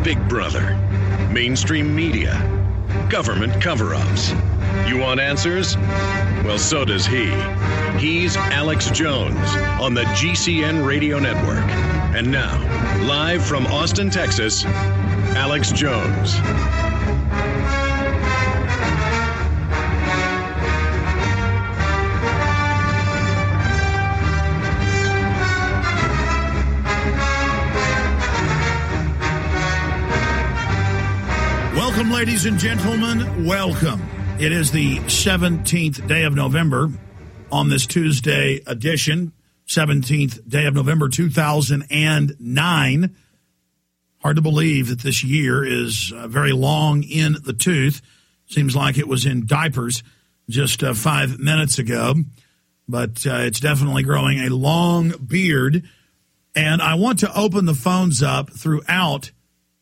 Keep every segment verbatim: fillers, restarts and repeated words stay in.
Big Brother, mainstream media, government cover-ups. You want answers? Well, so does he. He's Alex Jones on the G C N Radio Network. And now, live from Austin, Texas, Alex Jones. Welcome, ladies and gentlemen. Welcome. It is the seventeenth day of November on this Tuesday edition, seventeenth day of November, two thousand nine. Hard to believe that this year is uh, very long in the tooth. Seems like it was in diapers just uh, five minutes ago, but uh, it's definitely growing a long beard. And I want to open the phones up throughout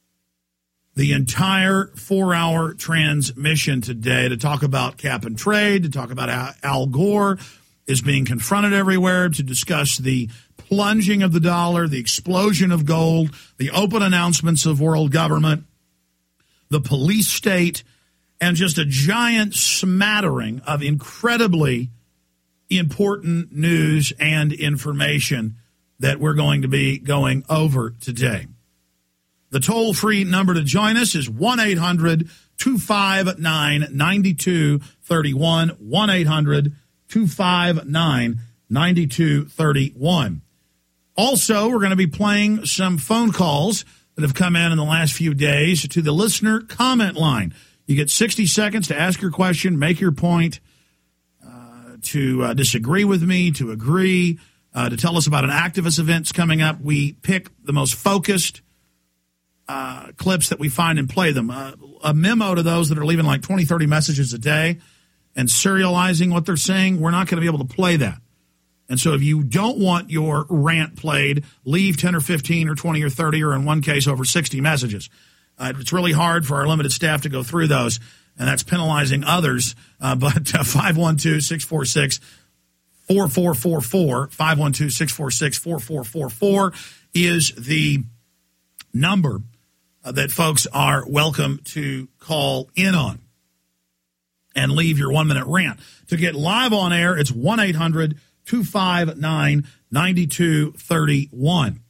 the entire four-hour transmission today to talk about cap and trade, to talk about how Al Gore is being confronted everywhere, to discuss the plunging of the dollar, the explosion of gold, the open announcements of world government, the police state, and just a giant smattering of incredibly important news and information that we're going to be going over today. The toll-free number to join us is one eight hundred two five nine nine two three one, one eight hundred two five nine nine two three one. Also, we're going to be playing some phone calls that have come in in the last few days to the listener comment line. You get sixty seconds to ask your question, make your point, uh, to uh, disagree with me, to agree, uh, to tell us about an activist event that's coming up. We pick the most focused Uh, clips that we find and play them. Uh, a memo to those that are leaving like twenty, thirty messages a day and serializing what they're saying, we're not going to be able to play that. And so if you don't want your rant played, leave ten or fifteen or twenty or thirty or in one case over sixty messages. Uh, it's really hard for our limited staff to go through those, and that's penalizing others. Uh, but uh, five one two, six four six, four four four four, five one two, six four six, four four four four is the number Uh, that folks are welcome to call in on and leave your one-minute rant. To get live on air, it's one eight hundred two five nine nine two three one.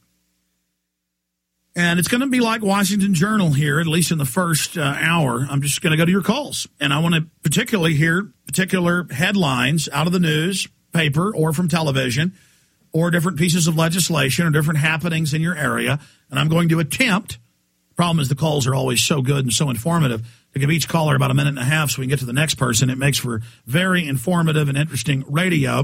And it's going to be like Washington Journal here, at least in the first uh, hour. I'm just going to go to your calls. And I want to particularly hear particular headlines out of the news, paper, or from television, or different pieces of legislation or different happenings in your area. And I'm going to attempt... Problem is the calls are always so good and so informative. To give each caller about a minute and a half so we can get to the next person, it makes for very informative and interesting radio.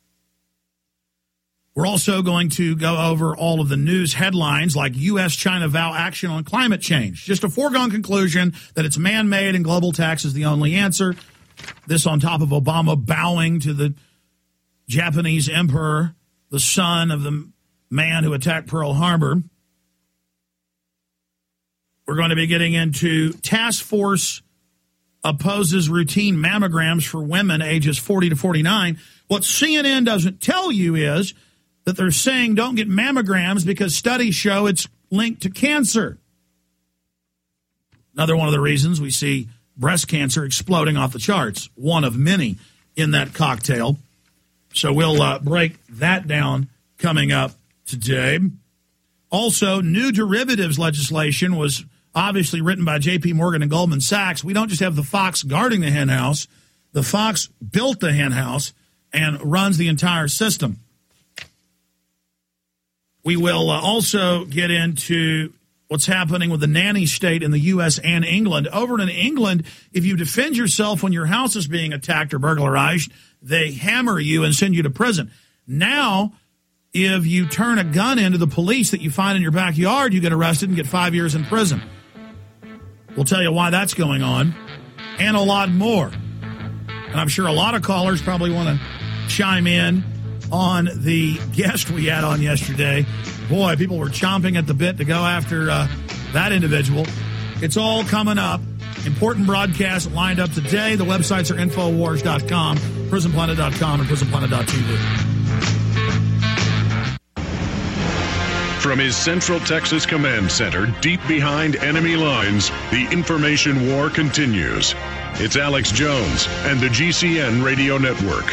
We're also going to go over all of the news headlines like U S China vow action on climate change. Just a foregone conclusion that it's man-made and global tax is the only answer. This on top of Obama bowing to the Japanese emperor, the son of the man who attacked Pearl Harbor. We're going to be getting into task force opposes routine mammograms for women ages forty to forty-nine. What C N N doesn't tell you is that they're saying don't get mammograms because studies show it's linked to cancer. Another one of the reasons we see breast cancer exploding off the charts, one of many in that cocktail. So we'll uh, break that down coming up today. Also, new derivatives legislation was obviously written by J P Morgan and Goldman Sachs. We don't just have the fox guarding the hen house. The fox built the hen house and runs the entire system. We will uh, also get into what's happening with the nanny state in the U S and England. Over in England, if you defend yourself when your house is being attacked or burglarized, they hammer you and send you to prison. Now, if you turn a gun into the police that you find in your backyard, you get arrested and get five years in prison. We'll tell you why that's going on and a lot more. And I'm sure a lot of callers probably want to chime in on the guest we had on yesterday. Boy, people were chomping at the bit to go after uh, that individual. It's all coming up. Important broadcast lined up today. The websites are infowars dot com, prison planet dot com, and prison planet dot t v. From his Central Texas Command Center, deep behind enemy lines, the information war continues. It's Alex Jones and the G C N Radio Network.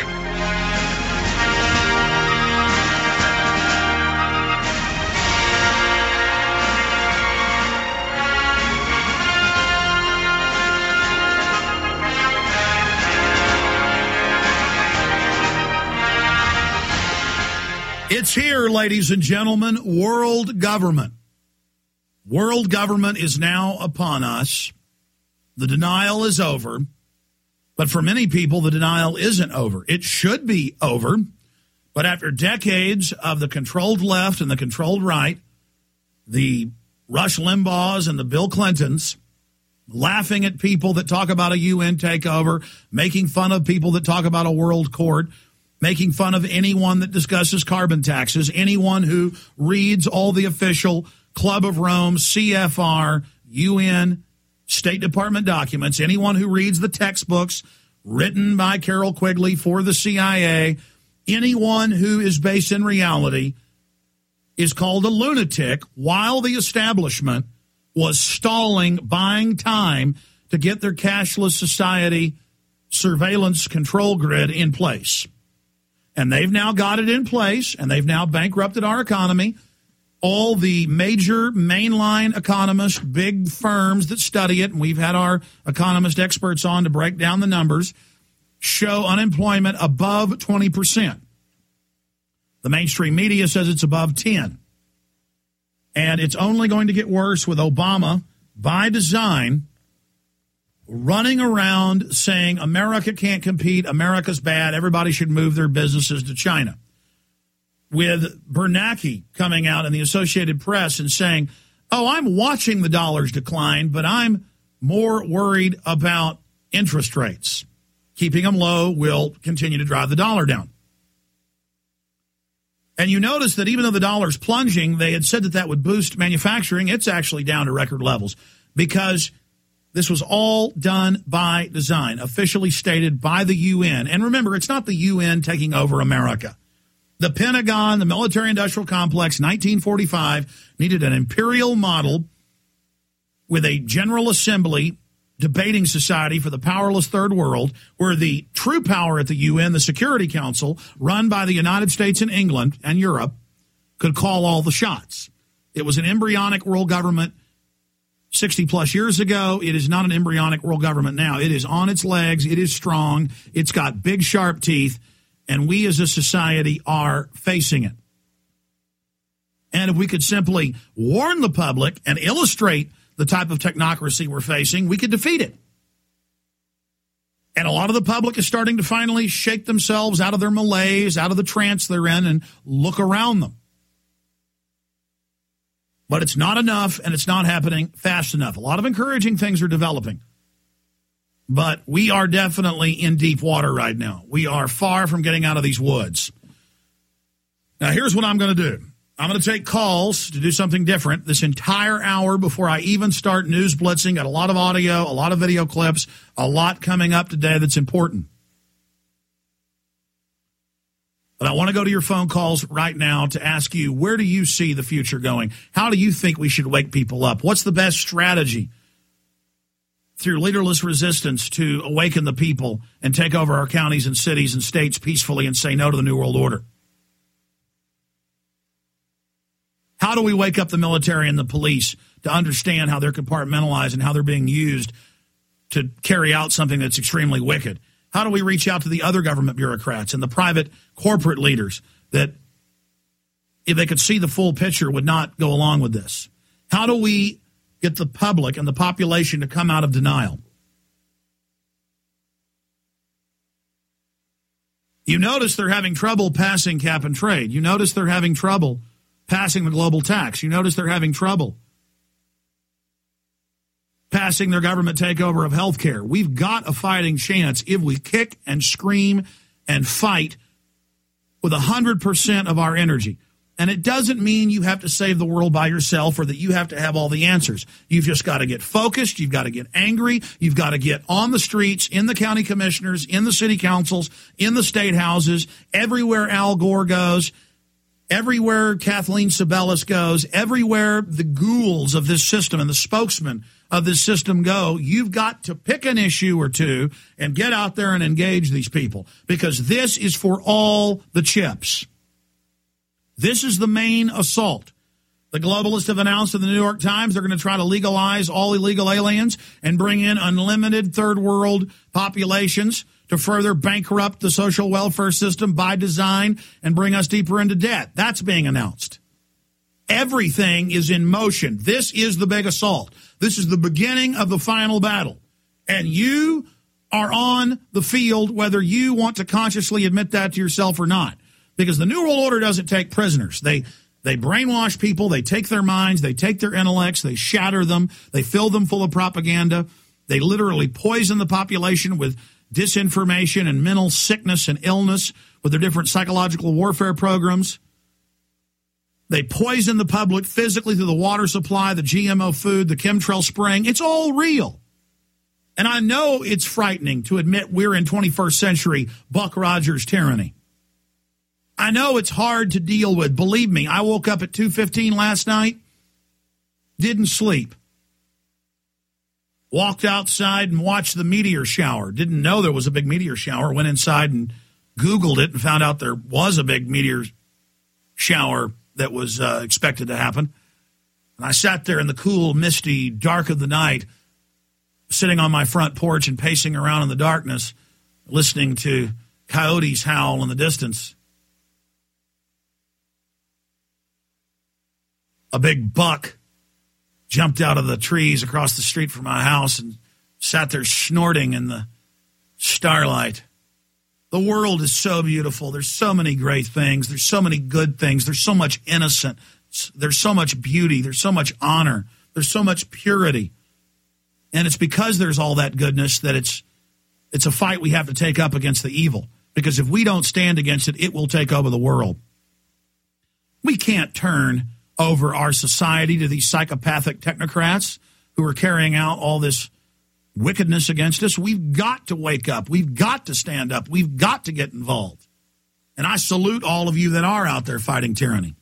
It's here, ladies and gentlemen, world government. World government is now upon us. The denial is over. But for many people, the denial isn't over. It should be over. But after decades of the controlled left and the controlled right, the Rush Limbaughs and the Bill Clintons laughing at people that talk about a U N takeover, making fun of people that talk about a world court, making fun of anyone that discusses carbon taxes, anyone who reads all the official Club of Rome, C F R, U N, State Department documents, anyone who reads the textbooks written by Carol Quigley for the C I A, anyone who is based in reality is called a lunatic while the establishment was stalling, buying time to get their cashless society surveillance control grid in place. And they've now got it in place, and they've now bankrupted our economy. All the major mainline economists, big firms that study it, and we've had our economist experts on to break down the numbers, show unemployment above twenty percent. The mainstream media says it's above ten. And it's only going to get worse with Obama, by design, running around saying America can't compete, America's bad, everybody should move their businesses to China. With Bernanke coming out in the Associated Press and saying, oh, I'm watching the dollars decline, but I'm more worried about interest rates. Keeping them low will continue to drive the dollar down. And you notice that even though the dollar's plunging, they had said that that would boost manufacturing. It's actually down to record levels because this was all done by design, officially stated by the U N. And remember, it's not the U N taking over America. The Pentagon, the military-industrial complex, nineteen forty-five, needed an imperial model with a General Assembly debating society for the powerless third world, where the true power at the U N, the Security Council, run by the United States and England and Europe, could call all the shots. It was an embryonic world government sixty-plus years ago. It is not an embryonic world government now. It is on its legs. It is strong. It's got big, sharp teeth, and we as a society are facing it. And if we could simply warn the public and illustrate the type of technocracy we're facing, we could defeat it. And a lot of the public is starting to finally shake themselves out of their malaise, out of the trance they're in, and look around them. But it's not enough, and it's not happening fast enough. A lot of encouraging things are developing. But we are definitely in deep water right now. We are far from getting out of these woods. Now, here's what I'm going to do. I'm going to take calls to do something different this entire hour before I even start news blitzing. Got a lot of audio, a lot of video clips, a lot coming up today that's important. But I want to go to your phone calls right now to ask you, where do you see the future going? How do you think we should wake people up? What's the best strategy through leaderless resistance to awaken the people and take over our counties and cities and states peacefully and say no to the New World Order? How do we wake up the military and the police to understand how they're compartmentalized and how they're being used to carry out something that's extremely wicked? How do we reach out to the other government bureaucrats and the private corporate leaders that, if they could see the full picture, would not go along with this? How do we get the public and the population to come out of denial? You notice they're having trouble passing cap and trade. You notice they're having trouble passing the global tax. You notice they're having trouble passing their government takeover of health care. We've got a fighting chance if we kick and scream and fight with one hundred percent of our energy. And it doesn't mean you have to save the world by yourself or that you have to have all the answers. You've just got to get focused. You've got to get angry. You've got to get on the streets, in the county commissioners, in the city councils, in the state houses, everywhere Al Gore goes. everywhere Kathleen Sebelius goes, everywhere the ghouls of this system and the spokesmen of this system go, you've got to pick an issue or two and get out there and engage these people, because this is for all the chips. This is the main assault. The globalists have announced in the New York Times they're going to try to legalize all illegal aliens and bring in unlimited third world populations to further bankrupt the social welfare system by design and bring us deeper into debt. That's being announced. Everything is in motion. This is the big assault. This is the beginning of the final battle. And you are on the field whether you want to consciously admit that to yourself or not. Because the New World Order doesn't take prisoners. They They brainwash people, they take their minds, they take their intellects, they shatter them, they fill them full of propaganda, they literally poison the population with disinformation and mental sickness and illness with their different psychological warfare programs. They poison the public physically through the water supply, the G M O food, the chemtrail spraying. It's all real. And I know it's frightening to admit we're in twenty-first century Buck Rogers tyranny. I know it's hard to deal with. Believe me, I woke up at two fifteen last night, didn't sleep. Walked outside and watched the meteor shower. Didn't know there was a big meteor shower. Went inside and Googled it and found out there was a big meteor shower that was uh, expected to happen. And I sat there in the cool, misty dark of the night, sitting on my front porch and pacing around in the darkness, listening to coyotes howl in the distance. A big buck jumped out of the trees across the street from my house and sat there snorting in the starlight. The world is so beautiful. There's so many great things. There's so many good things. There's so much innocence. There's so much beauty. There's so much honor. There's so much purity. And it's because there's all that goodness that it's it's a fight we have to take up against the evil. Because if we don't stand against it, it will take over the world. We can't turn over our society to these psychopathic technocrats who are carrying out all this wickedness against us. We've got to wake up. We've got to stand up. We've got to get involved. And I salute all of you that are out there fighting tyranny.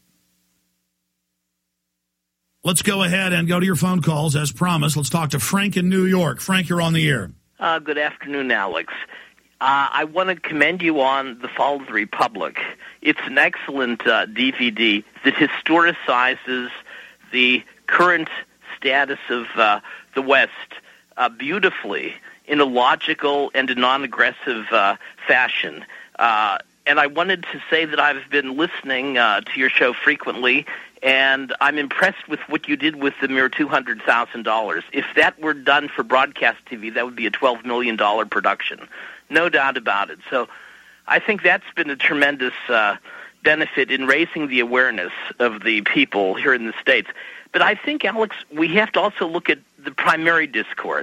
Let's go ahead and go to your phone calls. As promised, let's talk to Frank in New York. Frank, you're on the air. Uh, good afternoon, Alex. Uh, I want to commend you on The Fall of the Republic. It's an excellent uh, D V D that historicizes the current status of uh, the West uh, beautifully in a logical and a non-aggressive uh, fashion. Uh, and I wanted to say that I've been listening uh, to your show frequently, and I'm impressed with what you did with the mere two hundred thousand dollars. If that were done for broadcast T V, that would be a twelve million dollars production. No doubt about it. So I think that's been a tremendous uh, benefit in raising the awareness of the people here in the States. But I think, Alex, we have to also look at the primary discourse.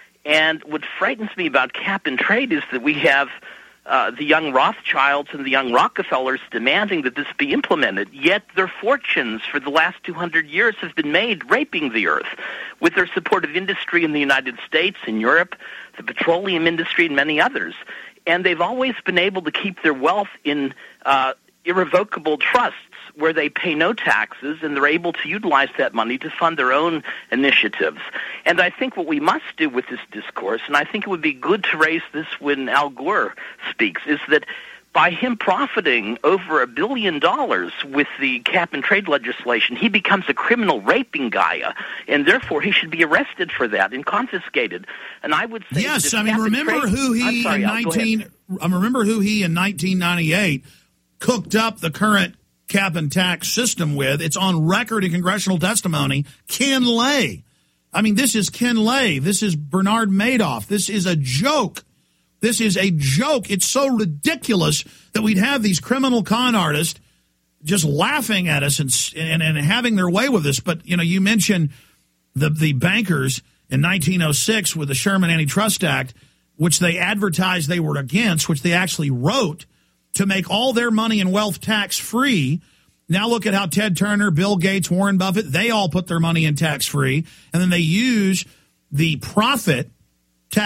And what frightens me about cap and trade is that we have uh, the young Rothschilds and the young Rockefellers demanding that this be implemented, yet their fortunes for the last two hundred years have been made raping the earth with their support of industry in the United States, in Europe, the petroleum industry, and many others. And they've always been able to keep their wealth in uh, irrevocable trusts where they pay no taxes, and they're able to utilize that money to fund their own initiatives. And I think what we must do with this discourse, and I think it would be good to raise this when Al Gore speaks, is that by him profiting over a billion dollars with the cap and trade legislation, he becomes a criminal raping Gaia, and therefore he should be arrested for that and confiscated. And I would say, yes, I mean, remember trade, who he sorry, in nineteen. I remember who he in nineteen ninety-eight cooked up the current cap and tax system with. It's on record in congressional testimony. Ken Lay. I mean, this is Ken Lay. This is Bernard Madoff. This is a joke. This is a joke. It's so ridiculous that we'd have these criminal con artists just laughing at us and, and, and having their way with us. But, you know, you mentioned the, the bankers in nineteen oh six with the Sherman Antitrust Act, which they advertised they were against, which they actually wrote to make all their money and wealth tax-free. Now look at how Ted Turner, Bill Gates, Warren Buffett, they all put their money in tax-free, and then they use the profit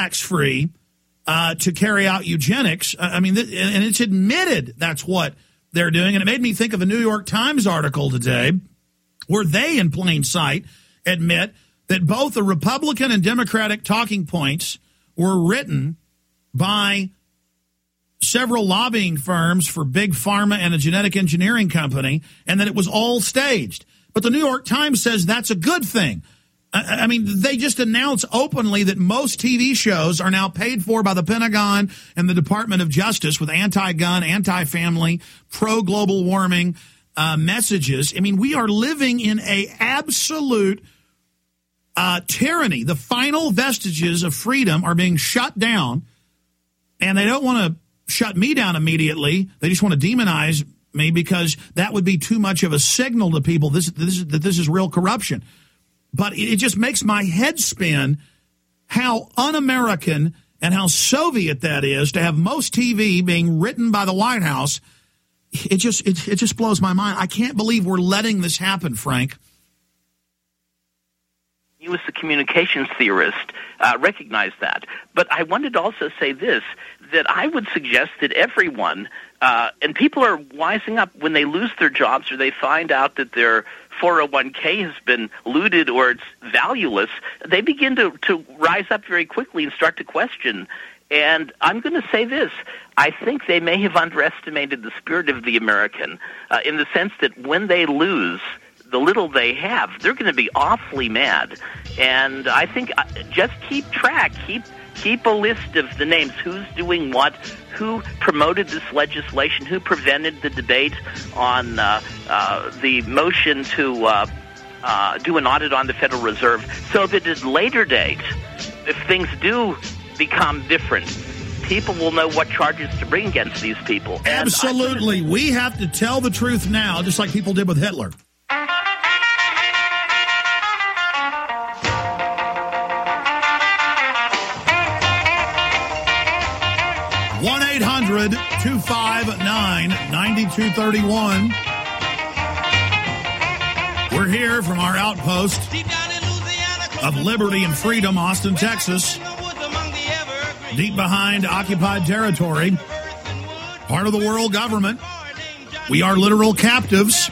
tax-free Uh, to carry out eugenics. I mean, th- and it's admitted that's what they're doing. And it made me think of a New York Times article today where they, in plain sight, admit that both the Republican and Democratic talking points were written by several lobbying firms for big pharma and a genetic engineering company, and that it was all staged. But the New York Times says that's a good thing. I, I mean, they just announced openly that most T V shows are now paid for by the Pentagon and the Department of Justice with anti-gun, anti-family, pro-global warming uh, messages. I mean, we are living in a absolute uh, tyranny. The final vestiges of freedom are being shut down, and they don't want to shut me down immediately. They just want to demonize me because that would be too much of a signal to people this, this, that this is real corruption. But it just makes my head spin how un-American and how Soviet that is to have most T V being written by the White House. It just it, it just blows my mind. I can't believe we're letting this happen, Frank. You, as the communications theorist, uh, recognize that. But I wanted to also say this, that I would suggest that everyone, uh, and people are wising up when they lose their jobs or they find out that their four oh one k has been looted or it's valueless, they begin to, to rise up very quickly and start to question. And I'm going to say this. I think they may have underestimated the spirit of the American uh, in the sense that when they lose the little they have, they're going to be awfully mad. And I think uh, just keep track, keep keep a list of the names, who's doing what, who promoted this legislation, who prevented the debate on uh, uh, the motion to uh, uh, do an audit on the Federal Reserve, so that at a later date, if things do become different, people will know what charges to bring against these people. Absolutely. And we have to tell the truth now, just like people did with Hitler. one eight hundred two five nine nine two three one. We're here from our outpost of liberty and freedom, Austin, Texas. Deep behind occupied territory, part of the world government. We are literal captives,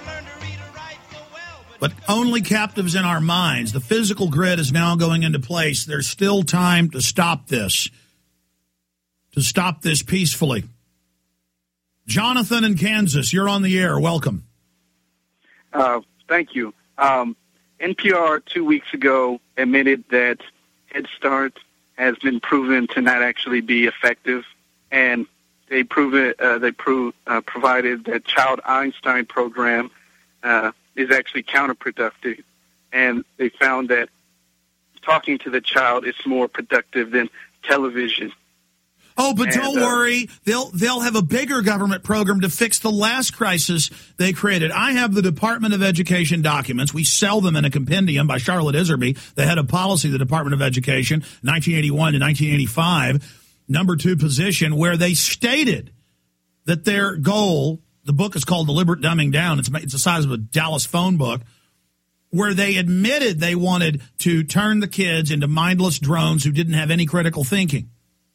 but only captives in our minds. The physical grid is now going into place. There's still time to stop this, to stop this peacefully. Jonathan in Kansas, you're on the air. Welcome. Uh, thank you. Um, N P R two weeks ago admitted that Head Start has been proven to not actually be effective, and they prove it. Uh, they prove uh, provided that Child Einstein program uh, is actually counterproductive, and they found that talking to the child is more productive than television. Oh, but and, don't uh, worry. They'll they'll have a bigger government program to fix the last crisis they created. I have the Department of Education documents. We sell them in a compendium by Charlotte Iserby, the head of policy of the Department of Education, nineteen eighty-one to nineteen eighty-five, number two position, where they stated that their goal, the book is called Deliberate Dumbing Down. It's, it's the size of a Dallas phone book, where they admitted they wanted to turn the kids into mindless drones who didn't have any critical thinking.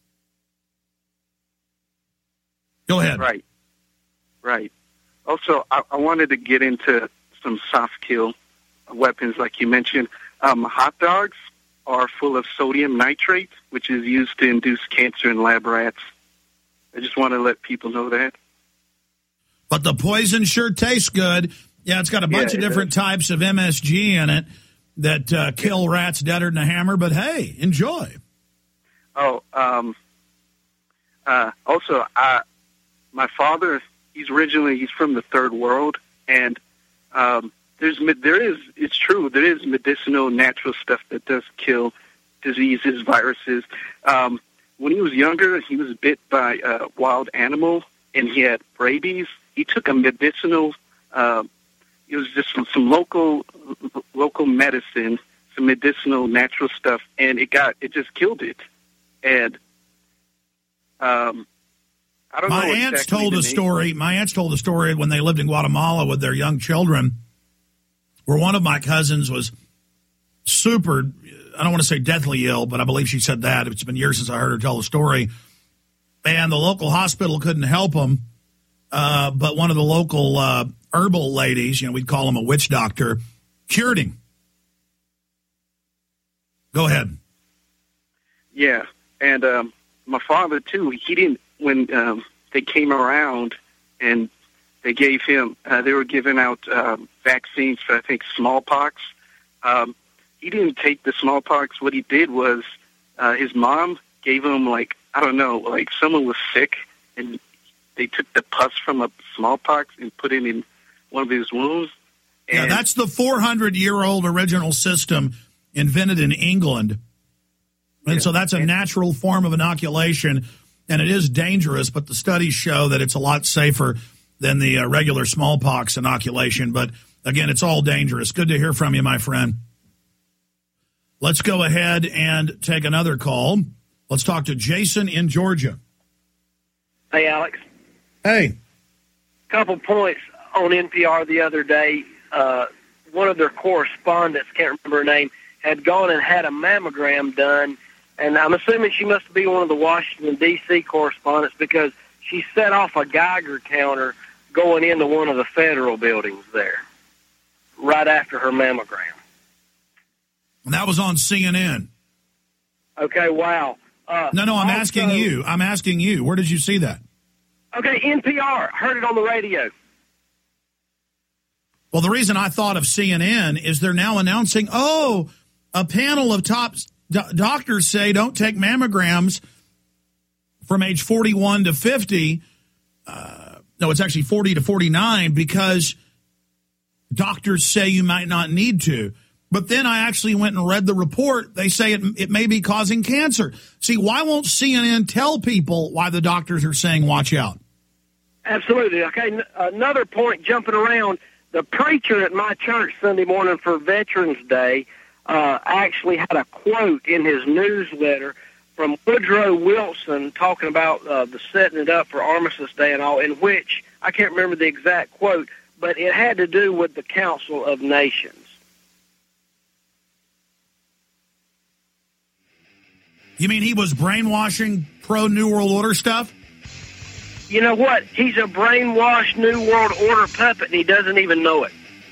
Go ahead. Right. Right. Also, I, I wanted to get into some soft kill weapons like you mentioned. Um, hot dogs are full of sodium nitrate, which is used to induce cancer in lab rats. I just want to let people know that. But the poison sure tastes good. Yeah, it's got a bunch yeah, of different does. types of M S G in it that uh, kill rats deader than a hammer, but hey, enjoy. Oh, um, uh, also, I... my father, he's originally, he's from the third world, and um, there's, there is, it's true, there is medicinal, natural stuff that does kill diseases, viruses. Um, when he was younger, he was bit by a wild animal, and he had rabies. He took a medicinal, uh, it was just some, some local, local medicine, some medicinal, natural stuff, and it got, it just killed it. And, um, I don't my know aunts exactly told a name. story. My aunts told a story when they lived in Guatemala with their young children, where one of my cousins was super, I don't want to say deathly ill, but I believe she said that. It's been years since I heard her tell the story. And the local hospital couldn't help him uh, but one of the local uh, herbal ladies, you know, we'd call him a witch doctor, cured him. Go ahead. Yeah, and um, my father, too, he didn't, when um, they came around and they gave him, uh, they were giving out um, vaccines for, I think, smallpox. Um, he didn't take the smallpox. What he did was uh, his mom gave him, like, I don't know, like someone was sick, and they took the pus from a smallpox and put it in one of his wounds. And yeah, that's the four hundred year old original system invented in England. And yeah, so that's a natural form of inoculation, and it is dangerous, but the studies show that it's a lot safer than the uh, regular smallpox inoculation. But, again, it's all dangerous. Good to hear from you, my friend. Let's go ahead and take another call. Let's talk to Jason in Georgia. Hey, Alex. Hey. Couple points on N P R the other day. Uh, one of their correspondents, can't remember her name, had gone and had a mammogram done, and I'm assuming she must be one of the Washington, D C correspondents, because she set off a Geiger counter going into one of the federal buildings there right after her mammogram. And that was on C N N. Okay, wow. Uh, no, no, I'm also, asking you. I'm asking you. Where did you see that? Okay, N P R. Heard it on the radio. Well, the reason I thought of C N N is they're now announcing, oh, a panel of top do- doctors say don't take mammograms from age forty-one to fifty. Uh, no, it's actually forty to forty-nine because doctors say you might not need to. But then I actually went and read the report. They say it, it may be causing cancer. See, why won't C N N tell people why the doctors are saying watch out? Absolutely. Okay, n- another point, jumping around. The preacher at my church Sunday morning for Veterans Day uh, actually had a quote in his newsletter from Woodrow Wilson talking about uh, the setting it up for Armistice Day and all, in which, I can't remember the exact quote, but it had to do with the Council of Nations. You mean he was brainwashing pro-New World Order stuff? You know what? He's a brainwashed New World Order puppet, and he doesn't even know it.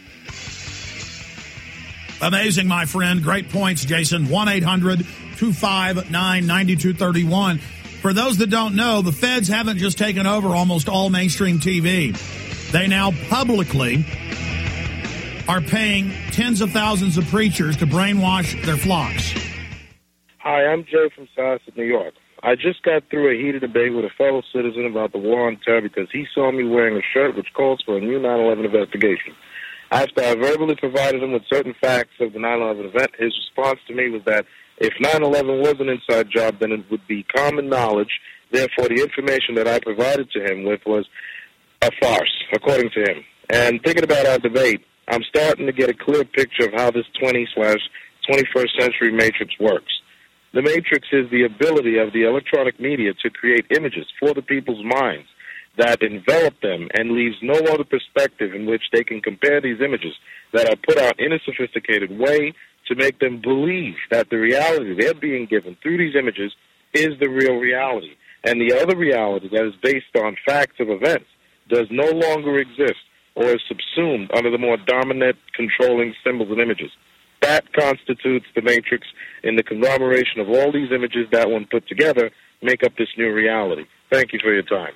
Amazing, my friend. Great points, Jason. one eight hundred two five nine nine two three one. For those that don't know, the feds haven't just taken over almost all mainstream T V. They now publicly are paying tens of thousands of preachers to brainwash their flocks. Hi, I'm Joe from Syosset, New York. I just got through a heated debate with a fellow citizen about the war on terror because he saw me wearing a shirt which calls for a new nine eleven investigation. After I verbally provided him with certain facts of the nine eleven event, his response to me was that if nine eleven was an inside job, then it would be common knowledge. Therefore, the information that I provided to him with was a farce, according to him. And thinking about our debate, I'm starting to get a clear picture of how this twenty slash twenty-first century matrix works. The matrix is the ability of the electronic media to create images for the people's minds that envelop them and leaves no other perspective in which they can compare these images that are put out in a sophisticated way to make them believe that the reality they're being given through these images is the real reality. And the other reality that is based on facts of events does no longer exist or is subsumed under the more dominant, controlling symbols and images. That constitutes the matrix in the conglomeration of all these images that, when put together, make up this new reality. Thank you for your time.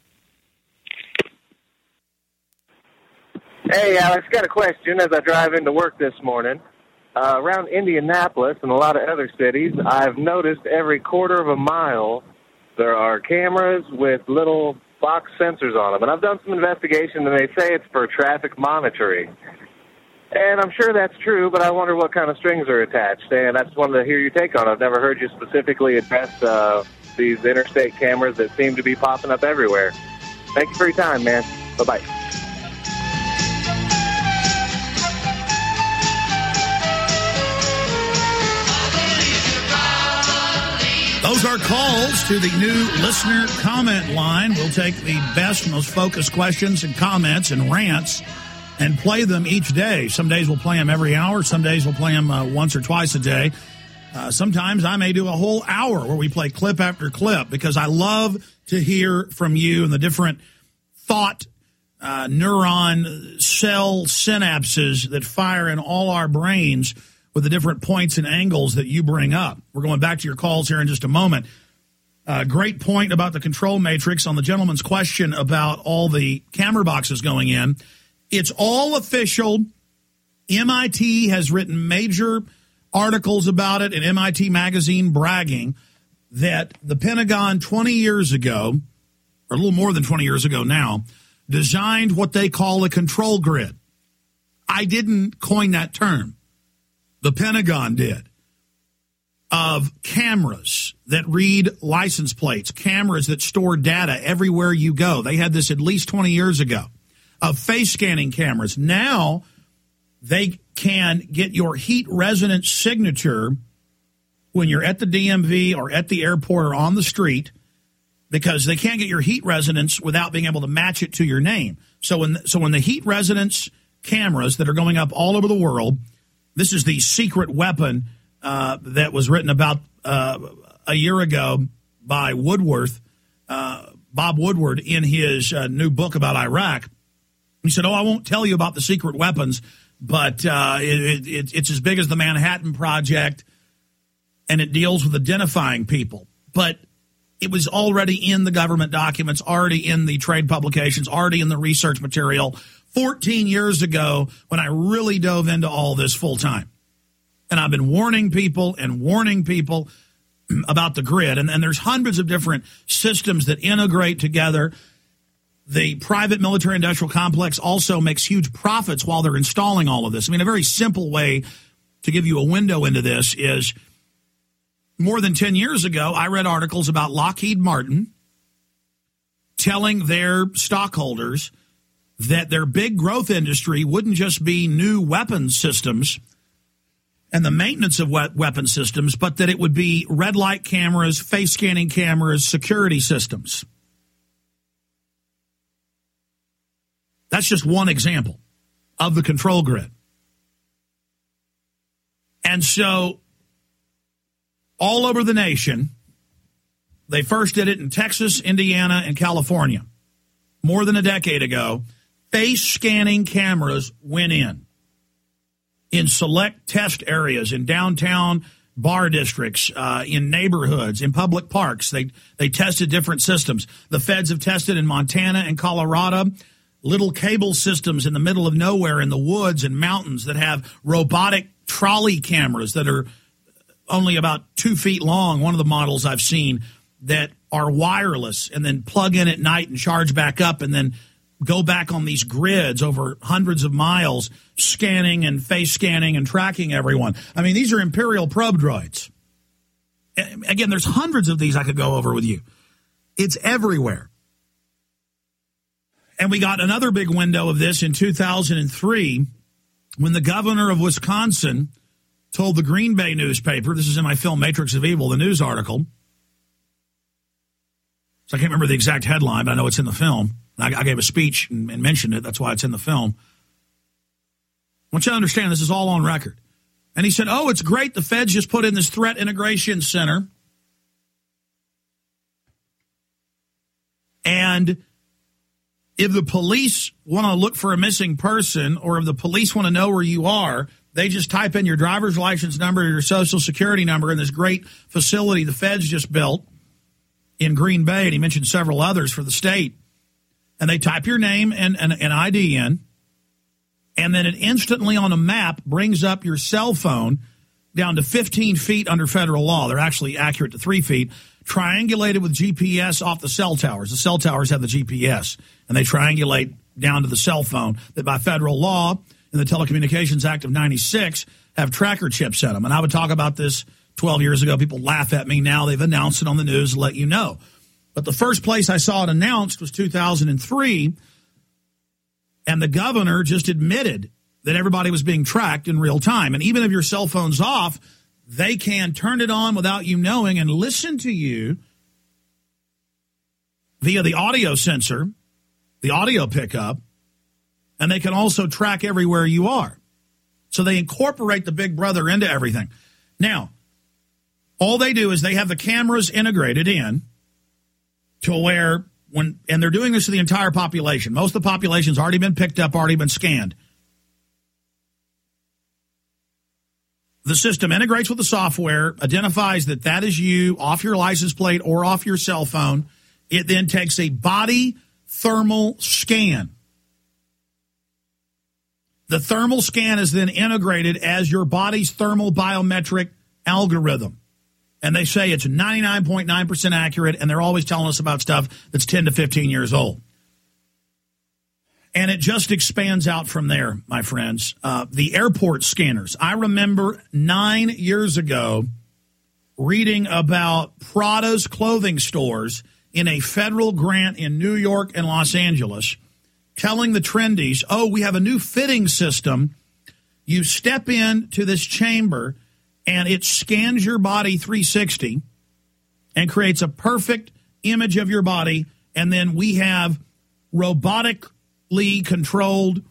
Hey, Alex, got a question as I drive into work this morning. Uh, around Indianapolis and a lot of other cities, I've noticed every quarter of a mile there are cameras with little box sensors on them. And I've done some investigation, and they say it's for traffic monitoring. And I'm sure that's true, but I wonder what kind of strings are attached. And I just wanted to hear your take on it. I've never heard you specifically address uh, these interstate cameras that seem to be popping up everywhere. Thank you for your time, man. Bye-bye. Those are calls to the new listener comment line. We'll take the best, most focused questions and comments and rants and play them each day. Some days we'll play them every hour. Some days we'll play them uh, once or twice a day. Uh, sometimes I may do a whole hour where we play clip after clip because I love to hear from you and the different thought uh, neuron cell synapses that fire in all our brains with the different points and angles that you bring up. We're going back to your calls here in just a moment. Uh, great point about the control matrix on the gentleman's question about all the camera boxes going in. It's all official. M I T has written major articles about it in M I T Magazine bragging that the Pentagon twenty years ago, or a little more than twenty years ago now, designed what they call a control grid. I didn't coin that term. The Pentagon did. Of cameras that read license plates, cameras that store data everywhere you go. They had this at least twenty years ago. Of face scanning cameras. Now they can get your heat resonance signature when you're at the D M V or at the airport or on the street, because they can't get your heat resonance without being able to match it to your name. So when so when the heat resonance cameras that are going up all over the world, this is the secret weapon uh, that was written about uh, a year ago by Woodworth, uh, Bob Woodward, in his uh, new book about Iraq. He said, oh, I won't tell you about the secret weapons, but uh, it, it, it's as big as the Manhattan Project, and it deals with identifying people. But it was already in the government documents, already in the trade publications, already in the research material fourteen years ago when I really dove into all this full time. And I've been warning people and warning people about the grid. And, and there's hundreds of different systems that integrate together. The private military-industrial complex also makes huge profits while they're installing all of this. I mean, a very simple way to give you a window into this is more than ten years ago, I read articles about Lockheed Martin telling their stockholders that their big growth industry wouldn't just be new weapons systems and the maintenance of weapon systems, but that it would be red light cameras, face scanning cameras, security systems. That's just one example of the control grid. And so all over the nation, they first did it in Texas, Indiana, and California. More than a decade ago, face scanning cameras went in. In select test areas, in downtown bar districts, uh, in neighborhoods, in public parks. They, they tested different systems. The feds have tested in Montana and Colorado. Little cable systems in the middle of nowhere in the woods and mountains that have robotic trolley cameras that are only about two feet long. One of the models I've seen that are wireless and then plug in at night and charge back up and then go back on these grids over hundreds of miles, scanning and face scanning and tracking everyone. I mean, these are Imperial probe droids. Again, there's hundreds of these I could go over with you. It's everywhere. And we got another big window of this in two thousand three when the governor of Wisconsin told the Green Bay newspaper, this is in my film Matrix of Evil, the news article. So I can't remember the exact headline, but I know it's in the film. I, I gave a speech and, and mentioned it. That's why it's in the film. I want you to understand this is all on record. And he said, oh, it's great. The feds just put in this threat integration center. And if the police want to look for a missing person or if the police want to know where you are, they just type in your driver's license number or your social security number in this great facility the feds just built in Green Bay. And he mentioned several others for the state. And they type your name and an I D in, and then it instantly on a map brings up your cell phone down to fifteen feet under federal law. They're actually accurate to three feet, triangulated with G P S off the cell towers. The cell towers have the G P S, and they triangulate down to the cell phone that by federal law in the Telecommunications Act of ninety-six have tracker chips in them. And I would talk about this twelve years ago. People laugh at me now. They've announced it on the news to let you know. But the first place I saw it announced was two thousand three, and the governor just admitted that everybody was being tracked in real time. And even if your cell phone's off, they can turn it on without you knowing and listen to you via the audio sensor, the audio pickup, and they can also track everywhere you are. So they incorporate the big brother into everything. Now, all they do is they have the cameras integrated in to where when and they're doing this to the entire population. Most of the population's already been picked up, already been scanned. The system integrates with the software, identifies that that is you off your license plate or off your cell phone. It then takes a body thermal scan. The thermal scan is then integrated as your body's thermal biometric algorithm. And they say it's ninety-nine point nine percent accurate, and they're always telling us about stuff that's ten to fifteen years old. And it just expands out from there, my friends. Uh, the airport scanners. I remember nine years ago reading about Prada's clothing stores in a federal grant in New York and Los Angeles, telling the trendies, oh, we have a new fitting system. You step into this chamber, and it scans your body three sixty and creates a perfect image of your body, and then we have robotic controlled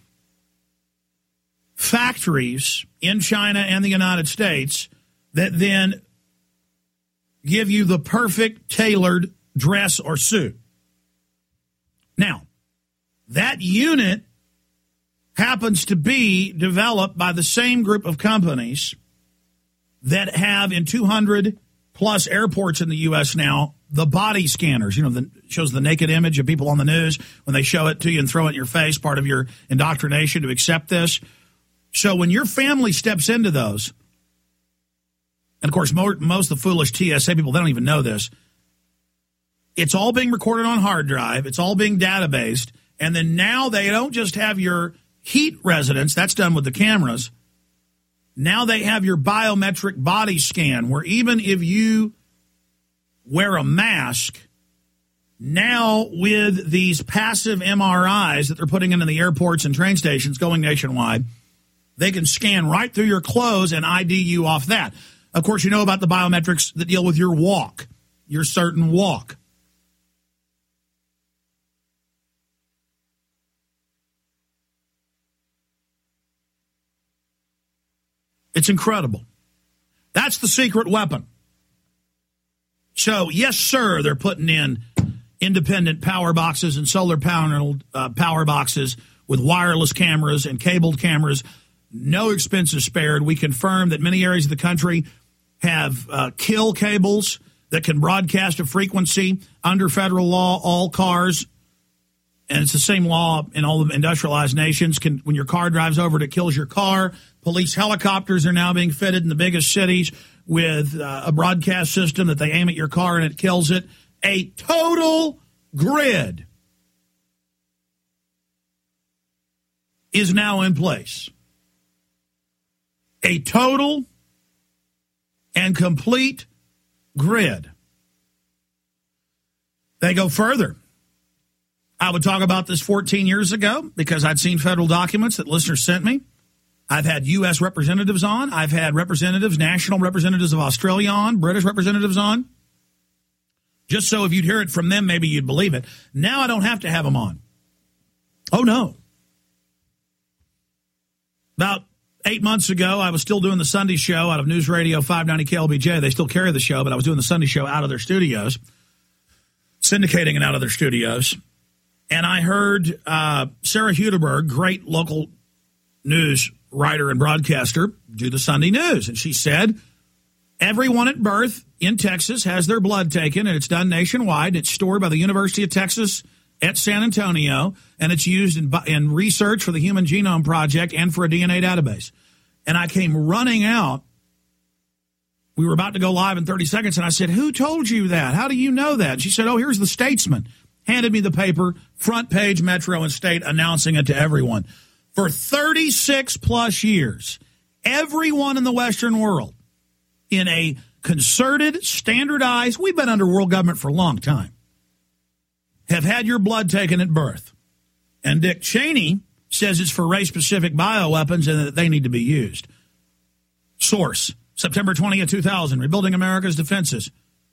factories in China and the United States that then give you the perfect tailored dress or suit. Now, that unit happens to be developed by the same group of companies that have in two hundred plus airports in the U S now the body scanners, you know, that shows the naked image of people on the news when they show it to you and throw it in your face, part of your indoctrination to accept this. So when your family steps into those, and of course, mo- most of the foolish T S A people, they don't even know this. It's all being recorded on hard drive. It's all being databased. And then now they don't just have your heat residence. That's done with the cameras. Now they have your biometric body scan, where even if you wear a mask, now with these passive M R Is that they're putting into the airports and train stations going nationwide, they can scan right through your clothes and I D you off that. Of course, you know about the biometrics that deal with your walk, your certain walk. It's incredible. That's the secret weapon. So, yes, sir, they're putting in independent power boxes and solar panel uh, power boxes with wireless cameras and cabled cameras. No expenses spared. We confirm that many areas of the country have uh, kill cables that can broadcast a frequency under federal law. All cars, and it's the same law in all the industrialized nations, can, when your car drives over, it kills your car. Police helicopters are now being fitted in the biggest cities with uh, a broadcast system that they aim at your car and it kills it. A total grid is now in place. A total and complete grid. They go further. I would talk about this fourteen years ago because I'd seen federal documents that listeners sent me. I've had U S representatives on. I've had representatives, national representatives of Australia on, British representatives on. Just so if you'd hear it from them, maybe you'd believe it. Now I don't have to have them on. Oh, no. About eight months ago, I was still doing the Sunday show out of News Radio five ninety K L B J. They still carry the show, but I was doing the Sunday show out of their studios, syndicating it out of their studios. And I heard uh, Sarah Hudeberg, great local news writer and broadcaster, do the Sunday news. And she said, everyone at birth in Texas has their blood taken, and it's done nationwide. It's stored by the University of Texas at San Antonio, and it's used in, in research for the Human Genome Project and for a D N A database. And I came running out. We were about to go live in thirty seconds, and I said, who told you that? How do you know that? And she said, oh, here's the Statesman. Handed me the paper, front page, Metro and State, announcing it to everyone. For thirty-six plus years, everyone in the Western world, in a concerted, standardized, we've been under world government for a long time, have had your blood taken at birth. And Dick Cheney says it's for race-specific bioweapons and that they need to be used. Source, September twentieth, two thousand, Rebuilding America's Defenses.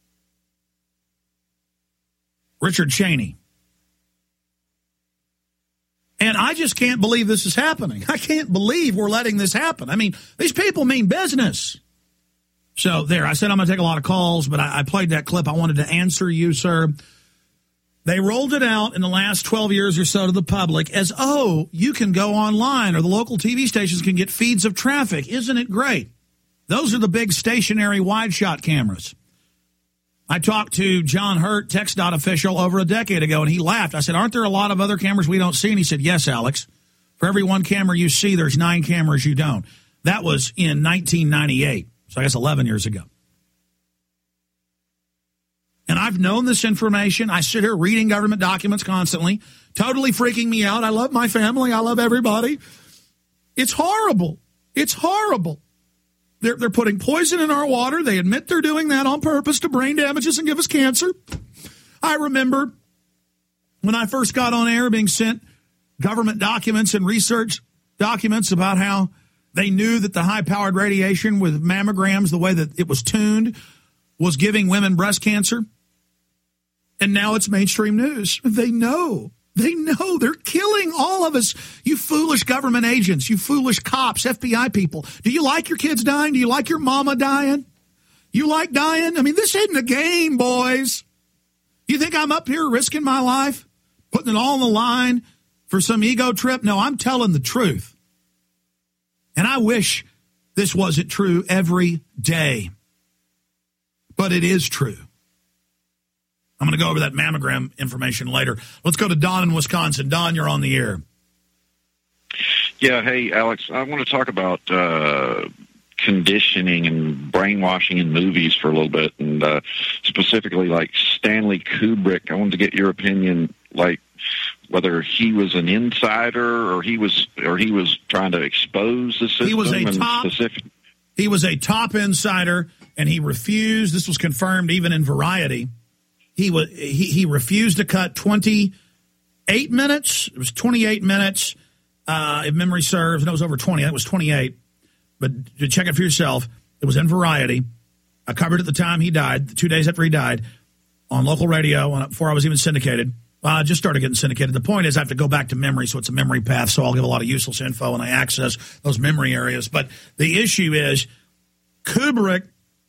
Richard Cheney. And I just can't believe this is happening. I can't believe we're letting this happen. I mean, these people mean business. So there, I said I'm going to take a lot of calls, but I, I played that clip. I wanted to answer you, sir. They rolled it out in the last twelve years or so to the public as, oh, you can go online or the local T V stations can get feeds of traffic. Isn't it great? Those are the big stationary wide-shot cameras. I talked to John Hurt, TxDOT official, over a decade ago, and he laughed. I said, aren't there a lot of other cameras we don't see? And he said, yes, Alex. For every one camera you see, there's nine cameras you don't. That was in nineteen ninety-eight, so I guess eleven years ago. And I've known this information. I sit here reading government documents constantly, totally freaking me out. I love my family. I love everybody. It's horrible. It's horrible. They're, they're putting poison in our water. They admit they're doing that on purpose to brain damage us and give us cancer. I remember when I first got on air being sent government documents and research documents about how they knew that the high-powered radiation with mammograms, the way that it was tuned, was giving women breast cancer. And now it's mainstream news. They know. They know. They're killing all of us. You foolish government agents, you foolish cops, F B I people. Do you like your kids dying? Do you like your mama dying? You like dying? I mean, this isn't a game, boys. You think I'm up here risking my life, putting it all on the line for some ego trip? No, I'm telling the truth. And I wish this wasn't true every day. But it is true. I'm going to go over that mammogram information later. Let's go to Don in Wisconsin. Don, you're on the air. Yeah, hey, Alex, I want to talk about uh, conditioning and brainwashing in movies for a little bit, and uh, specifically like Stanley Kubrick. I wanted to get your opinion, like whether he was an insider or he was or he was trying to expose the system. He was a and top. specific- He was a top insider, and he refused. This was confirmed even in Variety. He was he, he refused to cut twenty-eight minutes. It was twenty-eight minutes, uh, if memory serves. No, it was over twenty. I think it was twenty-eight. But to check it for yourself, it was in Variety. I covered it at the time he died, two days after he died, on local radio on, before I was even syndicated. Well, I just started getting syndicated. The point is I have to go back to memory, so it's a memory path, so I'll give a lot of useless info and I access those memory areas. But the issue is Kubrick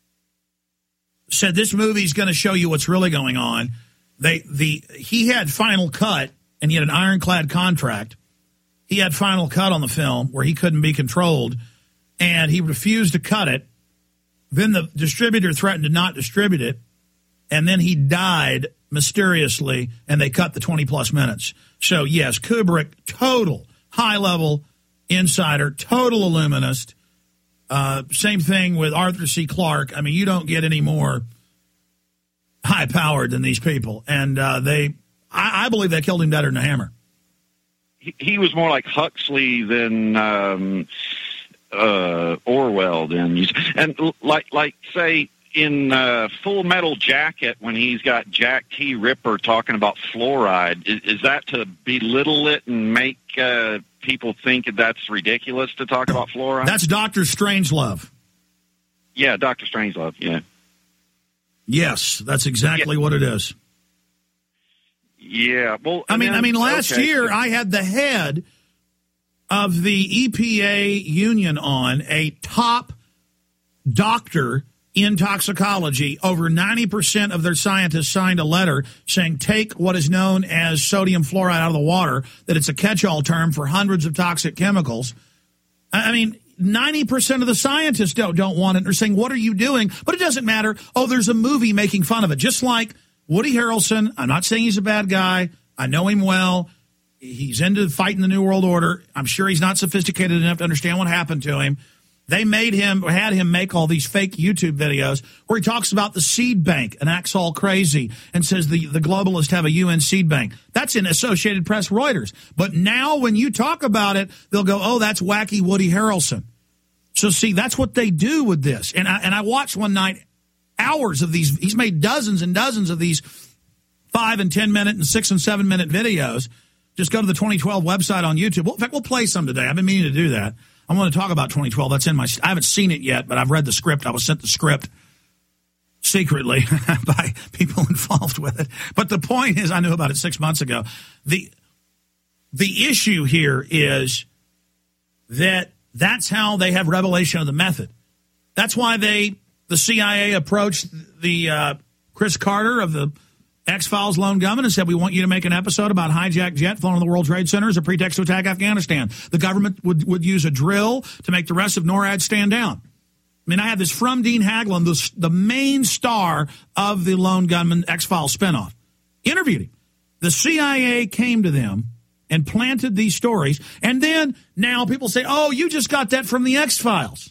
said this movie's going to show you what's really going on. They the He had final cut, and he had an ironclad contract. He had final cut on the film where he couldn't be controlled, and he refused to cut it. Then the distributor threatened to not distribute it, and then he died mysteriously, and they cut the twenty-plus minutes. So, yes, Kubrick, total high-level insider, total illuminist. Uh, same thing with Arthur C. Clarke. I mean, you don't get any more high-powered than these people. And uh, they, I, I believe they killed him better than a hammer. He, he was more like Huxley than um, uh, Orwell. Then, and like, like say, in uh, Full Metal Jacket, when he's got Jack T. Ripper talking about fluoride, is, is that to belittle it and make uh, people think that's ridiculous to talk about fluoride? That's Doctor Strangelove. Yeah, Doctor Strangelove, yeah. Yes, that's exactly yeah. what it is. Yeah, well, I mean, then, I mean, last okay. year I had the head of the E P A union on, a top doctor in toxicology. Over ninety percent of their scientists signed a letter saying take what is known as sodium fluoride out of the water, that it's a catch-all term for hundreds of toxic chemicals. I mean, ninety percent of the scientists don't, don't want it. They're saying, what are you doing? But it doesn't matter. Oh, there's a movie making fun of it. Just like Woody Harrelson. I'm not saying he's a bad guy. I know him well. He's into fighting the New World Order. I'm sure he's not sophisticated enough to understand what happened to him. They made him, or had him make all these fake YouTube videos where he talks about the seed bank and acts all crazy and says the, the globalists have a U N seed bank. That's in Associated Press, Reuters. But now when you talk about it, they'll go, oh, that's wacky Woody Harrelson. So, see, that's what they do with this. And I, and I watched one night hours of these. He's made dozens and dozens of these five and ten minute and six and seven minute videos. Just go to the twenty twelve website on YouTube. Well, in fact, we'll play some today. I've been meaning to do that. I want to talk about twenty twelve. That's in my, I haven't seen it yet, but I've read the script. I was sent the script secretly by people involved with it. But the point is, I knew about it six months ago. The, the issue here is that that's how they have revelation of the method. That's why they, the C I A approached the uh, Chris Carter of the X-Files lone gunman and said, we want you to make an episode about hijacked jet flown on the World Trade Center as a pretext to attack Afghanistan. The government would, would use a drill to make the rest of NORAD stand down. I mean, I had this from Dean Haglund, the, the main star of the lone gunman X-Files spinoff, interviewed him. The C I A came to them and planted these stories. And then now people say, oh, you just got that from the X-Files.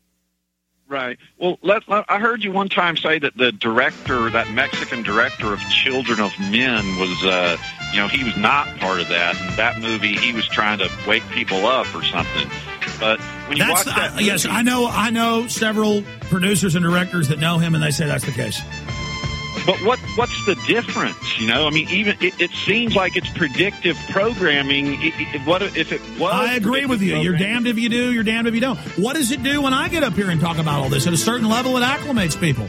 Right. Well, let, let, I heard you one time say that the director, that Mexican director of Children of Men, was, uh, you know, he was not part of that. In that movie, he was trying to wake people up or something. But when you that's watch the, that uh, movie, yes, I know. I know several producers and directors that know him, and they say that's the case. But what what's the difference? You know, I mean, even it, it seems like it's predictive programming. It, it, what if it was? I agree with you. You're damned if you do. You're damned if you don't. What does it do when I get up here and talk about all this? At a certain level, it acclimates people.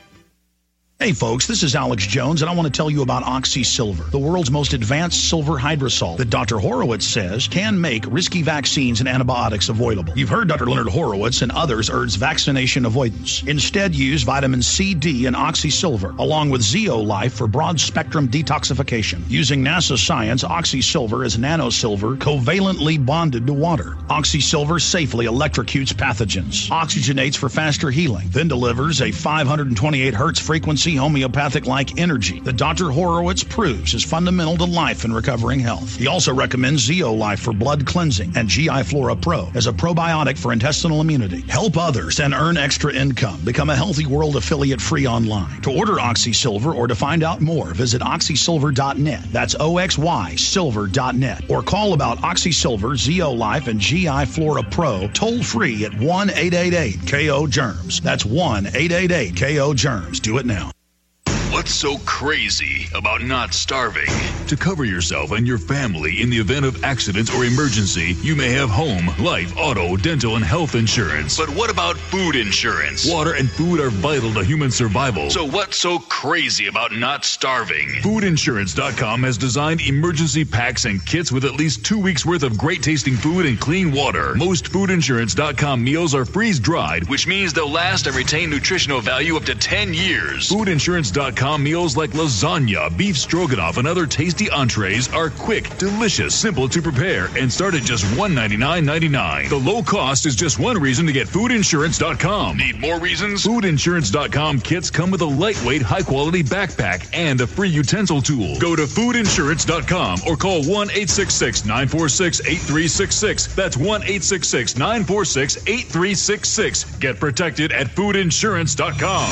Hey folks, this is Alex Jones, and I want to tell you about Oxy Silver, the world's most advanced silver hydrosol that Doctor Horowitz says can make risky vaccines and antibiotics avoidable. You've heard Doctor Leonard Horowitz and others urge vaccination avoidance. Instead, use vitamin C, D, and Oxy Silver, along with Zeolife for broad-spectrum detoxification. Using NASA science, Oxy Silver is nanosilver covalently bonded to water. Oxy Silver safely electrocutes pathogens, oxygenates for faster healing, then delivers a five hundred twenty-eight hertz frequency homeopathic-like energy that Doctor Horowitz proves is fundamental to life and recovering health. He also recommends Zeolife for blood cleansing and G I Flora Pro as a probiotic for intestinal immunity. Help others and earn extra income. Become a Healthy World affiliate free online. To order Oxy Silver or to find out more, visit oxy silver dot net. That's O X Y silver dot net. Or call about Oxy Silver, Zeolife, and G I Flora Pro toll free at one eight eight eight K O germs. That's one eight eight eight K O germs. Do it now. What's so crazy about not starving? To cover yourself and your family in the event of accident or emergency, you may have home, life, auto, dental, and health insurance. But what about food insurance? Water and food are vital to human survival. So what's so crazy about not starving? food insurance dot com has designed emergency packs and kits with at least two weeks worth of great tasting food and clean water. Most food insurance dot com meals are freeze-dried, which means they'll last and retain nutritional value up to ten years. food insurance dot com meals like lasagna, beef stroganoff, and other tasty entrees are quick, delicious, simple to prepare, and start at just one hundred ninety-nine ninety-nine. The low cost is just one reason to get food insurance dot com. Need more reasons? food insurance dot com kits come with a lightweight, high-quality backpack and a free utensil tool. Go to food insurance dot com or call one eight six six nine four six eight three six six. That's one eight six six nine four six eight three six six. Get protected at food insurance dot com.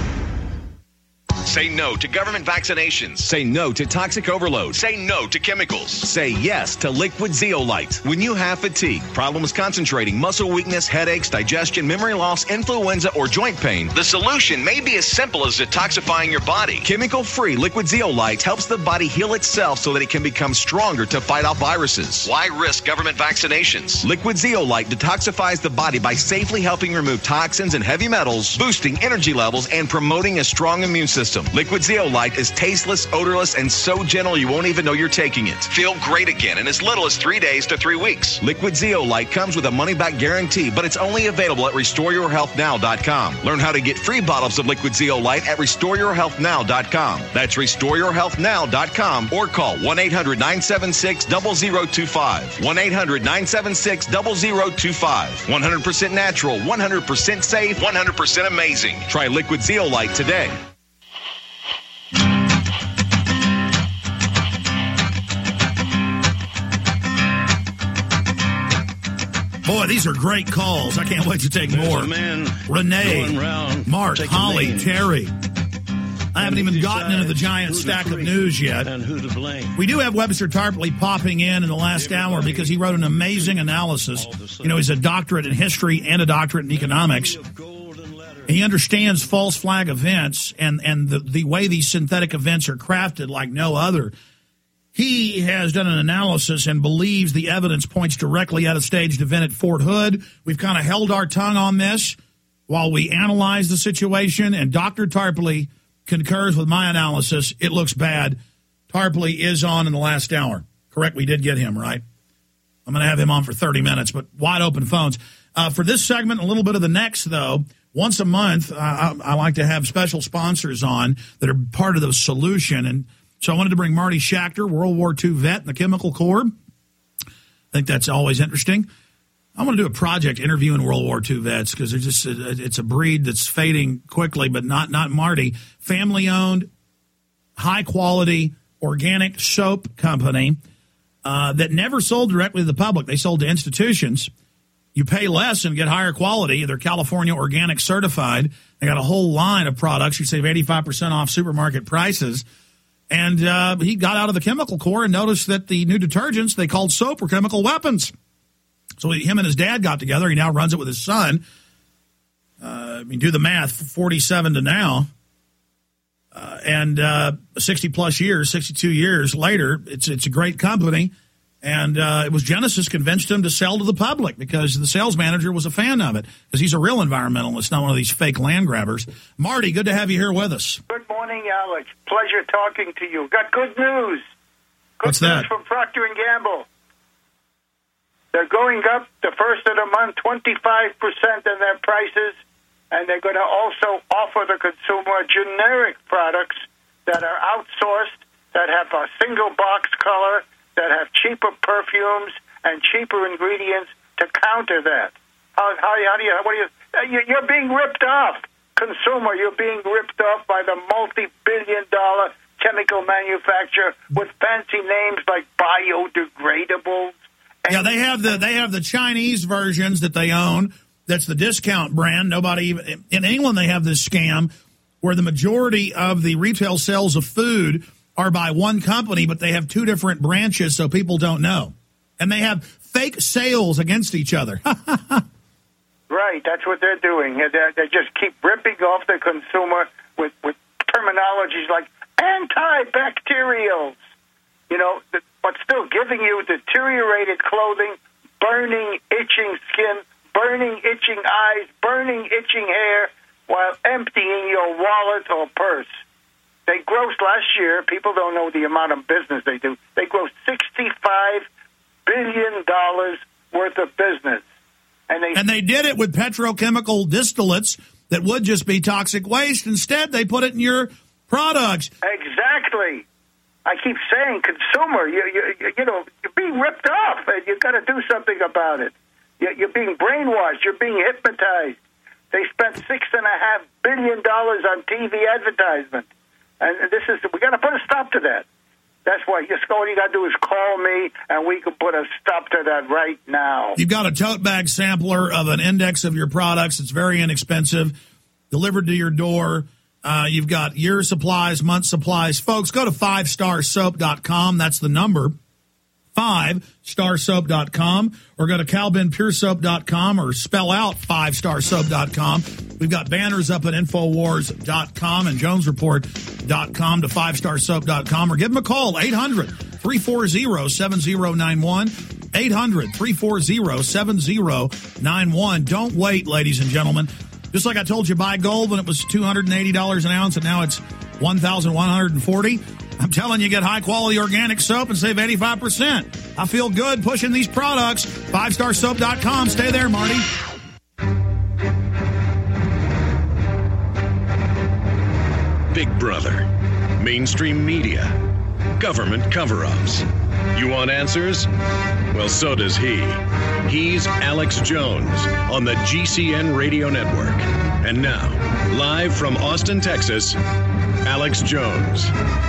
Say no to government vaccinations. Say no to toxic overload. Say no to chemicals. Say yes to liquid Zeolite. When you have fatigue, problems concentrating, muscle weakness, headaches, digestion, memory loss, influenza, or joint pain, the solution may be as simple as detoxifying your body. Chemical-free liquid Zeolite helps the body heal itself so that it can become stronger to fight off viruses. Why risk government vaccinations? Liquid Zeolite detoxifies the body by safely helping remove toxins and heavy metals, boosting energy levels, and promoting a strong immune system. Liquid Zeolite is tasteless, odorless, and so gentle you won't even know you're taking it. Feel great again in as little as three days to three weeks. Liquid Zeolite comes with a money-back guarantee, but it's only available at restore your health now dot com. Learn how to get free bottles of Liquid Zeolite at restore your health now dot com. That's restore your health now dot com or call one eight hundred nine seven six zero zero two five. one eight hundred nine seven six zero zero two five. one hundred percent natural, one hundred percent safe, one hundred percent amazing. Try Liquid Zeolite today. Boy, these are great calls. I can't wait to take There's more. a man Renee, round, Mark, Holly, names. Terry. I haven't even gotten into the giant stack of news yet. And who to blame. We do have Webster Tarpley popping in in the last Everybody hour because he wrote an amazing analysis. You know, he's a doctorate in history and a doctorate in economics. And he understands false flag events and, and the, the way these synthetic events are crafted like no other. He has done an analysis and believes the evidence points directly at a staged event at Fort Hood. We've kind of held our tongue on this while we analyze the situation, and Doctor Tarpley concurs with my analysis. It looks bad. Tarpley is on in the last hour. Correct, we did get him, right? I'm going to have him on for thirty minutes, but wide open phones. Uh, for this segment, a little bit of the next, though, once a month, uh, I, I like to have special sponsors on that are part of the solution. And so I wanted to bring Marty Schachter, World War Two vet in the Chemical Corps. I think that's always interesting. I want to do a project interviewing World War Two vets because it's just it's a breed that's fading quickly, but not not Marty. Family-owned, high-quality, organic soap company uh, that never sold directly to the public. They sold to institutions. You pay less and get higher quality. They're California Organic certified. They got a whole line of products. You save eighty-five percent off supermarket prices. And uh, he got out of the Chemical Corps and noticed that the new detergents they called soap were chemical weapons. So him and his dad got together. He now runs it with his son. Uh, I mean, do the math, forty-seven to now. Uh, and uh, sixty-plus years, sixty-two years later, it's it's a great company. And uh, it was Genesis convinced him to sell to the public because the sales manager was a fan of it because he's a real environmentalist, not one of these fake land grabbers. Marty, good to have you here with us. Good morning, Alex. Pleasure talking to you. Got good news. Good What's news that? from Procter and Gamble. They're going up the first of the month twenty-five percent in their prices, and they're going to also offer the consumer generic products that are outsourced, that have a single box color, that have cheaper perfumes and cheaper ingredients to counter that. How, how, how do you, what do you, you're being ripped off. Consumer, you're being ripped off by the multi-billion dollar chemical manufacturer with fancy names like biodegradables. Yeah, they have the they have the Chinese versions that they own. That's the discount brand. Nobody even in England they have this scam where the majority of the retail sales of food are by one company, but they have two different branches, so people don't know, and they have fake sales against each other. Right, that's what they're doing. They they just keep ripping off the consumer with with terminologies like antibacterials. You know, but still giving you deteriorated clothing, burning, itching skin, burning, itching eyes, burning, itching hair, while emptying your wallet or purse. They grossed last year, people don't know the amount of business they do, they grossed sixty-five billion dollars worth of business. And they, and they did it with petrochemical distillates that would just be toxic waste. Instead, they put it in your products. Exactly. I keep saying, consumer, you, you, you know, you're being ripped off, and you've got to do something about it. You're being brainwashed. You're being hypnotized. They spent six and a half billion dollars on T V advertisement, and this is we got to put a stop to that. That's why just all you got to do is call me, and we can put a stop to that right now. You've got a tote bag sampler of an index of your products. It's very inexpensive, delivered to your door. Uh, you've got year supplies, month supplies. Folks, go to five star soap dot com. That's the number, five star soap dot com. Or go to cal ben pure soap dot com or spell out five star soap dot com. We've got banners up at infowars dot com and jones report dot com to five star soap dot com. Or give them a call, eight hundred, three four zero, seven zero nine one. eight hundred, three four zero, seven zero nine one. Don't wait, ladies and gentlemen. Just like I told you, buy gold when it was two hundred eighty dollars an ounce, and now it's one thousand one hundred forty dollars. I'm telling you, get high-quality organic soap and save eighty-five percent. I feel good pushing these products. five star soap dot com. Stay there, Marty. Big Brother, mainstream media, government cover-ups. You want answers? Well, so does he. He's Alex Jones on the G C N Radio Network. And now, live from Austin, Texas, Alex Jones.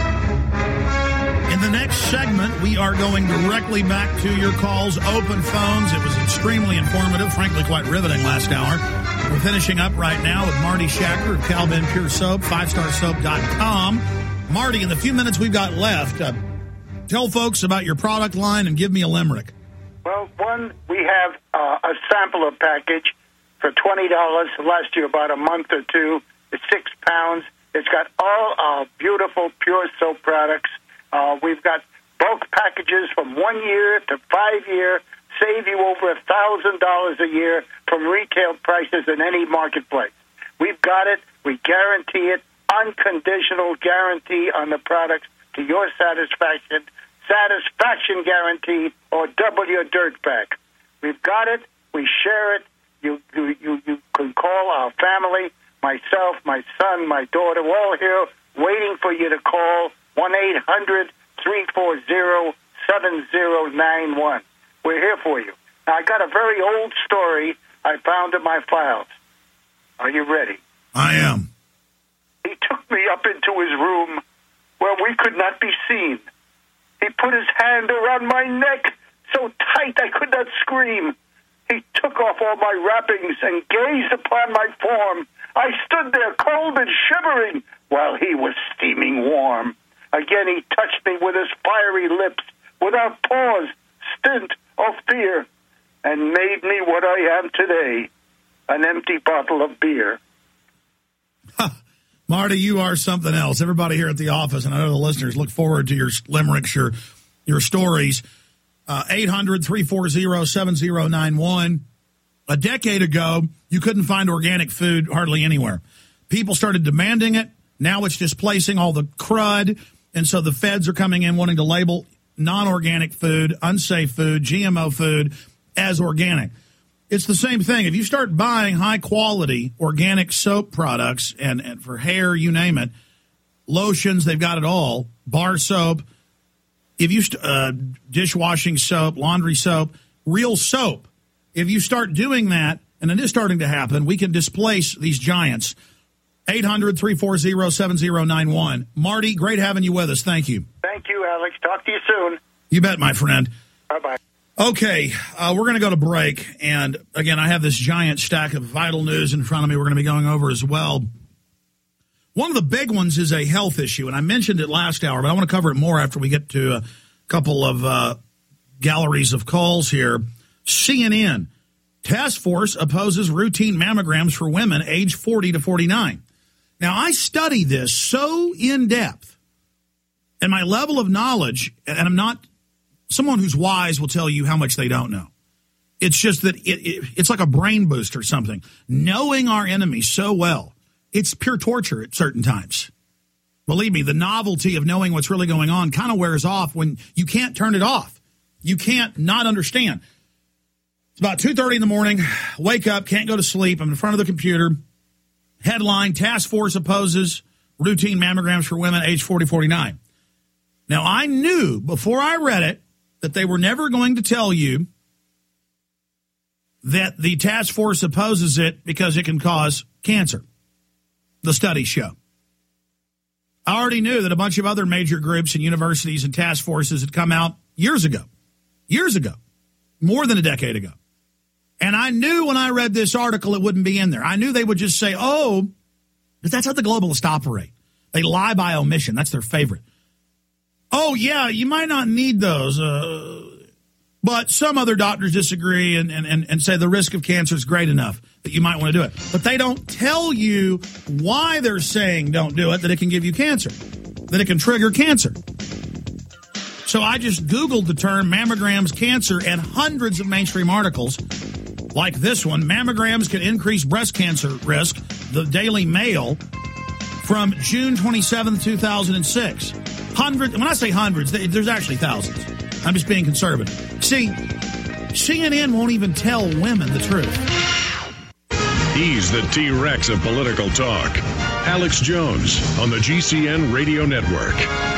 In the next segment, we are going directly back to your calls, open phones. It was extremely informative, frankly quite riveting last hour. We're finishing up right now with Marty Schachter of Cal Ben Pure Soap, five star soap dot com. Marty, in the few minutes we've got left, uh, tell folks about your product line and give me a limerick. Well, one, we have uh, a sampler package for twenty dollars. Last year, about a month or two. It's six pounds. It's got all our beautiful pure soap products. Uh, we've got bulk packages from one year to five year, save you over a thousand dollars a year from retail prices in any marketplace. We've got it. We guarantee it. Unconditional guarantee on the products to your satisfaction. Satisfaction guarantee, or double your dirt back. We've got it. We share it. You you you, you can call. Our family, myself, my son, my daughter, we're all here waiting for you to call one eight hundred three four zero seven zero nine one. We're here for you. Now, I got a very old story I found in my files. Are you ready? I am. He took me up into his room where we could not be seen. He put his hand around my neck so tight I could not scream. He took off all my wrappings and gazed upon my form. I stood there cold and shivering while he was steaming warm. Again he touched me with his fiery lips without pause, stint, or fear, and made me what I am today, an empty bottle of beer. Marty, you are something else. Everybody here at the office, and I know the listeners, look forward to your limericks, your, your stories. Uh, eight hundred three four zero seven zero nine one. A decade ago, you couldn't find organic food hardly anywhere. People started demanding it. Now it's displacing all the crud, and so the feds are coming in wanting to label non-organic food, unsafe food, G M O food as organic. It's the same thing. If you start buying high-quality organic soap products, and, and for hair, you name it, lotions, they've got it all, bar soap, if you st- uh, dishwashing soap, laundry soap, real soap, if you start doing that, and it is starting to happen, we can displace these giants. eight hundred three four zero seven zero nine one. Marty, great having you with us. Thank you. Thank you, Alex. Talk to you soon. You bet, my friend. Bye-bye. Okay, uh, we're going to go to break, and again, I have this giant stack of vital news in front of me we're going to be going over as well. One of the big ones is a health issue, and I mentioned it last hour, but I want to cover it more after we get to a couple of uh, galleries of calls here. C N N, task force opposes routine mammograms for women age forty to forty-nine. Now, I study this so in-depth, and my level of knowledge, and I'm not someone who's wise will tell you how much they don't know. It's just that it, it, it's like a brain boost or something. Knowing our enemy so well, it's pure torture at certain times. Believe me, the novelty of knowing what's really going on kind of wears off when you can't turn it off. You can't not understand. It's about two thirty in the morning, wake up, can't go to sleep. I'm in front of the computer. Headline, task force opposes routine mammograms for women age forty to forty-nine. Now, I knew before I read it that they were never going to tell you that the task force opposes it because it can cause cancer. The studies show. I already knew that a bunch of other major groups and universities and task forces had come out years ago. Years ago. More than a decade ago. And I knew when I read this article it wouldn't be in there. I knew they would just say, oh, because that's how the globalists operate. They lie by omission. That's their favorite. Oh, yeah, you might not need those, uh, but some other doctors disagree and, and, and say the risk of cancer is great enough that you might want to do it. But they don't tell you why they're saying don't do it, that it can give you cancer, that it can trigger cancer. So I just Googled the term mammograms cancer, and hundreds of mainstream articles like this one, mammograms can increase breast cancer risk, the Daily Mail, from June twenty-seventh, two thousand six. Hundreds, when I say hundreds, there's actually thousands. I'm just being conservative. See, C N N won't even tell women the truth. He's the T-Rex of political talk. Alex Jones on the G C N Radio Network.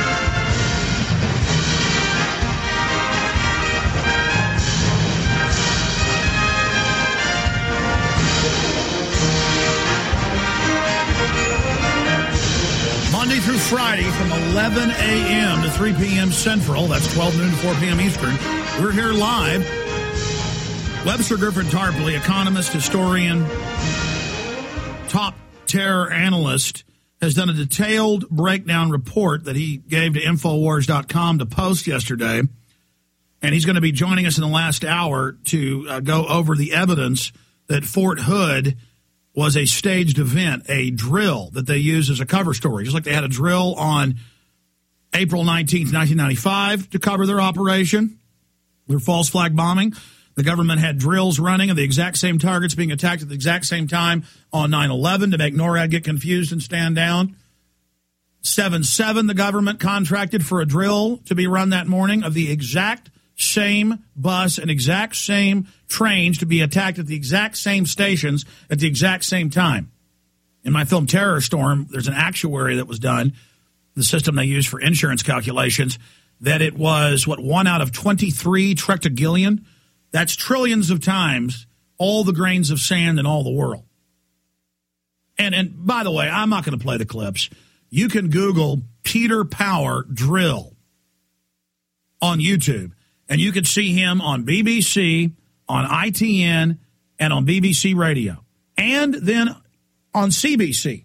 Monday through Friday from eleven a.m. to three p.m. Central. That's twelve noon to four p.m. Eastern. We're here live. Webster Griffin Tarpley, economist, historian, top terror analyst, has done a detailed breakdown report that he gave to Infowars dot com to post yesterday. And he's going to be joining us in the last hour to uh, go over the evidence that Fort Hood was a staged event, a drill that they used as a cover story. Just like they had a drill on April nineteenth, nineteen ninety-five to cover their operation, their false flag bombing. The government had drills running of the exact same targets being attacked at the exact same time on nine eleven to make NORAD get confused and stand down. seven seven, the government contracted for a drill to be run that morning of the exact same bus and exact same trains to be attacked at the exact same stations at the exact same time. In my film Terror Storm, there's an actuary that was done, the system they use for insurance calculations, that it was, what, one out of twenty-three trictillion? That's trillions of times all the grains of sand in all the world. And, and by the way, I'm not going to play the clips. You can Google Peter Power drill on YouTube, and you can see him on B B C, on I T N, and on B B C Radio, and then on C B C.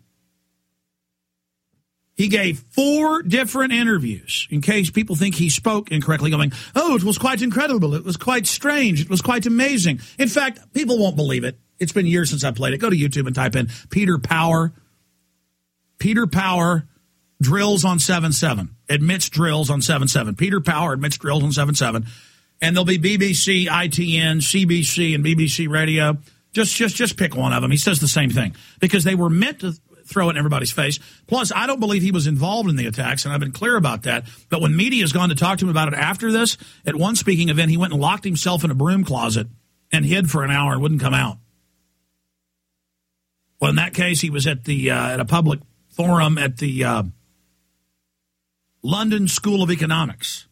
He gave four different interviews, in case people think he spoke incorrectly, going, oh, it was quite incredible, it was quite strange, it was quite amazing. In fact, people won't believe it. It's been years since I played it. Go to YouTube and type in Peter Power. Peter Power drills on seven seven. Admits drills on seven seven. Peter Power admits drills on seven seven. And there'll be B B C, I T N, C B C, and B B C Radio. Just, just, just pick one of them. He says the same thing because they were meant to throw it in everybody's face. Plus, I don't believe he was involved in the attacks, and I've been clear about that. But when media has gone to talk to him about it after this, at one speaking event, he went and locked himself in a broom closet and hid for an hour and wouldn't come out. Well, in that case, he was at the uh, at a public forum at the uh, London School of Economics.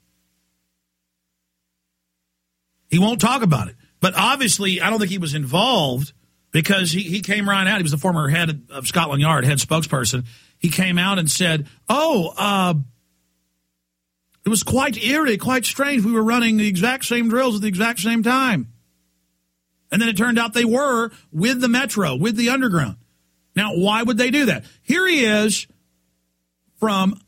He won't talk about it. But obviously, I don't think he was involved because he, he came right out. He was the former head of Scotland Yard, head spokesperson. He came out and said, oh, uh, it was quite eerie, quite strange. We were running the exact same drills at the exact same time. And then it turned out they were with the Metro, with the Underground. Now, why would they do that? Here he is from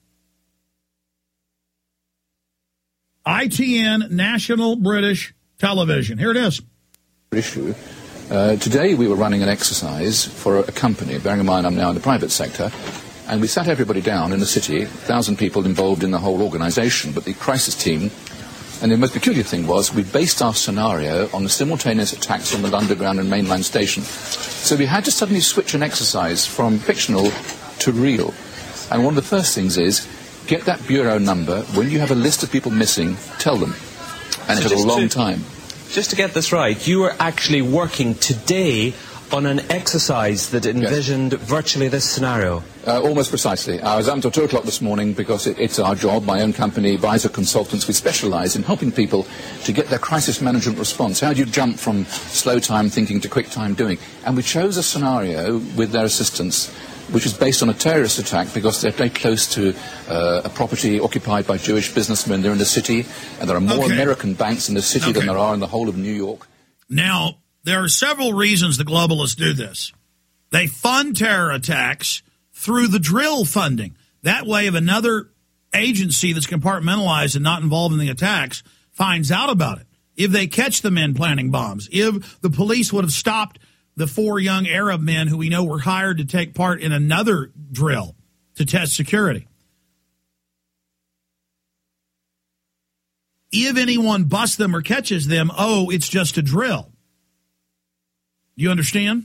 I T N, National British Television. Here it is. Issue. Uh, today we were running an exercise for a company, bearing in mind I'm now in the private sector, and we sat everybody down in the city, a thousand people involved in the whole organisation, but the crisis team, and the most peculiar thing was we based our scenario on the simultaneous attacks on the Underground and mainline station. So we had to suddenly switch an exercise from fictional to real. And one of the first things is, get that bureau number. When you have a list of people missing, tell them. And so it took a long to, time. Just to get this right, you were actually working today on an exercise that envisioned yes. virtually this scenario. Uh, almost precisely. I was up until two o'clock this morning because it, it's our job, my own company, Advisor Consultants. We specialise in helping people to get their crisis management response. How do you jump from slow time thinking to quick time doing? And we chose a scenario with their assistance which is based on a terrorist attack because they're very close to uh, a property occupied by Jewish businessmen. They're in the city, and there are more okay. American banks in the city okay. than there are in the whole of New York. Now, there are several reasons the globalists do this. They fund terror attacks through the drill funding. That way, if another agency that's compartmentalized and not involved in the attacks finds out about it, if they catch the men planting bombs, if the police would have stopped the four young Arab men who we know were hired to take part in another drill to test security. If anyone busts them or catches them, oh, it's just a drill. You understand?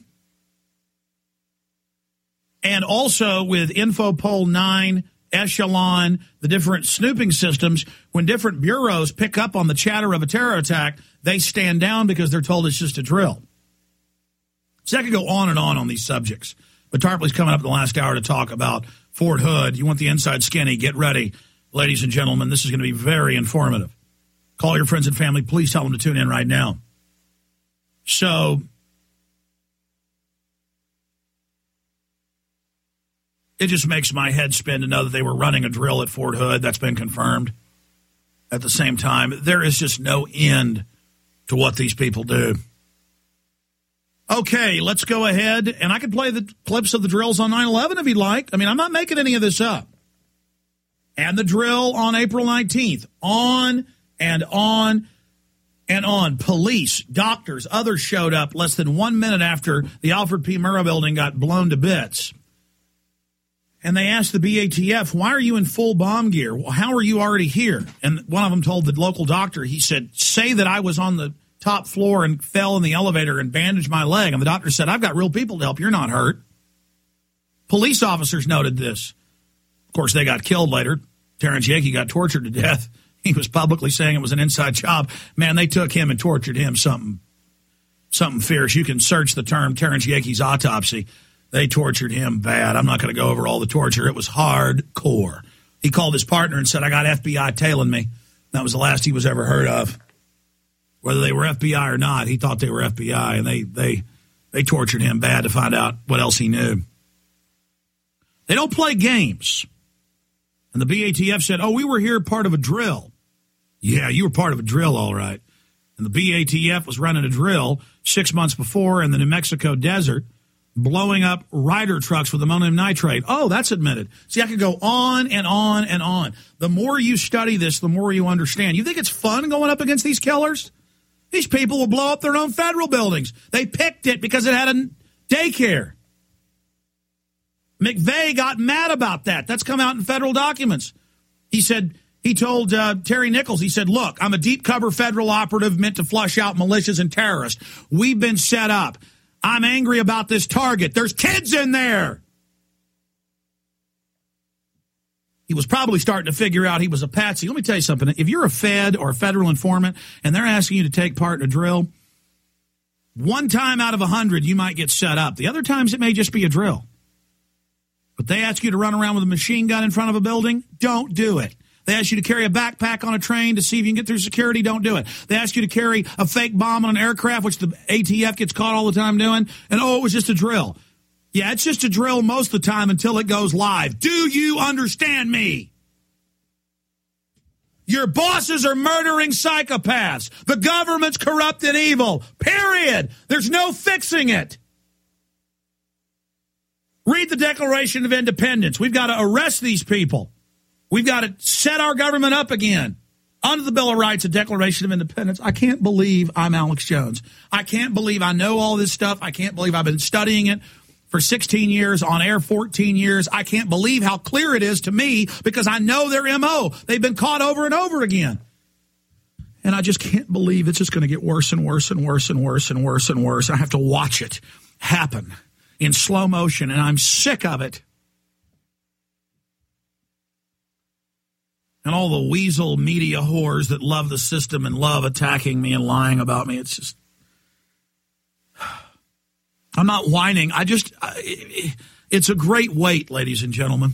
And also with Infopol nine, Echelon, the different snooping systems, when different bureaus pick up on the chatter of a terror attack, they stand down because they're told it's just a drill. So I could go on and on on these subjects. But Tarpley's coming up in the last hour to talk about Fort Hood. You want the inside skinny, get ready. Ladies and gentlemen, this is going to be very informative. Call your friends and family. Please tell them to tune in right now. So it just makes my head spin to know that they were running a drill at Fort Hood. That's been confirmed. At the same time, there is just no end to what these people do. Okay, let's go ahead, and I can play the clips of the drills on nine eleven if you'd like. I mean, I'm not making any of this up. And the drill on April nineteenth, on and on and on. Police, doctors, others showed up less than one minute after the Alfred P. Murrah building got blown to bits. And they asked the B A T F, why are you in full bomb gear? Well, how are you already here? And one of them told the local doctor, he said, say that I was on the top floor and fell in the elevator and bandaged my leg. And the doctor said, I've got real people to help. You're not hurt. Police officers noted this. Of course, they got killed later. Terrence Yakey got tortured to death he was publicly saying it was an inside job. Man, they took him and tortured him something, something fierce. You can search the term Terrence Yakee's autopsy. They tortured him bad. I'm not going to go over all the torture. It was hardcore. He called his partner and said, I got F B I tailing me. That was the last he was ever heard of. Whether they were F B I or not, he thought they were F B I, and they they they tortured him bad to find out what else he knew. They don't play games. And the B A T F said, oh, we were here part of a drill. Yeah, you were part of a drill, all right. And the B A T F was running a drill six months before in the New Mexico desert, blowing up Ryder trucks with ammonium nitrate. Oh, that's admitted. See, I could go on and on and on. The more you study this, the more you understand. You think it's fun going up against these killers? These people will blow up their own federal buildings. They picked it because it had a daycare. McVeigh got mad about that. That's come out in federal documents. He said, he told uh, Terry Nichols, he said, look, I'm a deep cover federal operative meant to flush out militias and terrorists. We've been set up. I'm angry about this target. There's kids in there. He was probably starting to figure out he was a patsy. Let me tell you something. If you're a Fed or a federal informant and they're asking you to take part in a drill, one time out of a hundred, you might get set up. The other times it may just be a drill. But they ask you to run around with a machine gun in front of a building, don't do it. They ask you to carry a backpack on a train to see if you can get through security, don't do it. They ask you to carry a fake bomb on an aircraft, which the A T F gets caught all the time doing, and oh, it was just a drill. Yeah, it's just a drill most of the time until it goes live. Do you understand me? Your bosses are murdering psychopaths. The government's corrupt and evil. Period. There's no fixing it. Read the Declaration of Independence. We've got to arrest these people. We've got to set our government up again. Under the Bill of Rights, the Declaration of Independence. I can't believe I'm Alex Jones. I can't believe I know all this stuff. I can't believe I've been studying it for sixteen years, on air fourteen years. I can't believe how clear it is to me because I know their M O. They've been caught over and over again. And I just can't believe it's just going to get worse and worse and worse and worse and worse and worse. I have to watch it happen in slow motion, and I'm sick of it. And all the weasel media whores that love the system and love attacking me and lying about me. It's just, I'm not whining. I just, it's a great weight, ladies and gentlemen.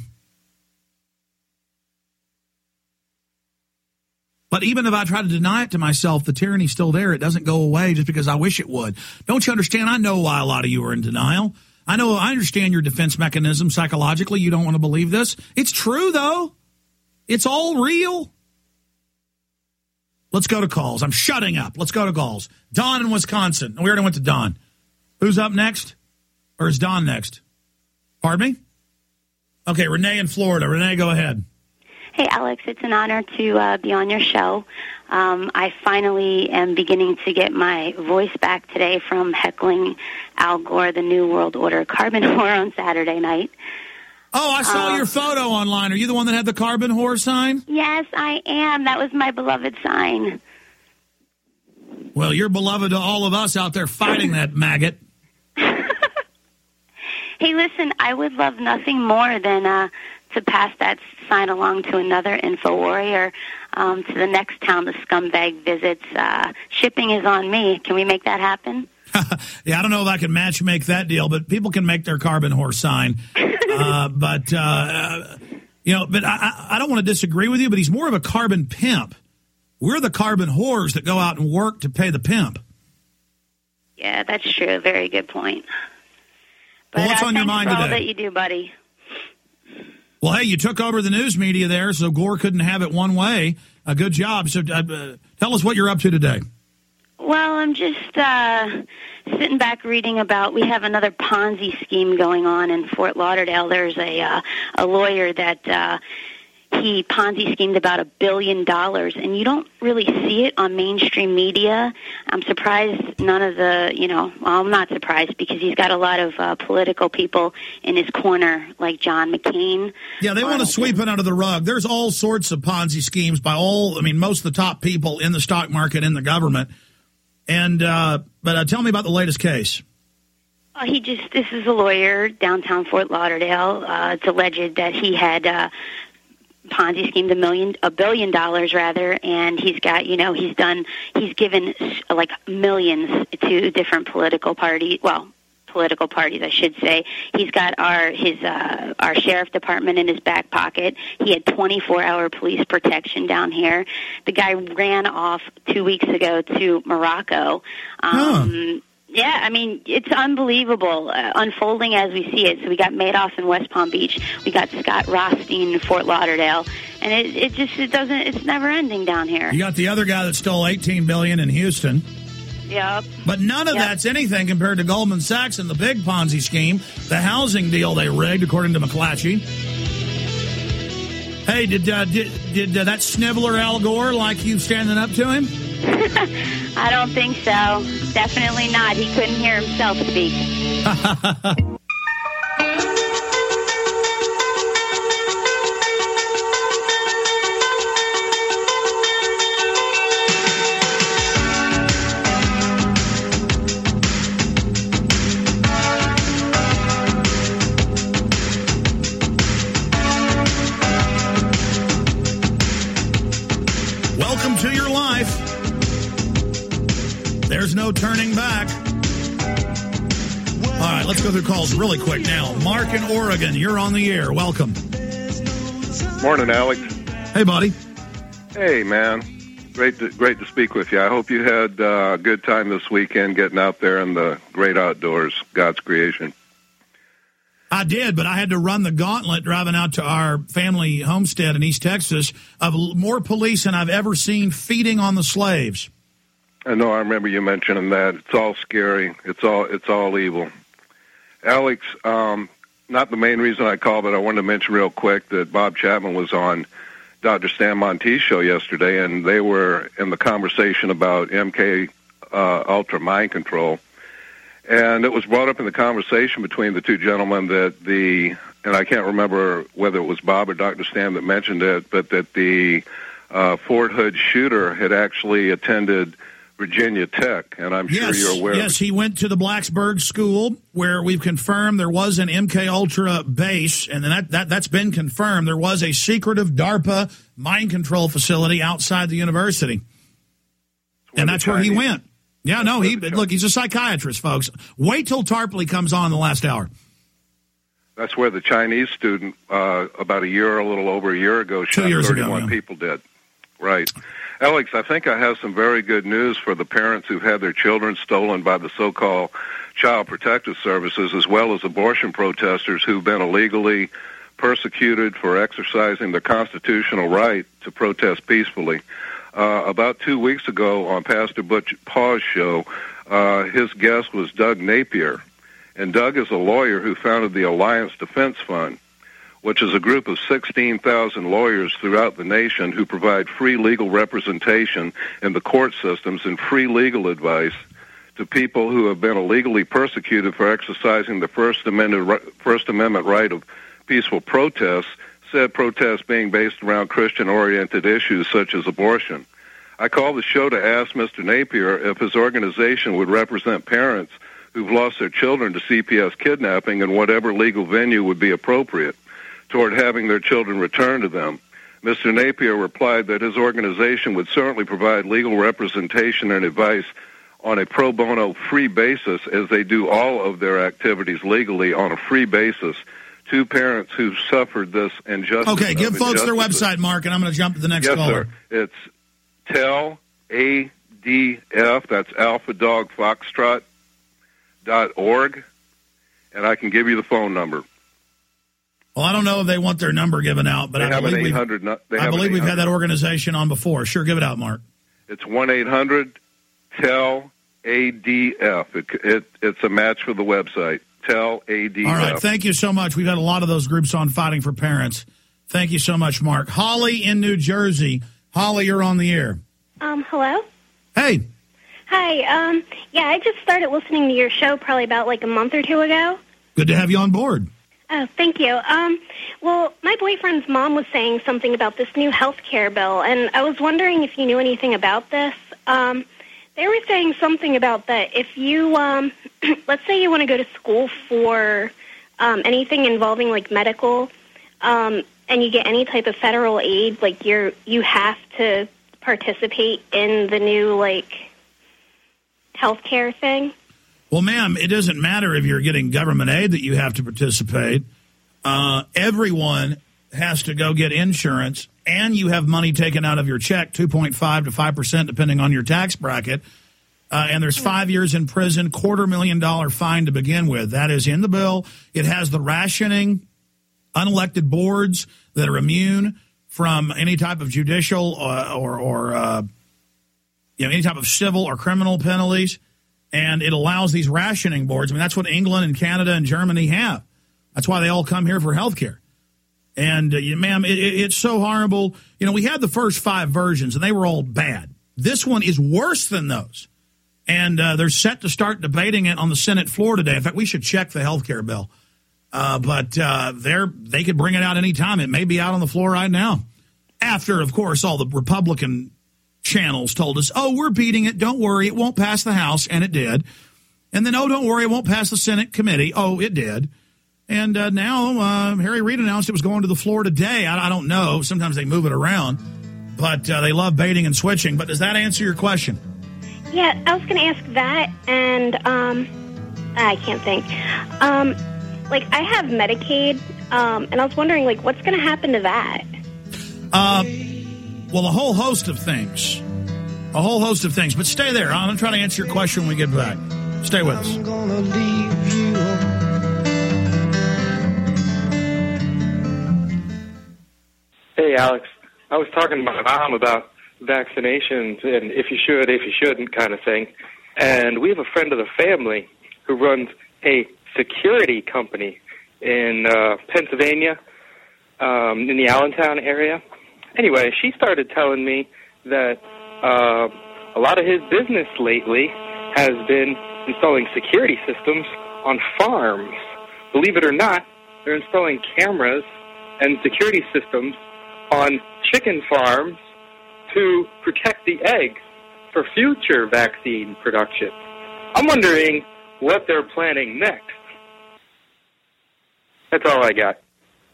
But even if I try to deny it to myself, the tyranny's still there. It doesn't go away just because I wish it would. Don't you understand? I know why a lot of you are in denial. I know, I understand your defense mechanism psychologically. You don't want to believe this. It's true, though. It's all real. Let's go to calls. I'm shutting up. Let's go to calls. Don in Wisconsin. We already went to Don. Who's up next? Or is Don next? Pardon me? Okay, Renee in Florida. Renee, go ahead. Hey, Alex. It's an honor to uh, be on your show. Um, I finally am beginning to get my voice back today from heckling Al Gore, the New World Order carbon whore on Saturday night. Oh, I saw uh, your photo online. Are you the one that had the carbon whore sign? Yes, I am. That was my beloved sign. Well, you're beloved to all of us out there fighting that maggot. Hey, listen, I would love nothing more than uh, to pass that sign along to another info warrior, um, to the next town the scumbag visits. Uh, shipping is on me. Can we make that happen? Yeah, I don't know if I can match make that deal, but people can make their carbon whore sign. Uh, but, uh, you know, but I, I don't want to disagree with you, but he's more of a carbon pimp. We're the carbon whores that go out and work to pay the pimp. Yeah, that's true. Very good point. But, well, what's uh, on your mind for today? All that you do, buddy. Well, hey, you took over the news media there, so Gore couldn't have it one way. A good job. So uh, tell us what you're up to today. Well, I'm just uh, sitting back reading about, we have another Ponzi scheme going on in Fort Lauderdale. There's a uh, a lawyer that uh, he Ponzi schemed about a billion dollars, and you don't really see it on mainstream media. I'm surprised none of the, you know, well, I'm not surprised because he's got a lot of uh, political people in his corner, like John McCain. Yeah, they want to sweep it under the rug. There's all sorts of Ponzi schemes by all, I mean, most of the top people in the stock market, in the government. And, uh, but uh, tell me about the latest case. Uh, he just, this is a lawyer downtown Fort Lauderdale. Uh, it's alleged that he had uh, Ponzi schemed a million, a billion dollars rather, and he's got, you know, he's done, he's given like millions to different political parties. Well, political parties, I should say. He's got our his uh, our sheriff department in his back pocket. He had twenty-four hour police protection down here. The guy ran off two weeks ago to Morocco. Um, huh. Yeah, I mean, it's unbelievable, uh, unfolding as we see it. So we got Madoff in West Palm Beach. We got Scott Rothstein in Fort Lauderdale. And it, it just, it doesn't, it's never ending down here. You got the other guy that stole eighteen billion dollars in Houston. Yep. But none of yep. that's anything compared to Goldman Sachs and the big Ponzi scheme, the housing deal they rigged, according to McClatchy. Hey, did uh, did, did uh, that sniveler Al Gore like you standing up to him? I don't think so. Definitely not. He couldn't hear himself speak. Welcome to your life. There's no turning back. All right, let's go through calls really quick now. Mark in Oregon, you're on the air. Welcome. Morning, Alex. Hey, buddy. Hey, man. Great to, great to speak with you. I hope you had uh, a good time this weekend getting out there in the great outdoors, God's creation. I did, but I had to run the gauntlet driving out to our family homestead in East Texas of more police than I've ever seen feeding on the slaves. I know. I remember you mentioning that. It's all scary. It's all it's all evil. Alex, um, not the main reason I called, but I wanted to mention real quick that Bob Chapman was on Doctor Stan Monteith's show yesterday, and they were in the conversation about M K uh, Ultra mind control. And it was brought up in the conversation between the two gentlemen that the, and I can't remember whether it was Bob or Doctor Stan that mentioned it, but that the uh, Fort Hood shooter had actually attended Virginia Tech, and I'm yes, sure you're aware. Yes, he went to the Blacksburg School, where we've confirmed there was an M K Ultra base, and that, that, that's been confirmed. There was a secretive DARPA mind control facility outside the university, and that's where he went. Yeah, no, he look, he's a psychiatrist, folks. Wait till Tarpley comes on the last hour. That's where the Chinese student, uh, about a year, a little over a year ago, shot thirty-one people dead. Right. Alex, I think I have some very good news for the parents who've had their children stolen by the so-called Child Protective Services, as well as abortion protesters who've been illegally persecuted for exercising their constitutional right to protest peacefully. Uh, about two weeks ago on Pastor Butch Paw's show, uh, his guest was Doug Napier. And Doug is a lawyer who founded the Alliance Defense Fund, which is a group of sixteen thousand lawyers throughout the nation who provide free legal representation in the court systems and free legal advice to people who have been illegally persecuted for exercising the First Amendment, First Amendment right of peaceful protest, said protests being based around Christian-oriented issues such as abortion. I called the show to ask Mister Napier if his organization would represent parents who've lost their children to C P S kidnapping in whatever legal venue would be appropriate toward having their children returned to them. Mister Napier replied that his organization would certainly provide legal representation and advice on a pro bono free basis, as they do all of their activities legally on a free basis, to parents who suffered this injustice. Okay, give folks their website, Mark, and I'm going to jump to the next yes, caller. Yes, sir. It's tell A D F, that's Alpha Dog Foxtrot, dot org, and I can give you the phone number. Well, I don't know if they want their number given out, but they I have believe, an we've, eight hundred, they I have believe an we've had that organization on before. Sure, give it out, Mark. It's one eight hundred tell A D F. It, it, it's a match for the website. tell A D F. All right, thank you so much. We've had a lot of those groups on Fighting for Parents. Thank you so much, Mark. Holly in New Jersey. Holly, you're on the air. Um, hello? Hey. Hi. Um, yeah, I just started listening to your show probably about like a month or two ago. Good to have you on board. Oh, thank you. Um, well, my boyfriend's mom was saying something about this new health care bill, and I was wondering if you knew anything about this. Um, they were saying something about that if you, um, let's say you want to go to school for um, anything involving like medical, um, and you get any type of federal aid, like you're you have to participate in the new like healthcare thing? Well, ma'am, it doesn't matter if you're getting government aid that you have to participate. Uh, everyone has to go get insurance, and you have money taken out of your check, two point five to five percent, depending on your tax bracket. Uh, and there's five years in prison, quarter million dollar fine to begin with. That is in the bill. It has the rationing, unelected boards that are immune from any type of judicial or, or, or uh, you know, any type of civil or criminal penalties. And it allows these rationing boards. I mean, that's what England and Canada and Germany have. That's why they all come here for health care. And, uh, you, ma'am, it, it, it's so horrible. You know, we had the first five versions, and they were all bad. This one is worse than those. And uh, they're set to start debating it on the Senate floor today. In fact, we should check the health care bill. Uh, but uh, they're, they could bring it out any time. It may be out on the floor right now. After, of course, all the Republican channels told us, oh, we're beating it. Don't worry. It won't pass the House. And it did. And then, oh, don't worry. It won't pass the Senate committee. Oh, it did. And uh, now uh, Harry Reid announced it was going to the floor today. I, I don't know. Sometimes they move it around. But uh, they love baiting and switching. But does that answer your question? Yeah, I was going to ask that, and um, I can't think. Um, like, I have Medicaid, um, and I was wondering, like, what's going to happen to that? Uh, well, a whole host of things. A whole host of things. But stay there. I'm going to try to answer your question when we get back. Stay with us. I'm gonna leave you. Hey, Alex. I was talking to my mom about vaccinations and if you should, if you shouldn't kind of thing. And we have a friend of the family who runs a security company in uh, Pennsylvania, um, in the Allentown area. Anyway, she started telling me that uh, a lot of his business lately has been installing security systems on farms. Believe it or not, they're installing cameras and security systems on chicken farms to protect the eggs for future vaccine production. I'm wondering what they're planning next. That's all I got.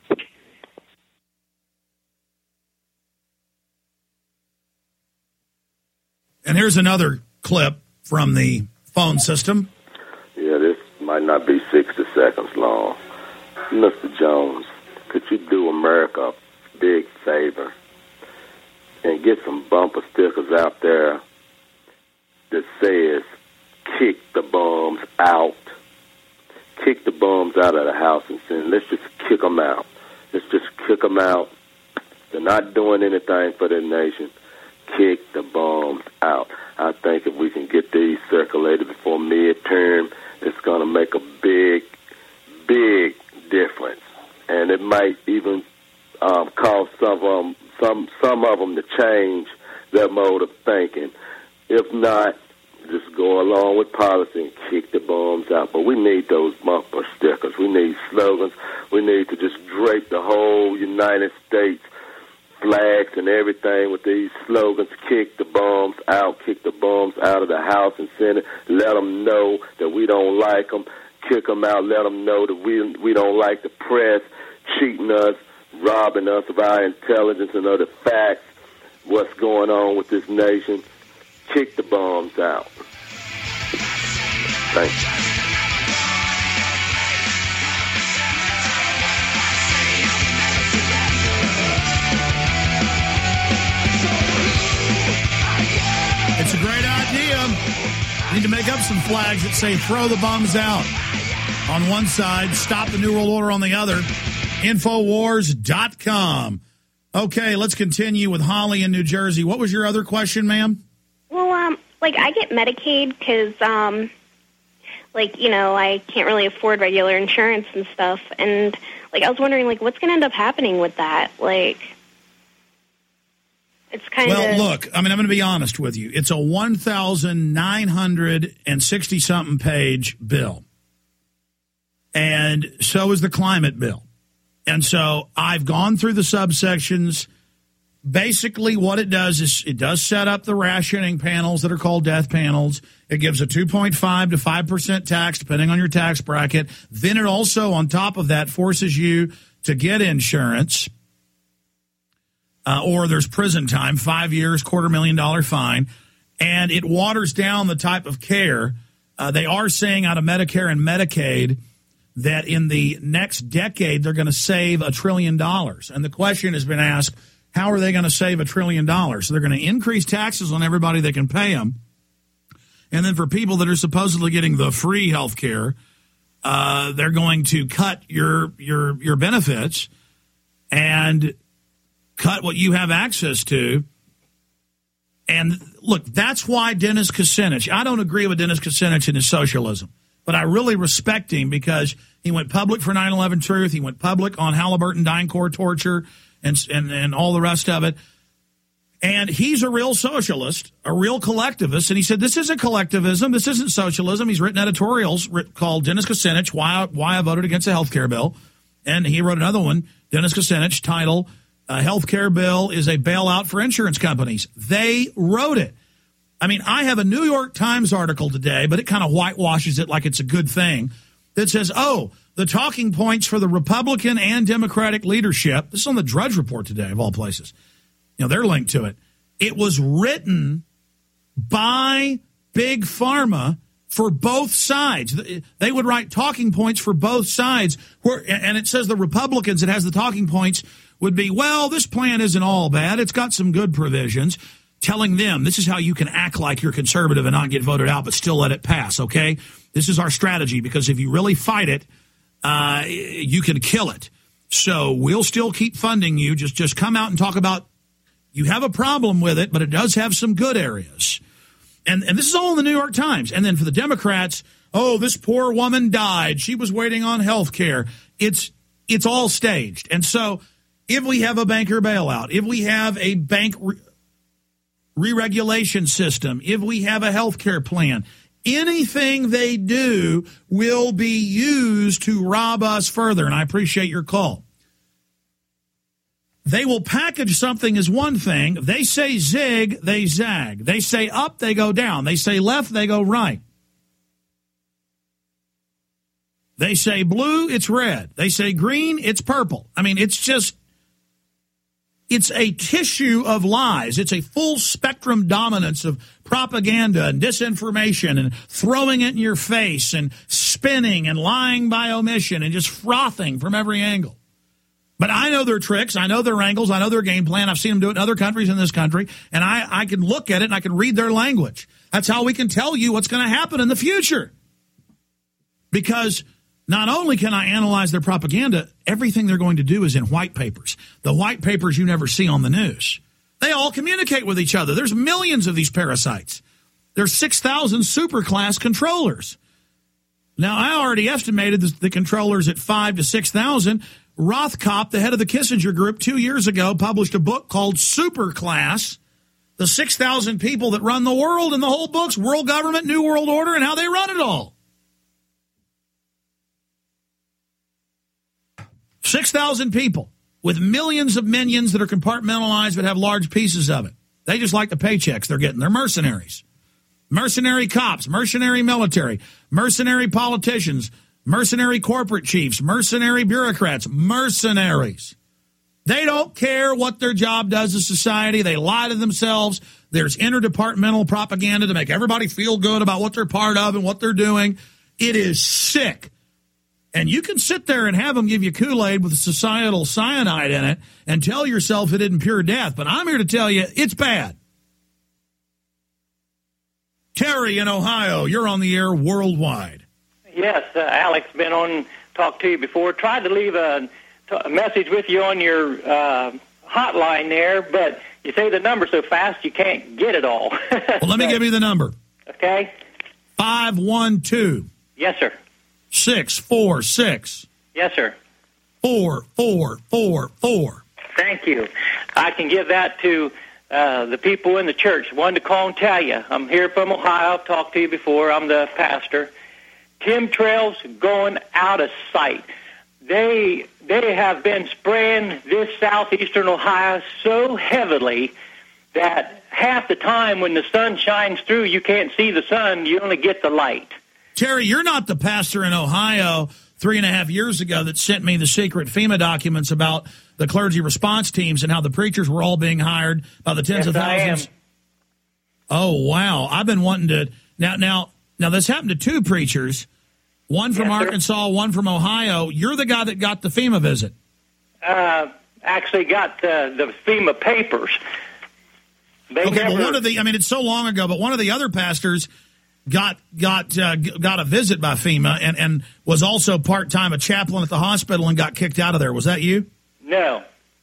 And here's another clip from the phone system. Yeah, this might not be sixty seconds long. Mister Jones, could you do America a big favor and get some bumper stickers out there that says, kick the bums out. Kick the bums out of the House and Senate. Let's just kick them out. Let's just kick them out. They're not doing anything for the nation. Kick the bums out. I think if we can get these circulated before midterm, it's going to make a big, big difference. And it might even um, cause some of them, some, some of them to change their mode of thinking. If not, just go along with policy and kick the bums out. But we need those bumper stickers. We need slogans. We need to just drape the whole United States flags and everything with these slogans. Kick the bums out. Kick the bums out of the House and Senate. Let them know that we don't like them. Kick them out. Let them know that we we don't like the press cheating us, robbing us of our intelligence and other facts. What's going on with this nation? Kick the bombs out. Thanks. It's a great idea. You need to make up some flags that say throw the bombs out on one side, stop the New World Order on the other. Infowars dot com. Okay, let's continue with Holly in New Jersey. What was your other question, ma'am? Well, um, like, I get Medicaid because, um, like, you know, I can't really afford regular insurance and stuff. And, like, I was wondering, like, what's going to end up happening with that? Like, it's kind of... Well, look, I mean, I'm going to be honest with you. It's a one thousand nine hundred sixty-something page bill. And so is the climate bill. And so I've gone through the subsections. Basically, what it does is it does set up the rationing panels that are called death panels. It gives a two point five to five percent tax, depending on your tax bracket. Then it also, on top of that, forces you to get insurance. uh, or there's prison time, five years, quarter million dollar fine, and it waters down the type of care. Uh, they are saying out of Medicare and Medicaid that in the next decade they're going to save a trillion dollars. And the question has been asked, how are they going to save a trillion dollars? So they're going to increase taxes on everybody that can pay them. And then for people that are supposedly getting the free health care, uh, they're going to cut your your your benefits and cut what you have access to. And look, that's why Dennis Kucinich, I don't agree with Dennis Kucinich and his socialism, but I really respect him because he went public for nine eleven Truth. He went public on Halliburton DynCorp torture and, and, and all the rest of it. And he's a real socialist, a real collectivist. And he said, this isn't collectivism. This isn't socialism. He's written editorials called Dennis Kucinich, Why, Why I Voted Against the Health Care Bill. And he wrote another one, Dennis Kucinich, title, A Health Care Bill is a Bailout for Insurance Companies. They wrote it. I mean, I have a New York Times article today, but it kind of whitewashes it like it's a good thing, that says, oh, the talking points for the Republican and Democratic leadership, this is on the Drudge Report today, of all places. You know, they're linked to it. It was written by Big Pharma for both sides. They would write talking points for both sides. Where, and it says the Republicans, it has the talking points, would be, well, this plan isn't all bad. It's got some good provisions. Telling them this is how you can act like you're conservative and not get voted out, but still let it pass, okay? This is our strategy, because if you really fight it, uh, you can kill it. So we'll still keep funding you. Just, just come out and talk about you have a problem with it, but it does have some good areas. And, and this is all in the New York Times. And then for the Democrats, oh, this poor woman died. She was waiting on health care. It's, it's all staged. And so if we have a banker bailout, if we have a bank re- re-regulation system, if we have a health care plan, anything they do will be used to rob us further. And I appreciate your call. They will package something as one thing. They say zig, they zag. They say up, they go down. They say left, they go right. They say blue, it's red. They say green, it's purple. I mean, it's just, it's a tissue of lies. It's a full spectrum dominance of propaganda and disinformation and throwing it in your face and spinning and lying by omission and just frothing from every angle. But I know their tricks. I know their angles. I know their game plan. I've seen them do it in other countries in this country. And I, I can look at it and I can read their language. That's how we can tell you what's going to happen in the future. Because not only can I analyze their propaganda, everything they're going to do is in white papers. The white papers you never see on the news. They all communicate with each other. There's millions of these parasites. There's six thousand superclass controllers. Now, I already estimated the, the controllers at five to six thousand. Rothkopf, the head of the Kissinger Group, two years ago published a book called Superclass, the six thousand people that run the world, and the whole book's world government, new world order, and how they run it all. six thousand people with millions of minions that are compartmentalized but have large pieces of it. They just like the paychecks they're getting. They're mercenaries. Mercenary cops, mercenary military, mercenary politicians, mercenary corporate chiefs, mercenary bureaucrats, mercenaries. They don't care what their job does to society. They lie to themselves. There's interdepartmental propaganda to make everybody feel good about what they're part of and what they're doing. It is sick. And you can sit there and have them give you Kool-Aid with societal cyanide in it and tell yourself it isn't pure death. But I'm here to tell you it's bad. Terry in Ohio, you're on the air worldwide. Yes, uh, Alex, been on, talked to you before. Tried to leave a, a message with you on your uh, hotline there, but you say the number so fast you can't get it all. Well, let me give you the number. Okay. five one two. Yes, sir. six four six. Yes, sir. four four four four. Thank you. I can give that to uh, the people in the church. One to call and tell you. I'm here from Ohio. I've talked to you before. I'm the pastor. Chemtrails going out of sight. They they have been spraying this southeastern Ohio so heavily that half the time when the sun shines through, you can't see the sun. You only get the light. Terry, you're not the pastor in Ohio three and a half years ago that sent me the secret FEMA documents about the clergy response teams and how the preachers were all being hired by the tens Yes, of thousands. I am. Oh, wow. I've been wanting to now now now this happened to two preachers, one from Yes, sir. Arkansas, one from Ohio. You're the guy that got the FEMA visit. Uh, actually got uh, the FEMA papers. They okay, never, well, one of the I mean it's so long ago, but one of the other pastors got got uh, got a visit by FEMA and, and was also part-time a chaplain at the hospital and got kicked out of there. Was that you? No.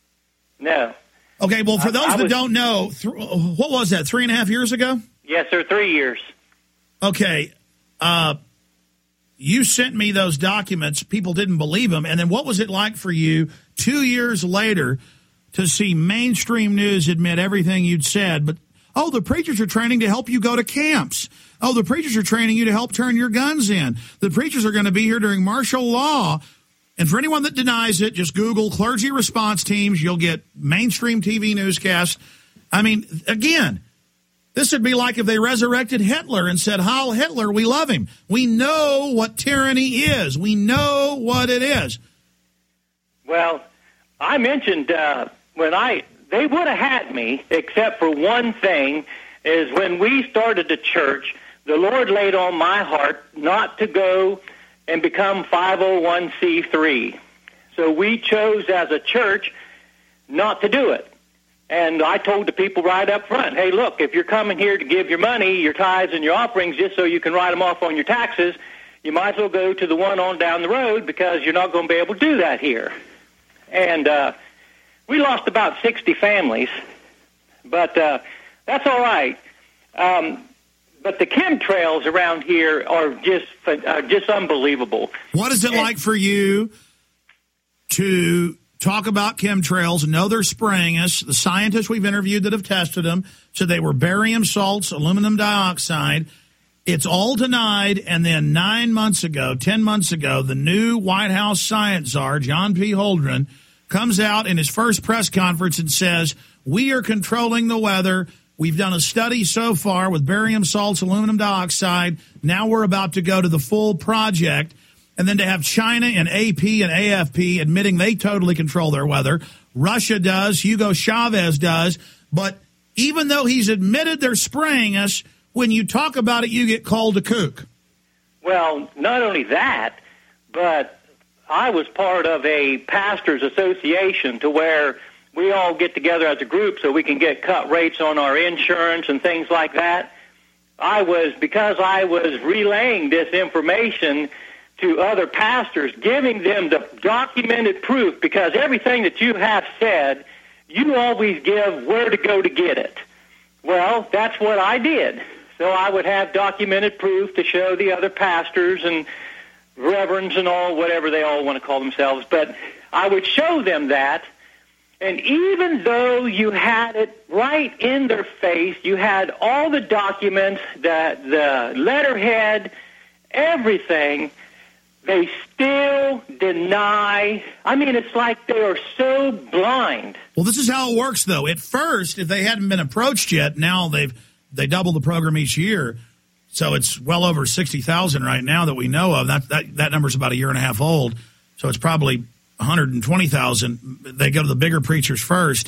No. Okay, well, for I- those I that was- don't know, th- what was that, three and a half years ago? Yes, sir, three years. Okay, uh, you sent me those documents. People didn't believe them. And then what was it like for you two years later to see mainstream news admit everything you'd said? But, oh, the preachers are training to help you go to camps. Oh, the preachers are training you to help turn your guns in. The preachers are going to be here during martial law. And for anyone that denies it, just Google clergy response teams. You'll get mainstream T V newscasts. I mean, again, this would be like if they resurrected Hitler and said, Heil Hitler, we love him. We know what tyranny is. We know what it is. Well, I mentioned uh, when I, they would have had me, except for one thing, is when we started the church, the Lord laid on my heart not to go and become five oh one c three. So we chose as a church not to do it. And I told the people right up front, hey, look, if you're coming here to give your money, your tithes and your offerings, just so you can write them off on your taxes, you might as well go to the one on down the road because you're not going to be able to do that here. And uh, we lost about sixty families, but uh, that's all right. Um, but the chemtrails around here are just uh, just unbelievable. What is it and, like for you to talk about chemtrails, know they're spraying us? The scientists we've interviewed that have tested them said they were barium salts, aluminum dioxide. It's all denied, and then nine months ago, ten months ago, the new White House science czar, John P. Holdren, comes out in his first press conference and says, we are controlling the weather. We've done a study so far with barium salts, aluminum dioxide. Now we're about to go to the full project. And then to have China and A P and A F P admitting they totally control their weather. Russia does. Hugo Chavez does. But even though he's admitted they're spraying us, when you talk about it, you get called a kook. Well, not only that, but I was part of a pastors association to where we all get together as a group so we can get cut rates on our insurance and things like that. I was, because I was relaying this information to other pastors, giving them the documented proof, because everything that you have said, you always give where to go to get it. Well, that's what I did. So I would have documented proof to show the other pastors and reverends and all, whatever they all want to call themselves. But I would show them that, and even though you had it right in their face, you had all the documents, the, the letterhead, everything, they still deny. I mean, it's like they are so blind. Well, this is how it works, though. At first, if they hadn't been approached yet, now they've they double the program each year. So it's well over sixty thousand right now that we know of. That, that, that number's about a year and a half old. So it's probably one hundred twenty thousand. They go to the bigger preachers first.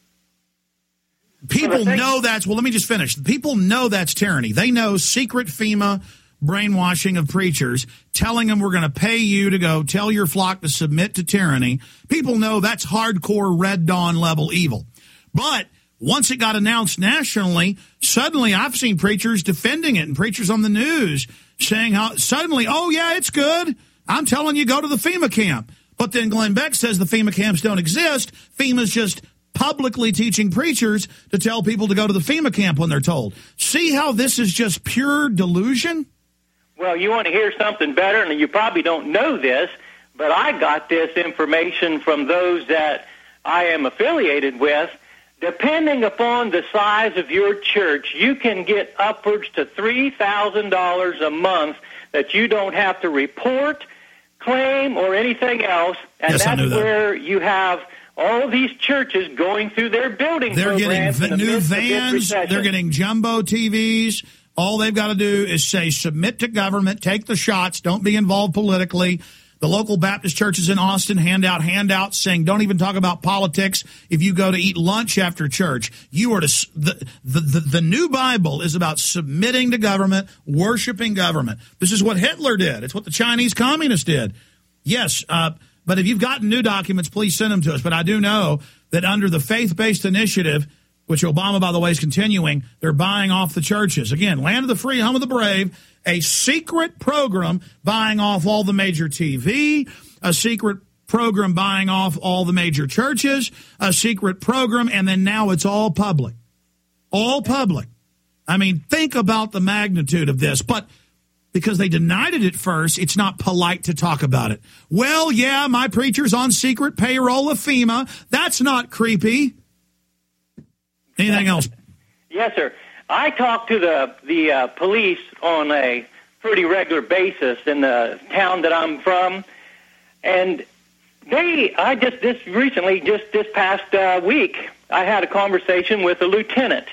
People know that's, well, let me just finish. People know that's tyranny. They know secret FEMA brainwashing of preachers, telling them we're going to pay you to go tell your flock to submit to tyranny. People know that's hardcore Red Dawn level evil. But once it got announced nationally, suddenly I've seen preachers defending it and preachers on the news saying how suddenly, oh, yeah, it's good. I'm telling you, go to the FEMA camp. But then Glenn Beck says the FEMA camps don't exist. FEMA's just publicly teaching preachers to tell people to go to the FEMA camp when they're told. See how this is just pure delusion? Well, you want to hear something better, and you probably don't know this, but I got this information from those that I am affiliated with. Depending upon the size of your church, you can get upwards to three thousand dollars a month that you don't have to report, claim, or anything else, and yes, that's that. where you have all these churches going through their building They're programs. getting in the new midst of this vans. recession. They're getting jumbo T Vs. All they've got to do is say, submit to government, take the shots, don't be involved politically. The local Baptist churches in Austin hand out handouts saying, don't even talk about politics. If you go to eat lunch after church, you are to, the, the, the, the new Bible is about submitting to government, worshiping government. This is what Hitler did. It's what the Chinese communists did. Yes, uh, but if you've gotten new documents, please send them to us. But I do know that under the faith-based initiative, which Obama, by the way, is continuing, they're buying off the churches. Again, land of the free, home of the brave, a secret program buying off all the major T V, a secret program buying off all the major churches, a secret program, and then now it's all public. All public. I mean, think about the magnitude of this. But because they denied it at first, it's not polite to talk about it. Well, yeah, my preacher's on secret payroll of FEMA. That's not creepy. Anything else? Yes, sir. I talk to the the uh, police on a pretty regular basis in the town that I'm from, and they. I just this recently, just this past uh, week, I had a conversation with a lieutenant,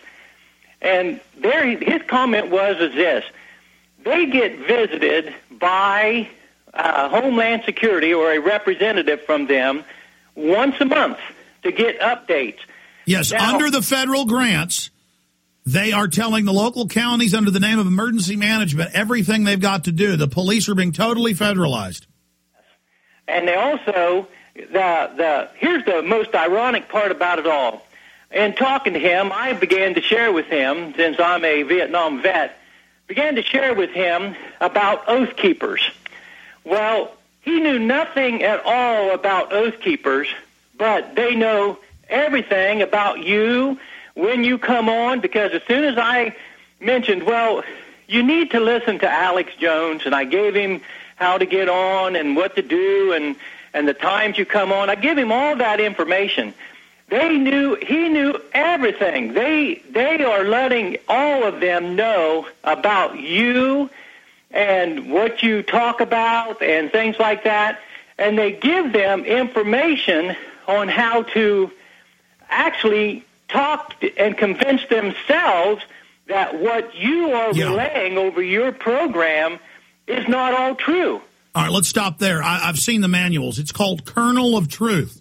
and there his comment was is this: they get visited by uh, Homeland Security or a representative from them once a month to get updates. Yes, now, under the federal grants, they are telling the local counties under the name of emergency management everything they've got to do. The police are being totally federalized. And they also, the the here's the most ironic part about it all. In talking to him, I began to share with him, since I'm a Vietnam vet, began to share with him about Oath Keepers. Well, he knew nothing at all about Oath Keepers, but they know everything about you when you come on, because as soon as I mentioned, well, you need to listen to Alex Jones, and I gave him how to get on and what to do and, and the times you come on, I give him all that information. They knew, he knew everything. They, they are letting all of them know about you and what you talk about and things like that, and they give them information on how to actually talk and convince themselves that what you are yeah. relaying over your program is not all true. All right, let's stop there. I, I've seen the manuals. It's called Kernel of Truth.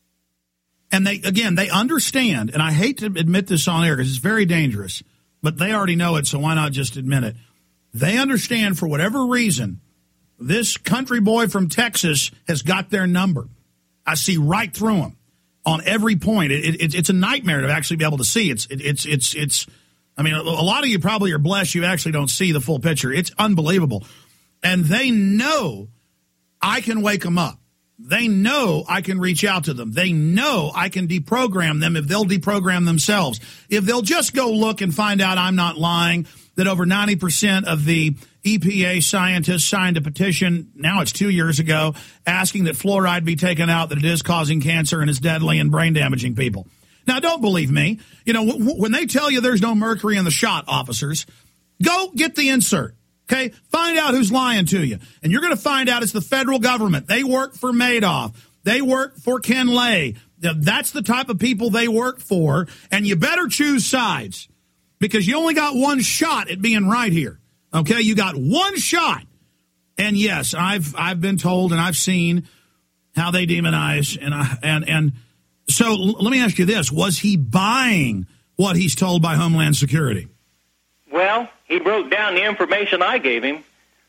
And they, again, they understand, and I hate to admit this on air because it's very dangerous, but they already know it, so why not just admit it? They understand, for whatever reason, this country boy from Texas has got their number. I see right through them. On every point, it, it, it's a nightmare to actually be able to see. It's, it, it's, it's, it's. I mean, a, a lot of you probably are blessed you actually don't see the full picture. It's unbelievable, and they know I can wake them up. They know I can reach out to them. They know I can deprogram them if they'll deprogram themselves. If they'll just go look and find out I'm not lying, that over ninety percent of the E P A scientists signed a petition, now it's two years ago, asking that fluoride be taken out, that it is causing cancer and is deadly and brain damaging people. Now, don't believe me. You know, w- when they tell you there's no mercury in the shot, officers, go get the insert, okay? Find out who's lying to you. And you're going to find out it's the federal government. They work for Madoff. They work for Ken Lay. That's the type of people they work for, and you better choose sides because you only got one shot at being right here. Okay, you got one shot. And yes, I've I've been told and I've seen how they demonize. And I, and and so l- let me ask you this. Was he buying what he's told by Homeland Security? Well, he wrote down the information I gave him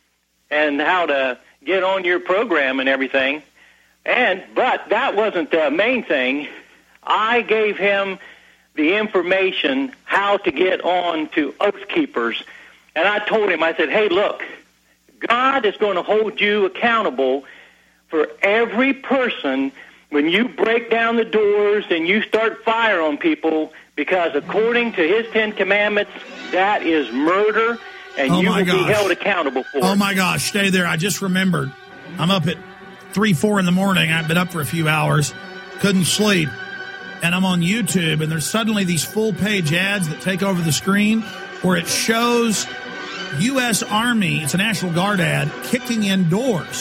and how to get on your program and everything. And but that wasn't the main thing. I gave him the information how to get on to Oath Keepers. And I told him, I said, hey, look, God is going to hold you accountable for every person when you break down the doors and you start fire on people, because according to his Ten Commandments, that is murder, and oh you will gosh. be held accountable for oh it. Oh, my gosh, stay there. I just remembered. I'm up at three, four in the morning. I've been up for a few hours, couldn't sleep, and I'm on YouTube, and there's suddenly these full-page ads that take over the screen where it shows U S Army, it's a National Guard ad, kicking in doors.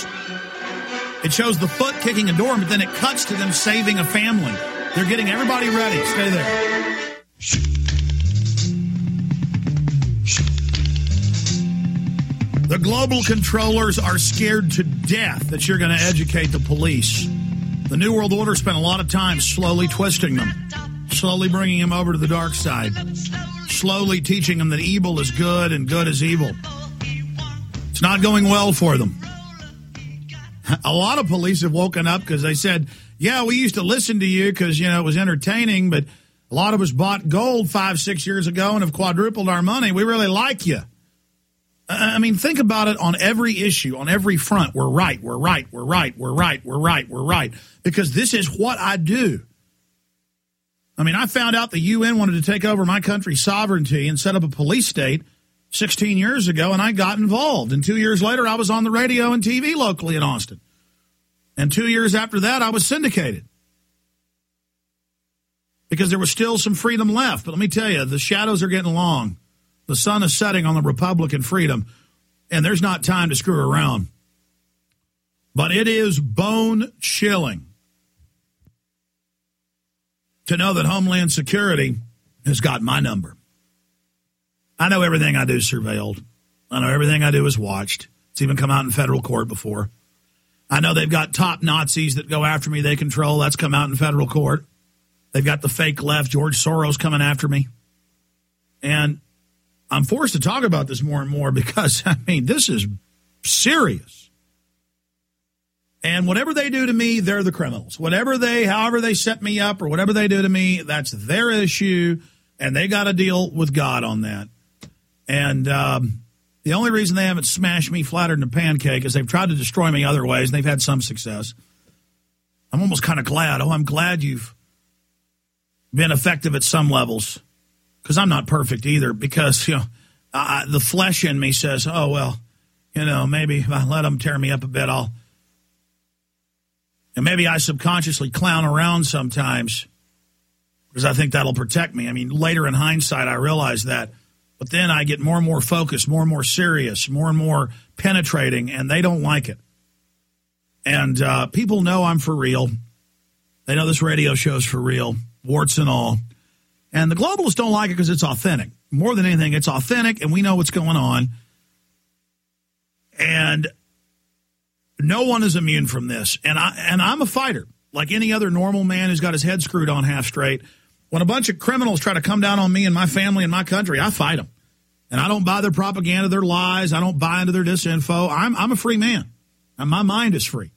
It shows the foot kicking a door, but then it cuts to them saving a family. They're getting everybody ready. Stay there. The global controllers are scared to death that you're going to educate the police. The New World Order spent a lot of time slowly twisting them, slowly bringing them over to the dark side, slowly teaching them that evil is good and good is evil. It's not going well for them. A lot of police have woken up because they said, yeah, we used to listen to you because, you know, it was entertaining, but a lot of us bought gold five, six years ago and have quadrupled our money. We really like you. I mean, think about it on every issue, on every front. We're right, we're right, we're right, we're right, we're right, we're right. Because this is what I do. I mean, I found out the U N wanted to take over my country's sovereignty and set up a police state sixteen years ago, and I got involved. And two years later, I was on the radio and T V locally in Austin. And two years after that, I was syndicated. Because there was still some freedom left. But let me tell you, the shadows are getting long. The sun is setting on the Republican freedom, and there's not time to screw around. But it is bone-chilling to know that Homeland Security has got my number. I know everything I do is surveilled. I know everything I do is watched. It's even come out in federal court before. I know they've got top Nazis that go after me they control. That's come out in federal court. They've got the fake left, George Soros, coming after me. And I'm forced to talk about this more and more because, I mean, this is serious. And whatever they do to me, they're the criminals. Whatever they, however they set me up or whatever they do to me, that's their issue, and they got to deal with God on that. And um, the only reason they haven't smashed me flatter than a pancake is they've tried to destroy me other ways, and they've had some success. I'm almost kind of glad. Oh, I'm glad you've been effective at some levels. Because I'm not perfect either, because, you know, uh, the flesh in me says, oh, well, you know, maybe if I let them tear me up a bit, I'll, and maybe I subconsciously clown around sometimes because I think that'll protect me. I mean, later in hindsight, I realize that, but then I get more and more focused, more and more serious, more and more penetrating, and they don't like it. And uh, people know I'm for real. They know this radio show's for real, warts and all. And the globalists don't like it because it's authentic. More than anything, it's authentic, and we know what's going on. And no one is immune from this. And, I, and I'm a fighter, like any other normal man who's got his head screwed on half straight. When a bunch of criminals try to come down on me and my family and my country, I fight them. And I don't buy their propaganda, their lies. I don't buy into their disinfo. I'm, I'm a free man, and my mind is free.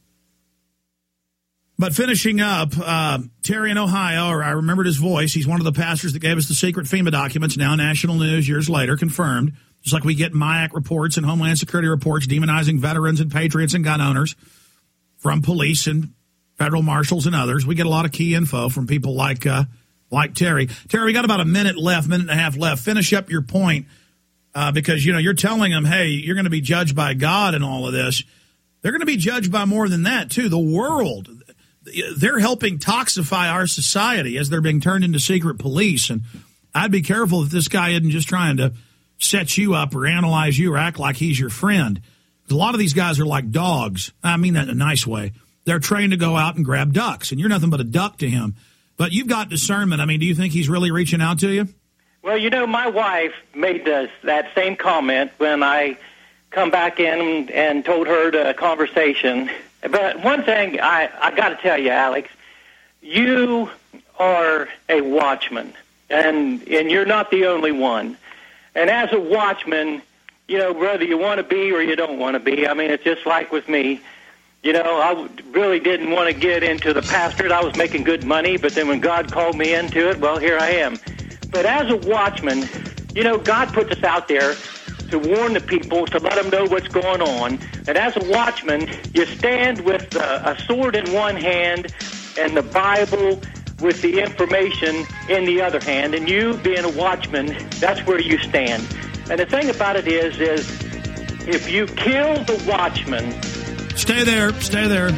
But finishing up, uh, Terry in Ohio, or I remembered his voice. He's one of the pastors that gave us the secret FEMA documents, now national news years later, confirmed. Just like we get M I A C reports and Homeland Security reports demonizing veterans and patriots and gun owners from police and federal marshals and others. We get a lot of key info from people like uh, like Terry. Terry, we got about a minute left, minute and a half left. Finish up your point uh, because, you know, you're telling them, hey, you're going to be judged by God and all of this. They're going to be judged by more than that, too. The world. They're helping toxify our society as they're being turned into secret police. And I'd be careful if this guy isn't just trying to set you up or analyze you or act like he's your friend. A lot of these guys are like dogs. I mean that in a nice way. They're trained to go out and grab ducks, and you're nothing but a duck to him. But you've got discernment. I mean, do you think he's really reaching out to you? Well, you know, my wife made this, that same comment when I come back in and told her the conversation. But one thing I, I got to tell you, Alex, you are a watchman, and and you're not the only one. And as a watchman, you know, whether you want to be or you don't want to be, I mean, it's just like with me. You know, I really didn't want to get into the pastorate. I was making good money, but then when God called me into it, well, here I am. But as a watchman, you know, God put us out there to warn the people, to let them know what's going on. And as a watchman, you stand with a, a sword in one hand and the Bible with the information in the other hand. And you, being a watchman, that's where you stand. And the thing about it is, is if you kill the watchman... Stay there. Stay there.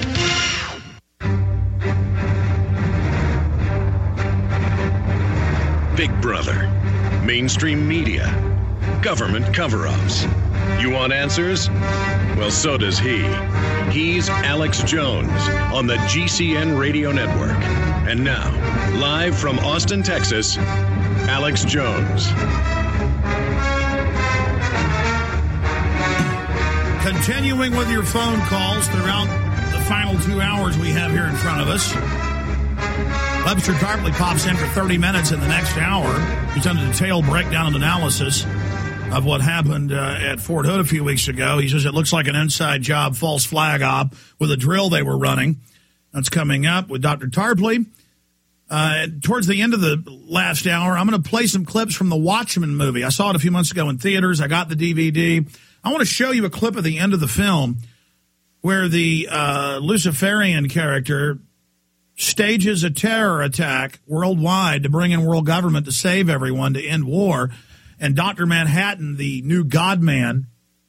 Big Brother, mainstream media, government cover-ups. You want answers? Well, so does he. He's Alex Jones on the G C N Radio Network. And now, live from Austin, Texas, Alex Jones. Continuing with your phone calls throughout the final two hours we have here in front of us. Webster Tarpley pops in for thirty minutes in the next hour. He's done a detailed breakdown and analysis of what happened uh, at Fort Hood a few weeks ago. He says it looks like an inside job, false flag op with a drill they were running. That's coming up with Doctor Tarpley. Uh, towards the end of the last hour, I'm going to play some clips from the Watchmen movie. I saw it a few months ago in theaters. I got the D V D. I want to show you a clip of the end of the film where the uh, Luciferian character stages a terror attack worldwide to bring in world government to save everyone, to end war. And Doctor Manhattan, the new God-man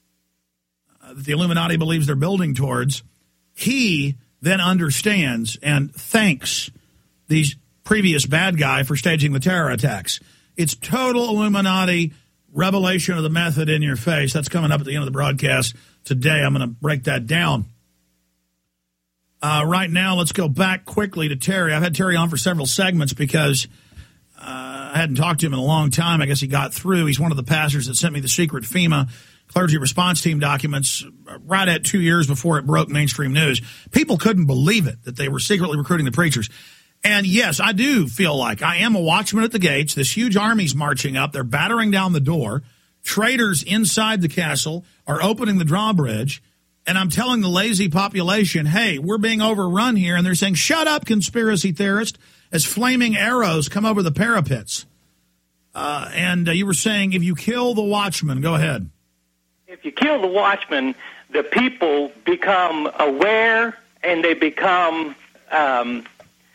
uh, that the Illuminati believes they're building towards, he then understands and thanks these previous bad guy for staging the terror attacks. It's total Illuminati revelation of the method in your face. That's coming up at the end of the broadcast today. I'm going to break that down. Uh, right now, let's go back quickly to Terry. I've had Terry on for several segments because uh, I hadn't talked to him in a long time. I guess he got through. He's one of the pastors that sent me the secret FEMA clergy response team documents right at two years before it broke mainstream news. People couldn't believe it, that they were secretly recruiting the preachers. And yes, I do feel like I am a watchman at the gates. This huge army's marching up. They're battering down the door. Traitors inside the castle are opening the drawbridge. And I'm telling the lazy population, hey, we're being overrun here. And they're saying, shut up, conspiracy theorist, as flaming arrows come over the parapets. Uh, and uh, you were saying, if you kill the watchman, go ahead. If you kill the watchman, the people become aware and they become um,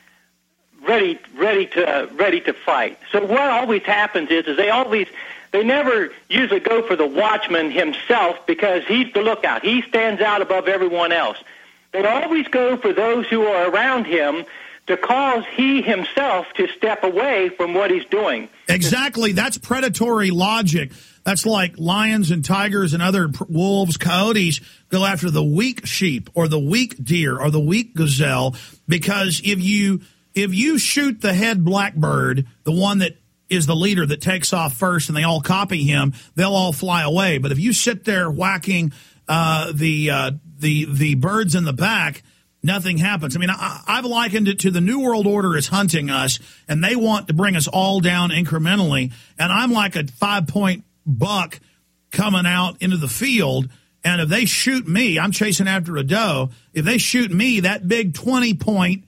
ready, ready to ready to fight. So what always happens is, is they always they never usually go for the watchman himself because he's the lookout. He stands out above everyone else. They always go for those who are around him to cause he himself to step away from what he's doing. Exactly. That's predatory logic. That's like lions and tigers and other wolves, coyotes go after the weak sheep or the weak deer or the weak gazelle, because if you if you shoot the head blackbird, the one that is the leader that takes off first and they all copy him, they'll all fly away. But if you sit there whacking uh, the uh, the the birds in the back, nothing happens. I mean, I, I've likened it to the New World Order is hunting us, and they want to bring us all down incrementally. And I'm like a five-point buck coming out into the field, and if they shoot me, I'm chasing after a doe. If they shoot me, that big twenty-point,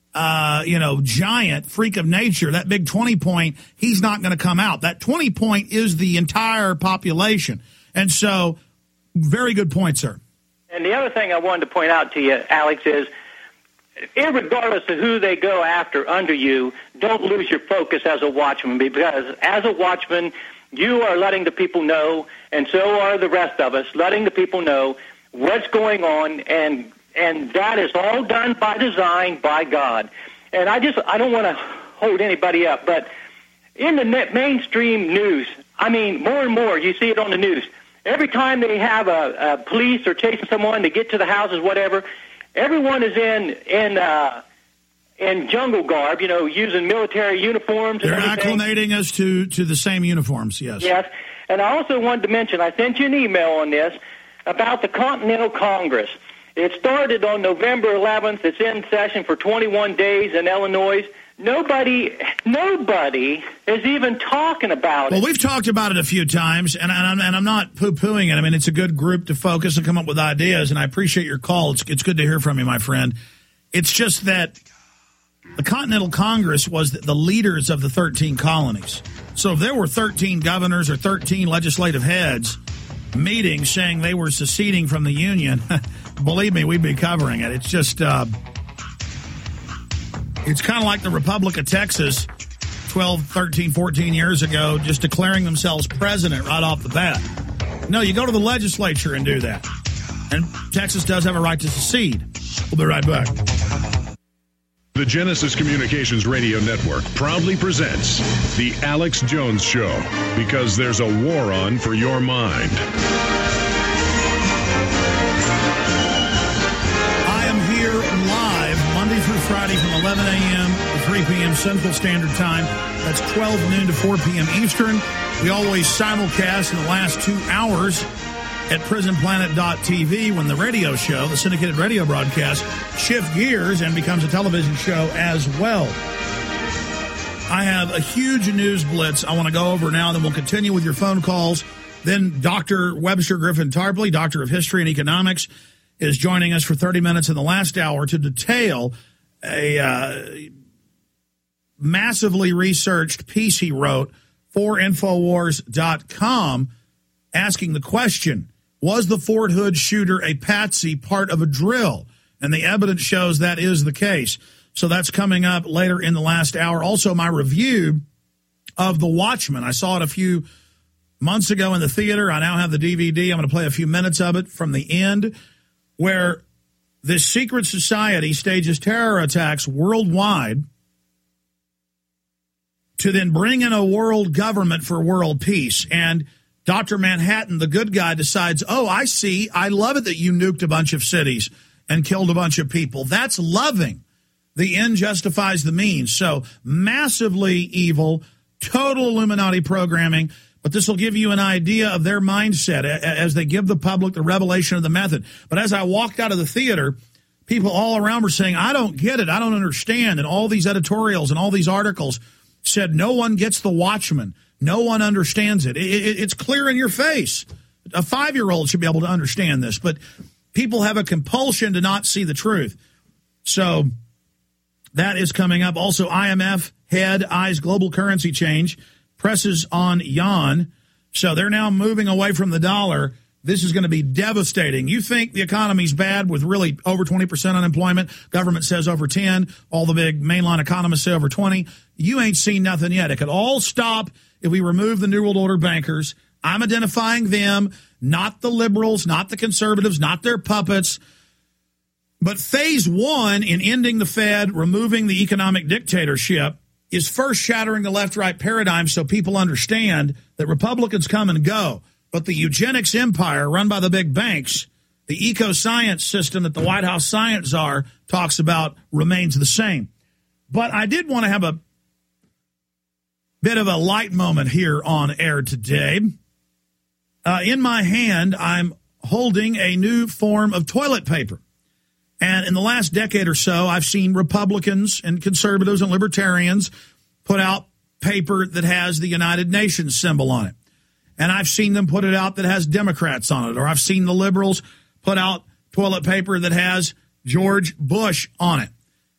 uh, you know, giant freak of nature, that big twenty-point, he's not going to come out. That twenty-point is the entire population. And so, very good point, sir. And the other thing I wanted to point out to you, Alex, is irregardless of who they go after under you, don't lose your focus as a watchman, because as a watchman, you are letting the people know, and so are the rest of us, letting the people know what's going on, and and that is all done by design, by God. And I just, I don't want to hold anybody up, but in the mainstream news, I mean, more and more, you see it on the news. Every time they have a, a police or chasing someone to get to the houses, whatever, everyone is in in uh, in jungle garb, you know, using military uniforms. They're and everything. acclimating us to, to the same uniforms, yes. Yes, and I also wanted to mention, I sent you an email on this about the Continental Congress. It started on November eleventh. It's in session for twenty-one days in Illinois. Nobody, nobody is even talking about it. Well, we've talked about it a few times, and I'm, and I'm not poo-pooing it. I mean, it's a good group to focus and come up with ideas, and I appreciate your call. It's, it's good to hear from you, my friend. It's just that the Continental Congress was the leaders of the thirteen colonies. So if there were thirteen governors or thirteen legislative heads meeting saying they were seceding from the Union, believe me, we'd be covering it. It's just... Uh, It's kind of like the Republic of Texas twelve, thirteen, fourteen years ago, just declaring themselves president right off the bat. No, you go to the legislature and do that. And Texas does have a right to secede. We'll be right back. The Genesis Communications Radio Network proudly presents The Alex Jones Show, because there's a war on for your mind. Monday through Friday from eleven a.m. to three p.m. Central Standard Time. That's twelve noon to four p.m. Eastern. We always simulcast in the last two hours at prison planet dot t v when the radio show, the syndicated radio broadcast, shifts gears and becomes a television show as well. I have a huge news blitz I want to go over now, then we'll continue with your phone calls. Then Doctor Webster Griffin Tarpley, Doctor of History and Economics, is joining us for thirty minutes in the last hour to detail a uh, massively researched piece he wrote for Infowars dot com asking the question, was the Fort Hood shooter a patsy, part of a drill? And the evidence shows that is the case. So that's coming up later in the last hour. Also, my review of The Watchmen. I saw it a few months ago in the theater. I now have the D V D. I'm going to play a few minutes of it from the end, where this secret society stages terror attacks worldwide to then bring in a world government for world peace. And Doctor Manhattan, the good guy, decides, oh, I see. I love it that you nuked a bunch of cities and killed a bunch of people. That's loving. The end justifies the means. So massively evil, total Illuminati programming. But this will give you an idea of their mindset as they give the public the revelation of the method. But as I walked out of the theater, people all around were saying, I don't get it. I don't understand. And all these editorials and all these articles said no one gets The Watchmen. No one understands it. it, it it's clear in your face. A five-year-old should be able to understand this. But people have a compulsion to not see the truth. So that is coming up. Also, I M F head eyes global currency change, presses on yuan. So they're now moving away from the dollar. This is going to be devastating. You think the economy's bad with really over twenty percent unemployment. Government says over ten. All the big mainline economists say over twenty. You ain't seen nothing yet. It could all stop if we remove the New World Order bankers. I'm identifying them, not the liberals, not the conservatives, not their puppets. But phase one in ending the Fed, removing the economic dictatorship, is first shattering the left-right paradigm so people understand that Republicans come and go. But the eugenics empire run by the big banks, the eco-science system that the White House science czar talks about, remains the same. But I did want to have a bit of a light moment here on air today. Uh, in my hand, I'm holding a new form of toilet paper. And in the last decade or so, I've seen Republicans and conservatives and libertarians put out paper that has the United Nations symbol on it. And I've seen them put it out that has Democrats on it. Or I've seen the liberals put out toilet paper that has George Bush on it.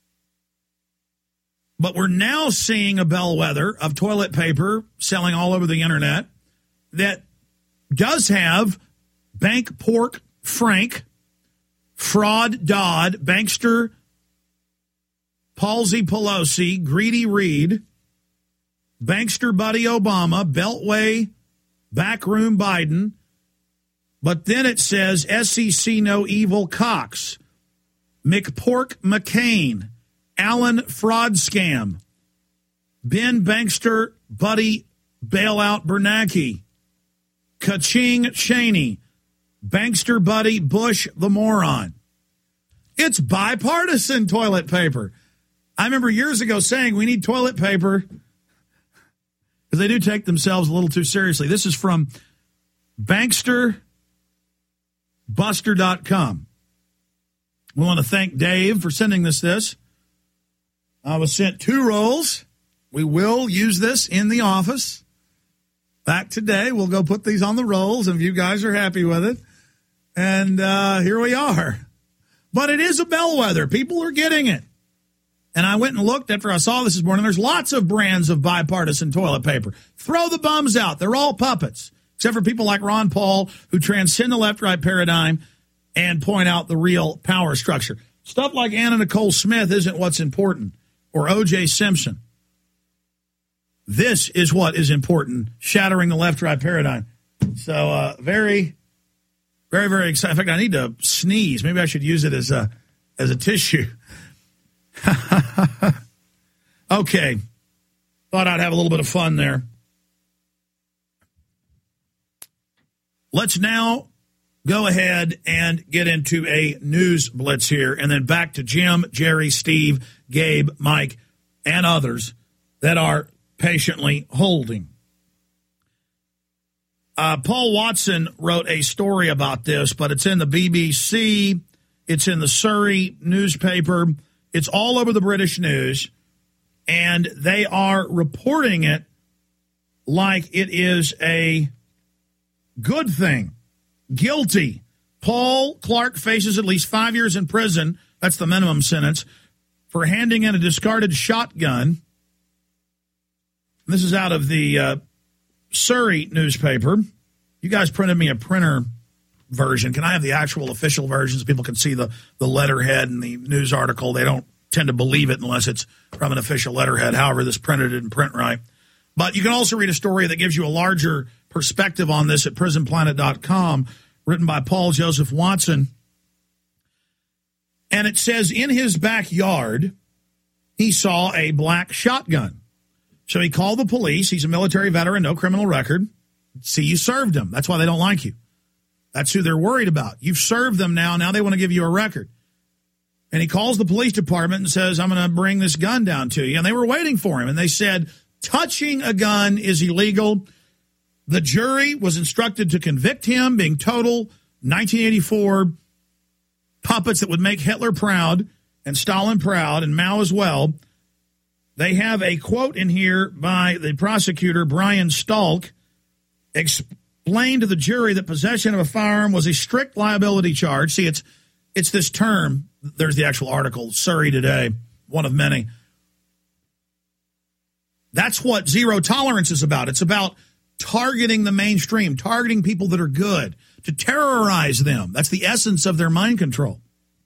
But we're now seeing a bellwether of toilet paper selling all over the internet that does have Bank Pork Frank, Fraud Dodd, Bankster Palsy Pelosi, Greedy Reed, Bankster Buddy Obama, Beltway Backroom Biden, but then it says S E C No Evil Cox, McPork McCain, Allen Fraud Scam, Ben Bankster Buddy Bailout Bernanke, Ka-ching Cheney, Bankster Buddy Bush the Moron. It's bipartisan toilet paper. I remember years ago saying we need toilet paper because they do take themselves a little too seriously. This is from Bankster Buster dot com. We want to thank Dave for sending us this. I was sent two rolls. We will use this in the office. Back today, we'll go put these on the rolls, and if you guys are happy with it. And uh, here we are. But it is a bellwether. People are getting it. And I went and looked after I saw this this morning. There's lots of brands of bipartisan toilet paper. Throw the bums out. They're all puppets, except for people like Ron Paul, who transcend the left-right paradigm and point out the real power structure. Stuff like Anna Nicole Smith isn't what's important, or O J Simpson. This is what is important, shattering the left-right paradigm. So uh, very, very, very excited. In fact, I need to sneeze. Maybe I should use it as a as a tissue. Okay. Thought I'd have a little bit of fun there. Let's now go ahead and get into a news blitz here, and then back to Jim, Jerry, Steve, Gabe, Mike, and others that are patiently holding. Uh, Paul Watson wrote a story about this, but it's in the B B C. It's in the Surrey newspaper. It's all over the British news, and they are reporting it like it is a good thing. Guilty. Paul Clark faces at least five years in prison. That's the minimum sentence for handing in a discarded shotgun. This is out of the uh, Surrey newspaper. You guys printed me a printer version. Can I have the actual official version so people can see the, the letterhead and the news article? They don't tend to believe it unless it's from an official letterhead. However, this printed didn't print right. But you can also read a story that gives you a larger perspective on this at prison planet dot com, written by Paul Joseph Watson. And it says in his backyard, he saw a black shotgun. So he called the police. He's a military veteran, no criminal record. See, you served him. That's why they don't like you. That's who they're worried about. You've served them now. Now they want to give you a record. And he calls the police department and says, I'm going to bring this gun down to you. And they were waiting for him. And they said, touching a gun is illegal. The jury was instructed to convict him, being total nineteen eighty-four puppets that would make Hitler proud and Stalin proud and Mao as well. They have a quote in here by the prosecutor, Brian Stalk, explained to the jury that possession of a firearm was a strict liability charge. See, it's it's this term. There's the actual article, Surrey Today, one of many. That's what zero tolerance is about. It's about targeting the mainstream, targeting people that are good, to terrorize them. That's the essence of their mind control.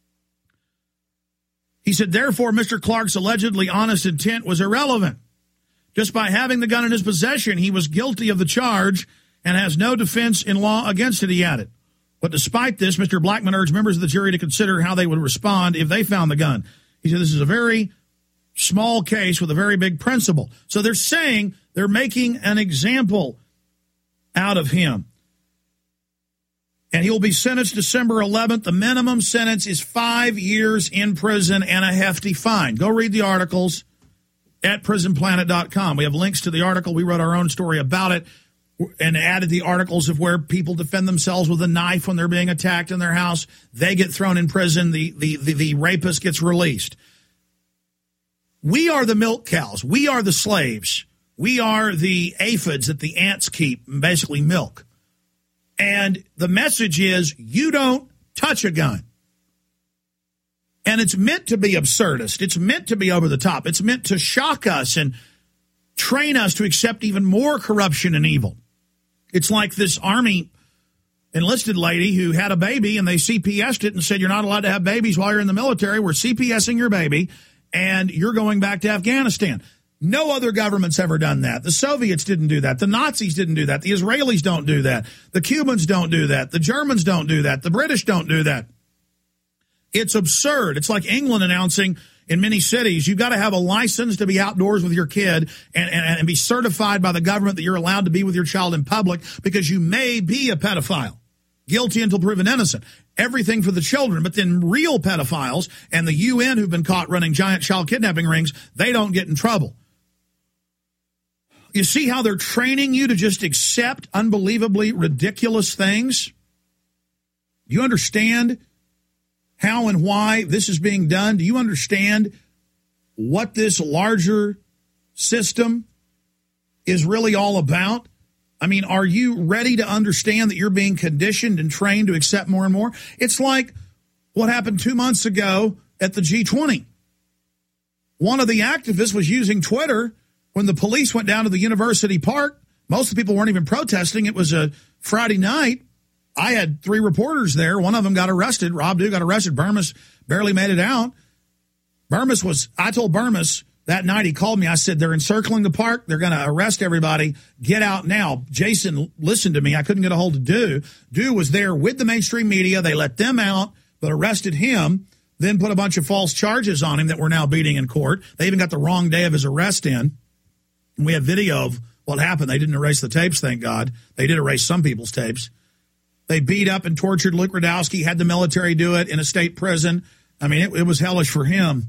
He said, therefore, Mister Clark's allegedly honest intent was irrelevant. Just by having the gun in his possession, he was guilty of the charge and has no defense in law against it, he added. But despite this, Mister Blackman urged members of the jury to consider how they would respond if they found the gun. He said, this is a very small case with a very big principle. So they're saying they're making an example out of him. And he will be sentenced December eleventh. The minimum sentence is five years in prison and a hefty fine. Go read the articles at prison planet dot com. We have links to the article. We wrote our own story about it and added the articles of where people defend themselves with a knife when they're being attacked in their house. They get thrown in prison. The, the, the, the rapist gets released. We are the milk cows. We are the slaves. We are the aphids that the ants keep and basically milk. And the message is, you don't touch a gun. And it's meant to be absurdist. It's meant to be over the top. It's meant to shock us and train us to accept even more corruption and evil. It's like this Army enlisted lady who had a baby and they C P S'd it and said, you're not allowed to have babies while you're in the military. We're C P S'ing your baby and you're going back to Afghanistan. No other government's ever done that. The Soviets didn't do that. The Nazis didn't do that. The Israelis don't do that. The Cubans don't do that. The Germans don't do that. The British don't do that. It's absurd. It's like England announcing in many cities, you've got to have a license to be outdoors with your kid and, and, and be certified by the government that you're allowed to be with your child in public because you may be a pedophile. Guilty until proven innocent. Everything for the children. But then real pedophiles and the U N who've been caught running giant child kidnapping rings, they don't get in trouble. You see how they're training you to just accept unbelievably ridiculous things? Do you understand how and why this is being done? Do you understand what this larger system is really all about? I mean, are you ready to understand that you're being conditioned and trained to accept more and more? It's like what happened two months ago at the G twenty. One of the activists was using Twitter when the police went down to the University Park. Most of the people weren't even protesting. It was a Friday night. I had three reporters there. One of them got arrested. Rob Dew got arrested. Burmis barely made it out. Burmis was, I told Burmis that night, he called me. I said, they're encircling the park. They're going to arrest everybody. Get out now. Jason listened to me. I couldn't get a hold of Dew. Dew was there with the mainstream media. They let them out, but arrested him, then put a bunch of false charges on him that we're now beating in court. They even got the wrong day of his arrest in. And we have video of what happened. They didn't erase the tapes, thank God. They did erase some people's tapes. They beat up and tortured Luke Radowski, had the military do it in a state prison. I mean, it, it was hellish for him.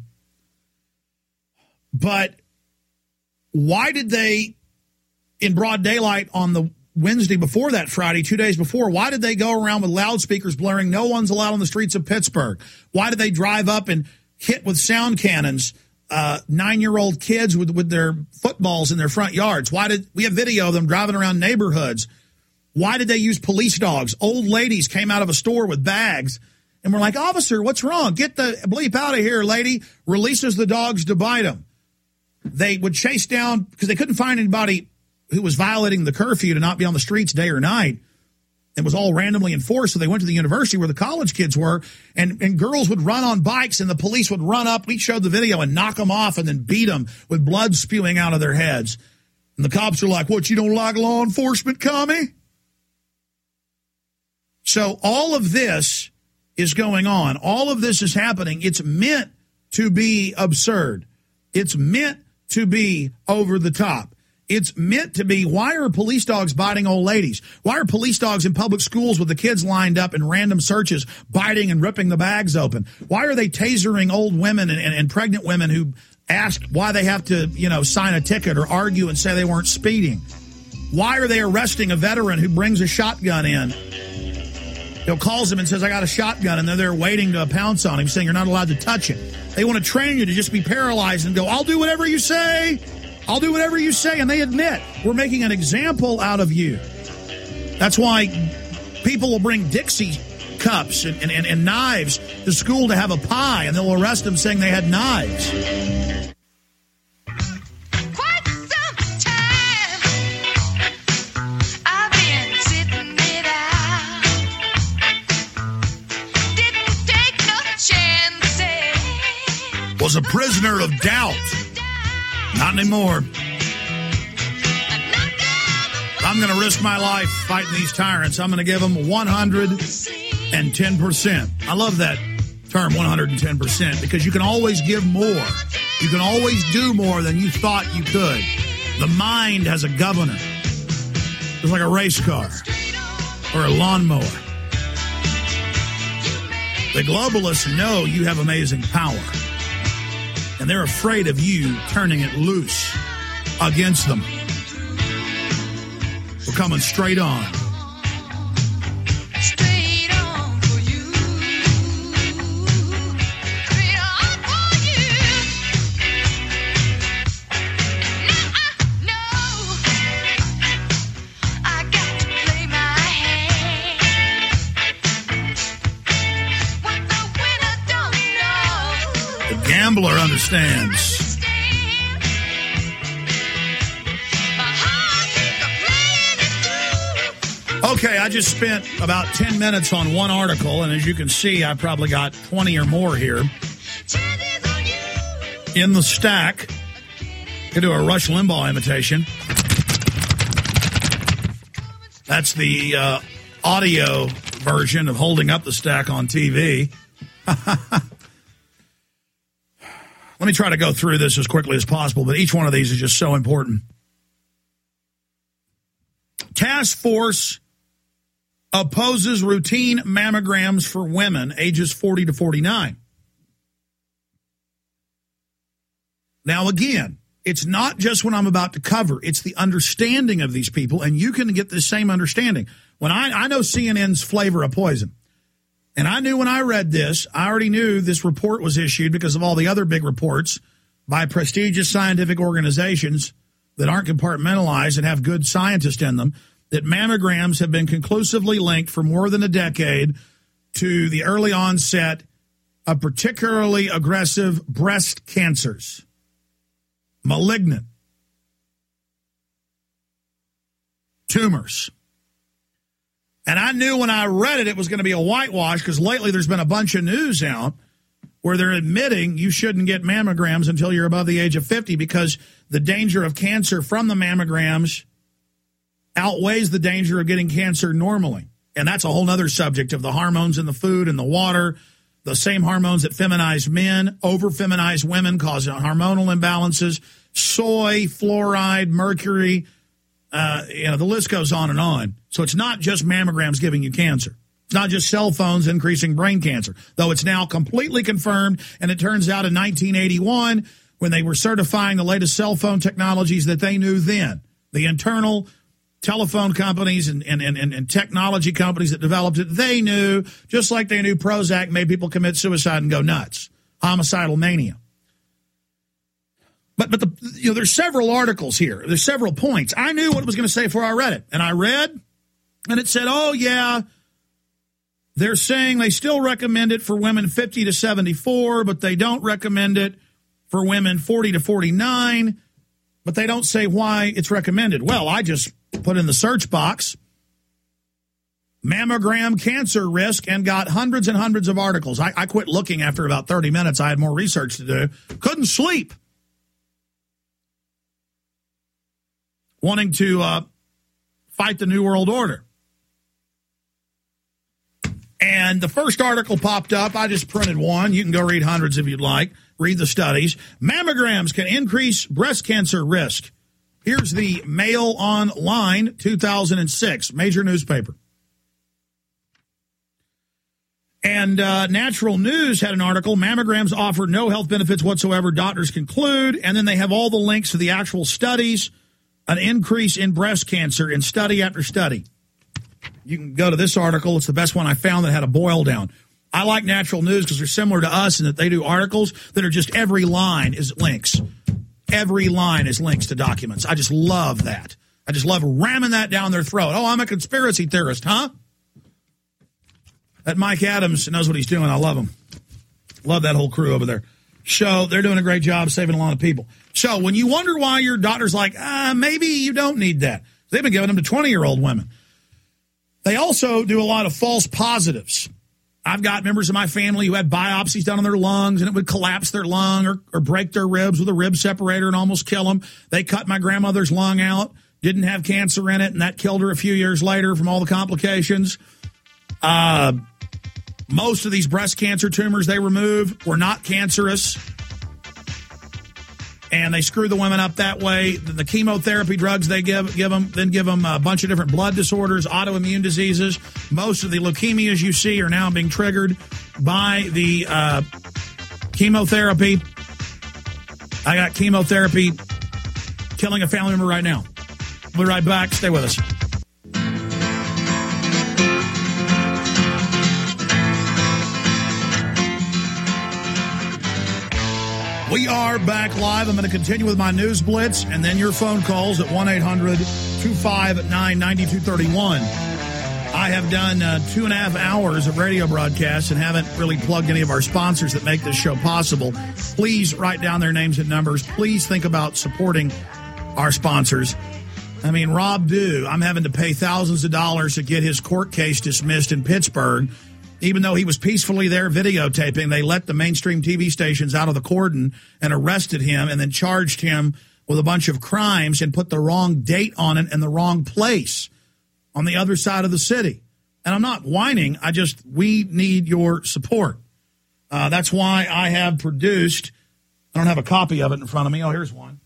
But why did they, in broad daylight on the Wednesday before that Friday, two days before, why did they go around with loudspeakers blaring, "No one's allowed on the streets of Pittsburgh"? Why did they drive up and hit with sound cannons uh, nine-year-old kids with, with their footballs in their front yards? Why did we have video of them driving around neighborhoods? Why did they use police dogs? Old ladies came out of a store with bags, and we're like, "Officer, what's wrong? Get the bleep out of here, lady." Releases the dogs to bite them. They would chase down, because they couldn't find anybody who was violating the curfew to not be on the streets day or night. It was all randomly enforced, so they went to the university where the college kids were, and, and girls would run on bikes, and the police would run up. We showed the video and knock them off and then beat them with blood spewing out of their heads. And the cops are like, "What, you don't like law enforcement, commie?" So all of this is going on. All of this is happening. It's meant to be absurd. It's meant to be over the top. It's meant to be, why are police dogs biting old ladies? Why are police dogs in public schools with the kids lined up in random searches biting and ripping the bags open? Why are they tasering old women and, and, and pregnant women who ask why they have to, you know, sign a ticket or argue and say they weren't speeding? Why are they arresting a veteran who brings a shotgun in? He calls him and says, "I got a shotgun," and they're there waiting to pounce on him, saying you're not allowed to touch it. They want to train you to just be paralyzed and go, "I'll do whatever you say. I'll do whatever you say." And they admit, we're making an example out of you. That's why people will bring Dixie cups and, and, and knives to school to have a pie, and they'll arrest them saying they had knives. Was a prisoner of doubt. Not anymore. I'm going to risk my life fighting these tyrants. I'm going to give them one hundred ten percent. I love that term, one hundred ten percent, because you can always give more. You can always do more than you thought you could. The mind has a governor. It's like a race car or a lawnmower. The globalists know you have amazing power, and they're afraid of you turning it loose against them. We're coming straight on. Straight on for you. Straight on for you. Now I know I got to play my hand. What the winner don't know. The gambler understands. Okay, I just spent about ten minutes on one article, and as you can see, I probably got twenty or more here in the stack. Could do a Rush Limbaugh imitation. That's the uh, audio version of holding up the stack on T V. Let me try to go through this as quickly as possible, but each one of these is just so important. Task Force opposes routine mammograms for women ages forty to forty-nine. Now, again, it's not just what I'm about to cover. It's the understanding of these people, and you can get the same understanding. When I, I know C N N's flavor of poison, and I knew when I read this, I already knew this report was issued because of all the other big reports by prestigious scientific organizations that aren't compartmentalized and have good scientists in them, that mammograms have been conclusively linked for more than a decade to the early onset of particularly aggressive breast cancers, malignant tumors. And I knew when I read it, it was going to be a whitewash, because lately there's been a bunch of news out where they're admitting you shouldn't get mammograms until you're above the age of fifty, because the danger of cancer from the mammograms outweighs the danger of getting cancer normally. And that's a whole other subject of the hormones in the food and the water, the same hormones that feminize men, over-feminize women, cause hormonal imbalances, soy, fluoride, mercury, uh, you know, the list goes on and on. So it's not just mammograms giving you cancer. It's not just cell phones increasing brain cancer, though it's now completely confirmed. And it turns out in nineteen eighty-one, when they were certifying the latest cell phone technologies, that they knew then the internal telephone companies and, and, and, and technology companies that developed it, they knew, just like they knew Prozac made people commit suicide and go nuts, homicidal mania. But but the you know there's several articles here. There's several points. I knew what it was going to say before I read it. And I read, and it said, oh, yeah, they're saying they still recommend it for women fifty to seventy-four, but they don't recommend it for women forty to forty-nine, but they don't say why it's recommended. Well, I just put in the search box mammogram cancer risk and got hundreds and hundreds of articles. I, I quit looking after about thirty minutes. I had more research to do. Couldn't sleep. Wanting to uh, fight the New World Order. And the first article popped up. I just printed one. You can go read hundreds if you'd like. Read the studies. Mammograms can increase breast cancer risk. Here's the Mail Online two thousand six, major newspaper. And uh, Natural News had an article, mammograms offer no health benefits whatsoever, doctors conclude. And then they have all the links to the actual studies, an increase in breast cancer in study after study. You can go to this article. It's the best one I found that had a boil down. I like Natural News because they're similar to us in that they do articles that are just every line is links. Every line is links to documents. I just love that. I just love ramming that down their throat. Oh, I'm a conspiracy theorist, huh? That Mike Adams knows what he's doing. I love him. Love that whole crew over there. So they're doing a great job saving a lot of people. So when you wonder why your doctor's like, ah, maybe you don't need that. They've been giving them to twenty-year-old women. They also do a lot of false positives. I've got members of my family who had biopsies done on their lungs, and it would collapse their lung or, or break their ribs with a rib separator and almost kill them. They cut my grandmother's lung out, didn't have cancer in it, and that killed her a few years later from all the complications. Uh, most of these breast cancer tumors they removed were not cancerous, and they screw the women up that way. The chemotherapy drugs they give give them, then give them a bunch of different blood disorders, autoimmune diseases. Most of the leukemias you see are now being triggered by the uh, chemotherapy. I got chemotherapy killing a family member right now. We'll be right back. Stay with us. We are back live. I'm going to continue with my news blitz and then your phone calls at one eight hundred two five nine nine two three one. I have done uh, two and a half hours of radio broadcasts and haven't really plugged any of our sponsors that make this show possible. Please write down their names and numbers. Please think about supporting our sponsors. I mean, Rob Dew, I'm having to pay thousands of dollars to get his court case dismissed in Pittsburgh. Even though he was peacefully there videotaping, they let the mainstream T V stations out of the cordon and arrested him and then charged him with a bunch of crimes and put the wrong date on it in the wrong place on the other side of the city. And I'm not whining. I just, we need your support. Uh, that's why I have produced, I don't have a copy of it in front of me. Oh, here's one.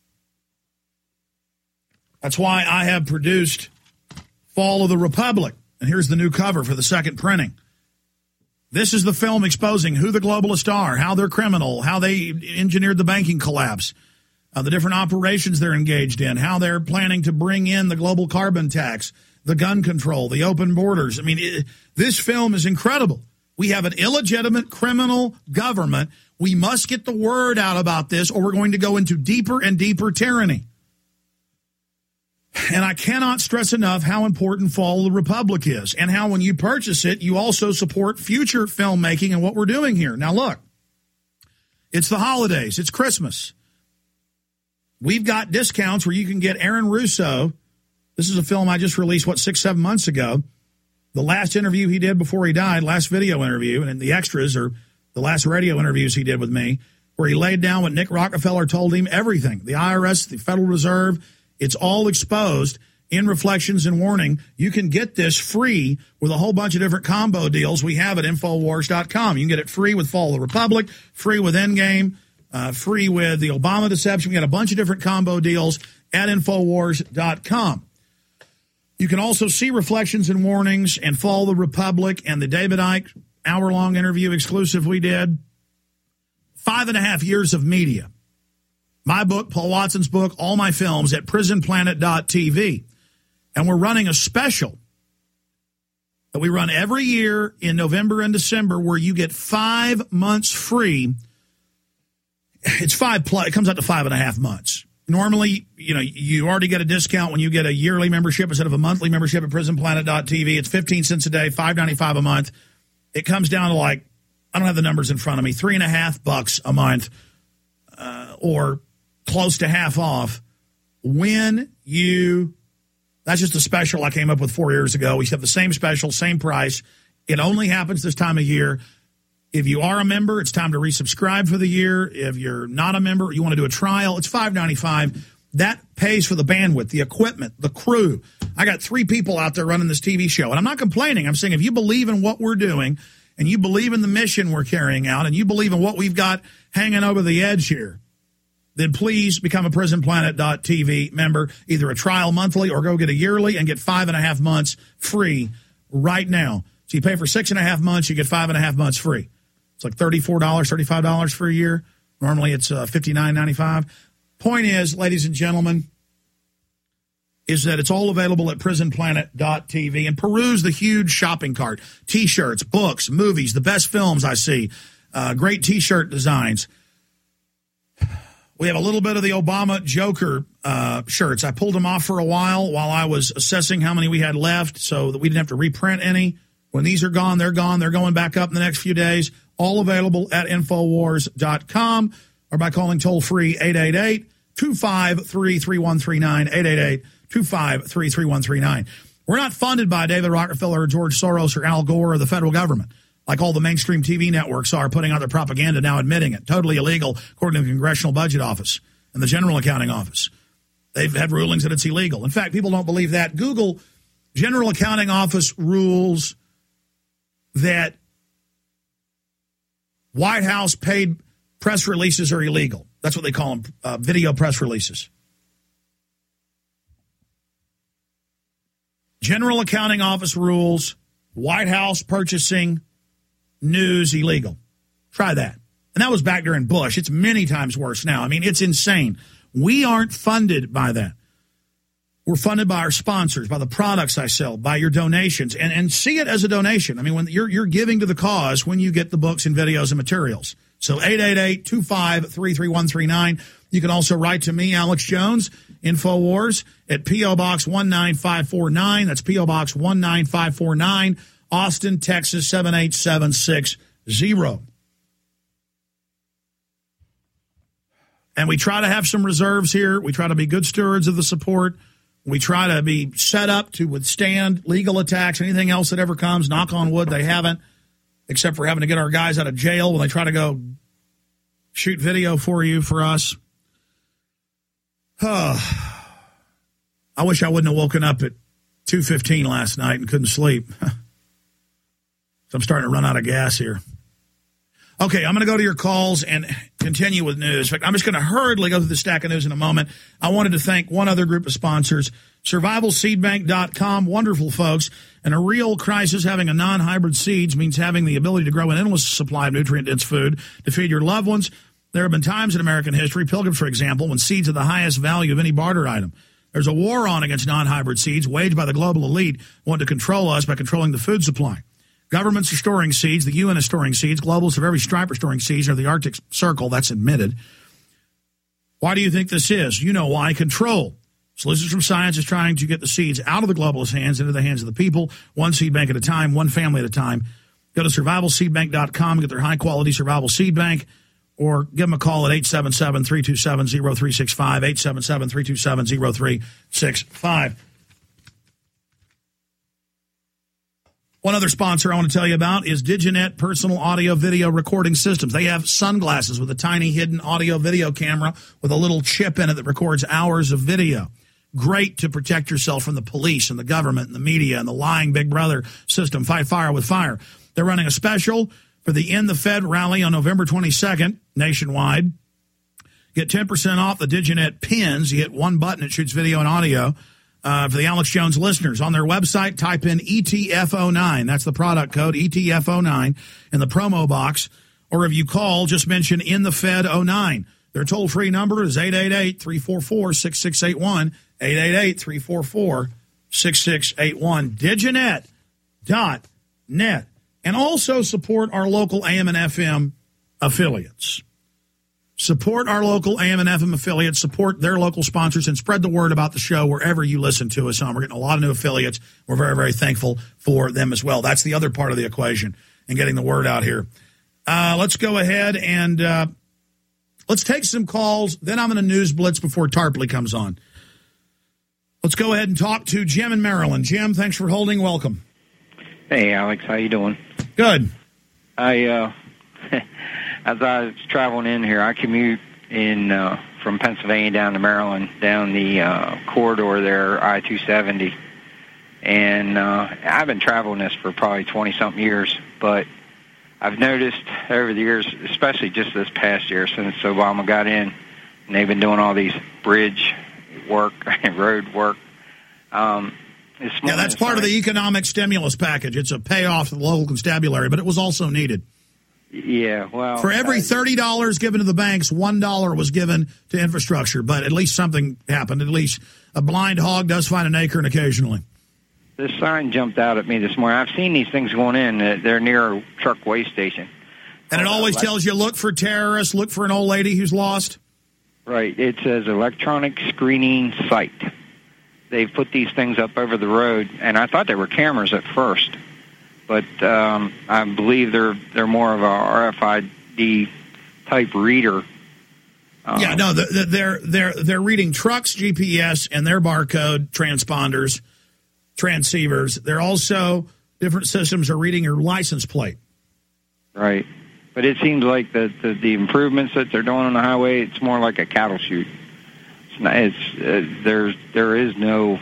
That's why I have produced Fall of the Republic. And here's the new cover for the second printing. This is the film exposing who the globalists are, how they're criminal, how they engineered the banking collapse, uh, the different operations they're engaged in, how they're planning to bring in the global carbon tax, the gun control, the open borders. I mean, it, this film is incredible. We have an illegitimate criminal government. We must get the word out about this or we're going to go into deeper and deeper tyranny. And I cannot stress enough how important Fall of the Republic is and how when you purchase it, you also support future filmmaking and what we're doing here. Now, look, it's the holidays. It's Christmas. We've got discounts where you can get Aaron Russo. This is a film I just released, what, six, seven months ago. The last interview he did before he died, last video interview, and the extras are the last radio interviews he did with me, where he laid down what Nick Rockefeller told him, everything. The I R S, the Federal Reserve, it's all exposed in Reflections and Warning. You can get this free with a whole bunch of different combo deals we have at Infowars dot com. You can get it free with Fall of the Republic, free with Endgame, uh, free with the Obama deception. We got a bunch of different combo deals at Infowars dot com. You can also see Reflections and Warnings and Fall of the Republic and the David Icke hour-long interview exclusive we did. Five and a half years of media. My book, Paul Watson's book, all my films at prison planet dot t v. And we're running a special that we run every year in November and December where you get five months free. It's five plus, it comes out to five and a half months. Normally, you know, you already get a discount when you get a yearly membership instead of a monthly membership at prison planet dot t v. It's fifteen cents a day, five ninety-five a month. It comes down to like, I don't have the numbers in front of me, three and a half bucks a month, uh, or close to half off when you. That's just a special I came up with four years ago. We have the same special, same price. It only happens this time of year. If you are a member, it's time to resubscribe for the year. If you're not a member, you want to do a trial, it's five ninety-five. That pays for the bandwidth, the equipment, the crew. I got three people out there running this T V show, and I'm not complaining. I'm saying if you believe in what we're doing and you believe in the mission we're carrying out and you believe in what we've got hanging over the edge here, then please become a prison planet dot t v member, either a trial monthly or go get a yearly and get five and a half months free right now. So you pay for six and a half months, you get five and a half months free. It's like thirty-four dollars, thirty-five dollars for a year. Normally it's uh, fifty-nine ninety-five. Point is, ladies and gentlemen, is that it's all available at prison planet dot t v. And peruse the huge shopping cart. T-shirts, books, movies, the best films I see, uh, great T-shirt designs. We have a little bit of the Obama Joker uh, shirts. I pulled them off for a while while I was assessing how many we had left so that we didn't have to reprint any. When these are gone, they're gone. They're going back up in the next few days. All available at infowars dot com or by calling toll-free eight eight eight, two five three, three one three nine, eight eight eight, two five three, three one three nine. We're not funded by David Rockefeller or George Soros or Al Gore or the federal government, like all the mainstream T V networks are putting out their propaganda now admitting it. Totally illegal, according to the Congressional Budget Office and the General Accounting Office. They've had rulings that it's illegal. In fact, people don't believe that. Google General Accounting Office rules that White House paid press releases are illegal. That's what they call them, uh, video press releases. General Accounting Office rules White House purchasing news illegal. Try that. And that was back during Bush. It's many times worse now. I mean, it's insane. We aren't funded by that. We're funded by our sponsors, by the products I sell, by your donations, and, and see it as a donation. I mean, when you're you're giving to the cause when you get the books and videos and materials. So eight eight eight, two five three, three one three nine. You can also write to me, Alex Jones, InfoWars, at P O. Box one nine five four nine. That's P O. Box one nine five four nine, Austin, Texas seven eight seven six zero. And we try to have some reserves here. We try to be good stewards of the support. We try to be set up to withstand legal attacks, anything else that ever comes. Knock on wood, they haven't, except for having to get our guys out of jail when they try to go shoot video for you, for us. Oh, I wish I wouldn't have woken up at two fifteen last night and couldn't sleep. So I'm starting to run out of gas here. Okay, I'm going to go to your calls and continue with news. In fact, I'm just going to hurriedly go through the stack of news in a moment. I wanted to thank one other group of sponsors, survival seed bank dot com. Wonderful folks. In a real crisis, having a non-hybrid seeds means having the ability to grow an endless supply of nutrient-dense food to feed your loved ones. There have been times in American history, Pilgrims, for example, when seeds are the highest value of any barter item. There's a war on against non-hybrid seeds waged by the global elite who want to control us by controlling the food supply. Governments are storing seeds. The U N is storing seeds. Globalists of every stripe are storing seeds. Or the Arctic Circle, that's admitted. Why do you think this is? You know why. Control. Solutions from Science is trying to get the seeds out of the globalist hands into the hands of the people, one seed bank at a time, one family at a time. Go to survival seed bank dot com and get their high-quality survival seed bank, or give them a call at eight seven seven, three two seven, zero three six five, eight seven seven, three two seven, zero three six five. One other sponsor I want to tell you about is Diginet Personal Audio Video Recording Systems. They have sunglasses with a tiny hidden audio video camera with a little chip in it that records hours of video. Great to protect yourself from the police and the government and the media and the lying Big Brother system. Fight fire with fire. They're running a special for the End the Fed rally on November twenty-second nationwide. Get ten percent off the Diginet pins. You hit one button, it shoots video and audio. Uh, for the Alex Jones listeners, on their website, type in E T F oh nine. That's the product code, E T F oh nine, in the promo box. Or if you call, just mention In the Fed oh nine. Their toll-free number is eight eight eight, three four four, six six eight one, eight eight eight, three four four, six six eight one. Diginet dot net. And also support our local A M and F M affiliates. Support our local A M and F M affiliates. Support their local sponsors and spread the word about the show wherever you listen to us on. We're getting a lot of new affiliates. We're very, very thankful for them as well. That's the other part of the equation and getting the word out here. Uh, let's go ahead and uh, let's take some calls. Then I'm going to news blitz before Tarpley comes on. Let's go ahead and talk to Jim in Maryland. Jim, thanks for holding. Welcome. Hey, Alex. How you doing? Good. I, uh, as I was traveling in here, I commute in uh, from Pennsylvania down to Maryland, down the uh, corridor there, I two seventy. And uh, I've been traveling this for probably twenty-something years, but I've noticed over the years, especially just this past year since Obama got in, and they've been doing all these bridge work and road work. Um, yeah, that's part of the economic stimulus package. It's a payoff to the local constabulary, but it was also needed. Yeah, well... For every thirty dollars given to the banks, one dollar was given to infrastructure, but at least something happened. At least a blind hog does find an acorn occasionally. This sign jumped out at me this morning. I've seen these things going in. Uh, they're near a truck weigh station. And it always uh, tells you, look for terrorists, look for an old lady who's lost? Right. It says electronic screening site. They've put these things up over the road, and I thought they were cameras at first. But um, I believe they're they're more of a R F I D type reader. Um, yeah, no, they're they're they're reading trucks, G P S, and their barcode transponders, transceivers. They're also different systems are reading your license plate. Right, but it seems like the the, the improvements that they're doing on the highway, it's more like a cattle chute. It's not, it's uh, there's there is no.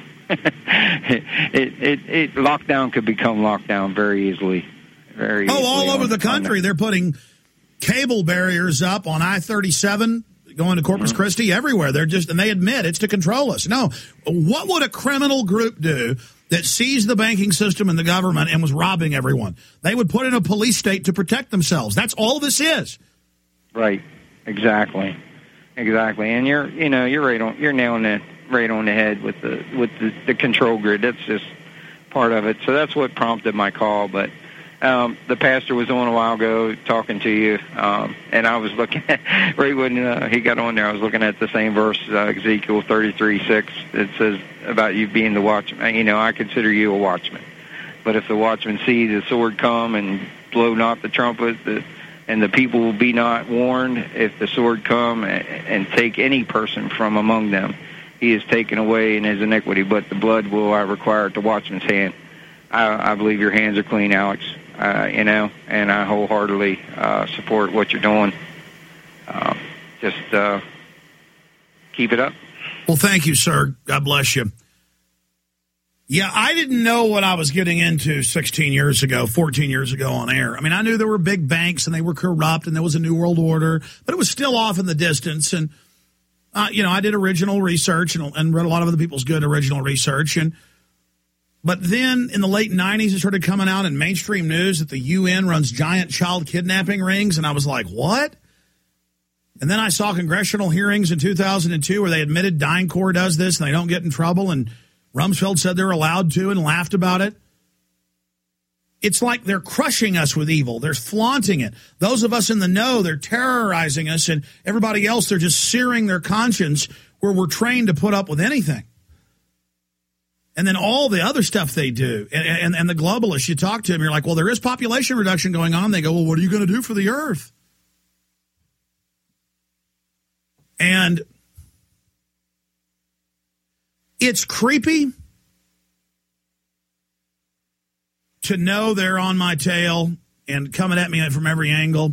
it, it, it lockdown could become lockdown very easily. Very oh, easily all over on, the country. They're putting cable barriers up on I thirty-seven going to Corpus mm-hmm. Christi everywhere. They're just, and they admit it's to control us. No, what would a criminal group do that seized the banking system and the government and was robbing everyone? They would put in a police state to protect themselves. That's all this is. Right. Exactly. Exactly. And you're, you know, you're right on, you're nailing it right on the head with the with the, the control grid. That's just part of it. So that's what prompted my call. But um, the pastor was on a while ago talking to you, um, and I was looking at, right when uh, he got on there, I was looking at the same verse, uh, Ezekiel thirty-three six. It says about you being the watchman. You know, I consider you a watchman. But if the watchman see the sword come and blow not the trumpet, the, and the people will be not warned, if the sword come and, and take any person from among them, he is taken away in his iniquity, but the blood will I require at the watchman's hand. I, I believe your hands are clean, Alex, uh, you know, and I wholeheartedly uh, support what you're doing. Uh, just uh, keep it up. Well, thank you, sir. God bless you. Yeah, I didn't know what I was getting into sixteen years ago, fourteen years ago on air. I mean, I knew there were big banks and they were corrupt and there was a new world order, but it was still off in the distance. And Uh, you know, I did original research and, and read a lot of other people's good original research. And but then in the late nineties, it started coming out in mainstream news that the U N runs giant child kidnapping rings. And I was like, what? And then I saw congressional hearings in two thousand two where they admitted DynCorp does this and they don't get in trouble. And Rumsfeld said they're allowed to and laughed about it. It's like they're crushing us with evil. They're flaunting it. Those of us in the know, they're terrorizing us, and everybody else, they're just searing their conscience where we're trained to put up with anything. And then all the other stuff they do, and, and, and the globalists, you talk to them, you're like, well, there is population reduction going on. They go, well, what are you going to do for the earth? And it's creepy to know they're on my tail and coming at me from every angle.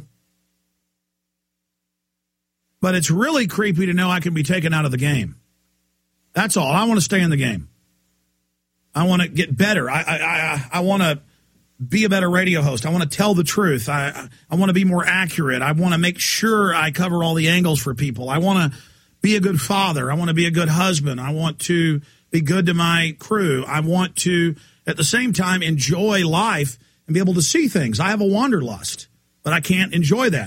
But it's really creepy to know I can be taken out of the game. That's all. I want to stay in the game. I want to get better. I I I, I want to be a better radio host. I want to tell the truth. I I want to be more accurate. I want to make sure I cover all the angles for people. I want to be a good father. I want to be a good husband. I want to be good to my crew. I want to, at the same time, enjoy life and be able to see things. I have a wanderlust, but I can't enjoy that.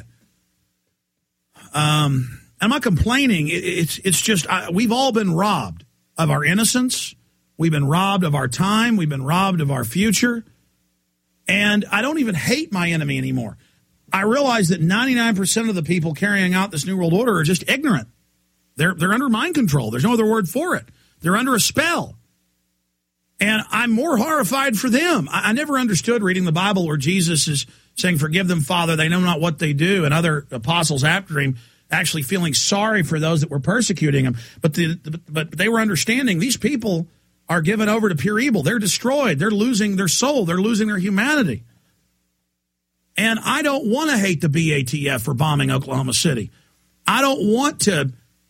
Um, I'm not complaining. It, it's it's just I, we've all been robbed of our innocence, We've been robbed of our time. We've been robbed of our future. And I don't even hate my enemy anymore. I realize that ninety-nine percent of the people carrying out this New World Order are just ignorant. They're, they're under mind control. There's no other word for it. They're under a spell. And I'm more horrified for them. I, I never understood reading the Bible where Jesus is saying, forgive them, Father, they know not what they do, and other apostles after him actually feeling sorry for those that were persecuting him. But, the, but they were understanding these people are given over to pure evil. They're destroyed. They're losing their soul. They're losing their humanity. And I don't want to hate the B A T F for bombing Oklahoma City. I don't want to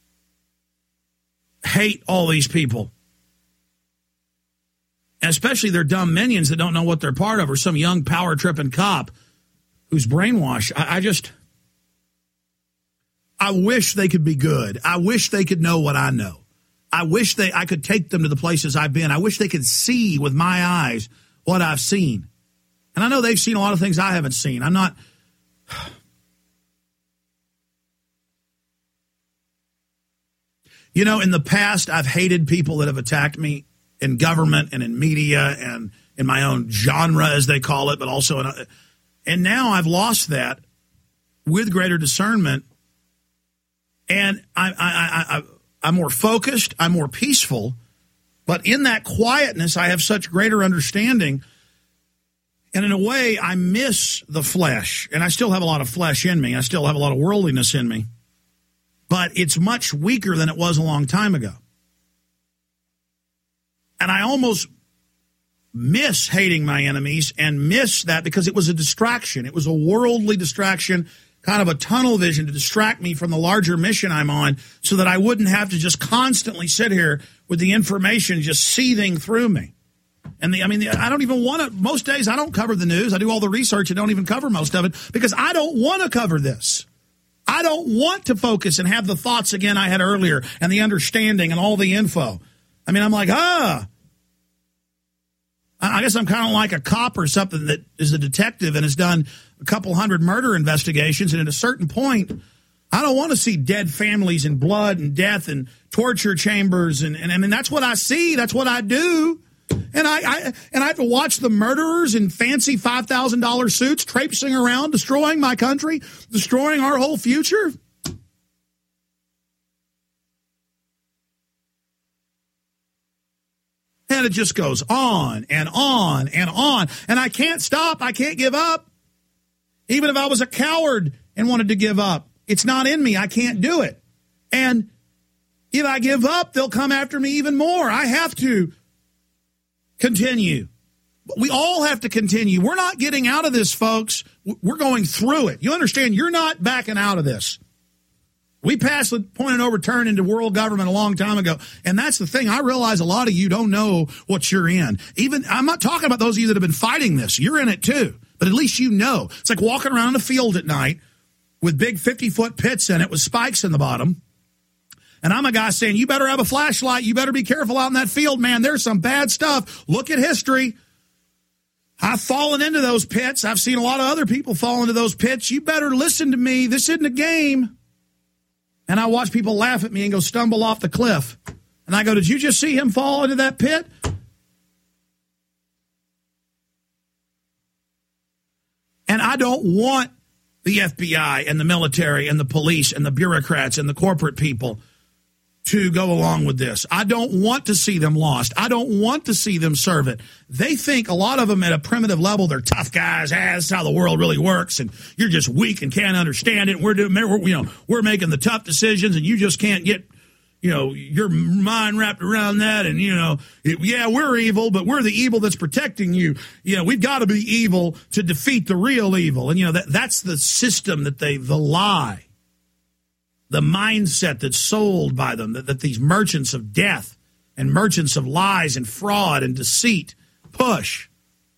hate all these people, especially their dumb minions that don't know what they're part of, or some young power-tripping cop who's brainwashed. I, I just, I wish they could be good. I wish they could know what I know. I wish they I could take them to the places I've been. I wish they could see with my eyes what I've seen. And I know they've seen a lot of things I haven't seen. I'm not... You know, in the past, I've hated people that have attacked me in government and in media and in my own genre, as they call it, but also in... A, and now I've lost that with greater discernment. And I, I, I, I, I'm more focused. I'm more peaceful. But in that quietness, I have such greater understanding. And in a way, I miss the flesh. And I still have a lot of flesh in me. I still have a lot of worldliness in me. But it's much weaker than it was a long time ago. And I almost miss hating my enemies and miss that because it was a distraction. It was a worldly distraction, kind of a tunnel vision to distract me from the larger mission I'm on so that I wouldn't have to just constantly sit here with the information just seething through me. And the, I mean, the, I don't even want to, most days I don't cover the news. I do all the research and don't even cover most of it because I don't want to cover this. I don't want to focus and have the thoughts again I had earlier and the understanding and all the info. I mean, I'm like, ah, I guess I'm kind of like a cop or something that is a detective and has done a couple hundred murder investigations. And at a certain point, I don't want to see dead families and blood and death and torture chambers. And, and I mean, that's what I see. That's what I do. And I, I and I have to watch the murderers in fancy five thousand dollars suits traipsing around, destroying my country, destroying our whole future. And it just goes on and on and on. And I can't stop. I can't give up. Even if I was a coward and wanted to give up, it's not in me. I can't do it. And if I give up, they'll come after me even more. I have to continue. We all have to continue. We're not getting out of this, folks. We're going through it. You understand? You're not backing out of this. We passed the point of no return into world government a long time ago. And that's the thing. I realize a lot of you don't know what you're in. Even I'm not talking about those of you that have been fighting this. You're in it too. But at least you know. It's like walking around in a field at night with big fifty-foot pits in it with spikes in the bottom. And I'm a guy saying, you better have a flashlight. You better be careful out in that field, man. There's some bad stuff. Look at history. I've fallen into those pits. I've seen a lot of other people fall into those pits. You better listen to me. This isn't a game. And I watch people laugh at me and go stumble off the cliff. And I go, did you just see him fall into that pit? And I don't want the F B I and the military and the police and the bureaucrats and the corporate people to go along with this. I don't want to see them lost. I don't want to see them serve it. They think, a lot of them at a primitive level, they're tough guys. Ah, that's how the world really works, and you're just weak and can't understand it. We're doing, we're, you know, we're making the tough decisions, and you just can't get, you know, your mind wrapped around that. And, you know, it, yeah, we're evil, but we're the evil that's protecting you. You know, we've got to be evil to defeat the real evil. And, you know, that that's the system that they, the lie. The mindset that's sold by them, that, that these merchants of death and merchants of lies and fraud and deceit push.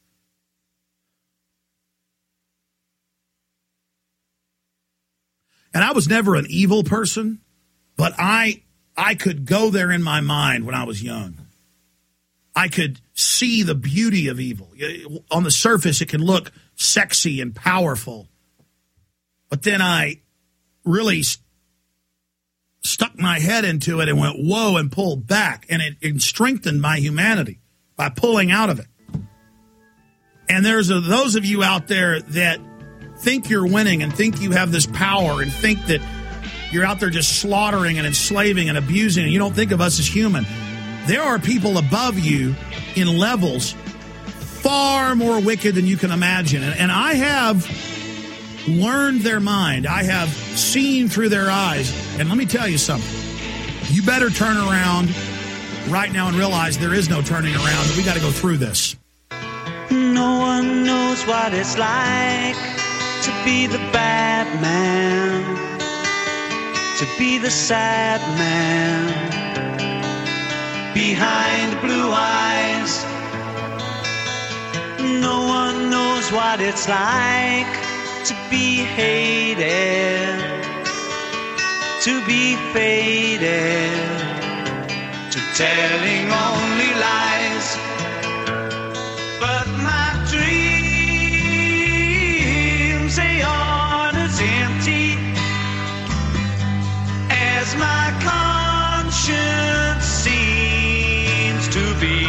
And I was never an evil person, but I I could go there in my mind when I was young. I could see the beauty of evil. On the surface, it can look sexy and powerful. But then I really stuck my head into it and went, whoa, and pulled back. And it, it strengthened my humanity by pulling out of it. And there's a, those of you out there that think you're winning and think you have this power and think that you're out there just slaughtering and enslaving and abusing, and you don't think of us as human. There are people above you in levels far more wicked than you can imagine. And, and I have learned their mind. I have seen through their eyes. And let me tell you something. You better turn around right now and realize there is no turning around. We got to go through this. No one knows what it's like to be the bad man, to be the sad man behind blue eyes. No one knows what it's like to be hated, to be faded, to telling only lies. But my dreams, they aren't as empty as my conscience seems to be.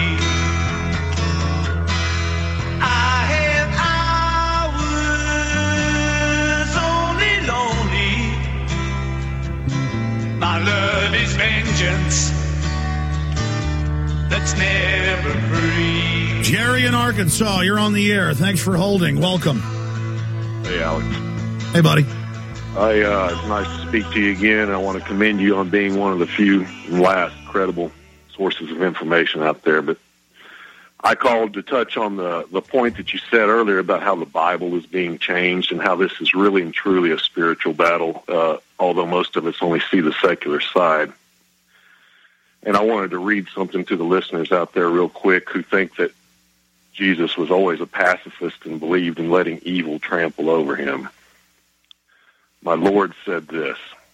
I have hours only lonely. My love is vengeance that's never free. Jerry in Arkansas, you're on the air. Thanks for holding. Welcome. Hey, Alex. Hey, buddy. I, uh, it's nice to speak to you again. I want to commend you on being one of the few and last credible sources of information out there. But I called to touch on the, the point that you said earlier about how the Bible is being changed and how this is really and truly a spiritual battle, uh, although most of us only see the secular side. And I wanted to read something to the listeners out there real quick who think that Jesus was always a pacifist and believed in letting evil trample over him. My Lord said this,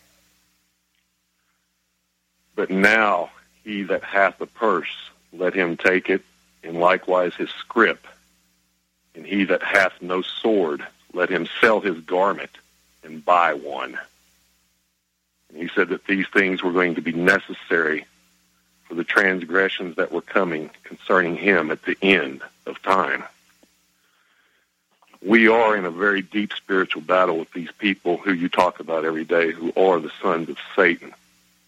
"But now he that hath a purse, let him take it, and likewise his scrip. And he that hath no sword, let him sell his garment and buy one." And he said that these things were going to be necessary for the transgressions that were coming concerning him at the end of time. We are in a very deep spiritual battle with these people who you talk about every day, who are the sons of Satan.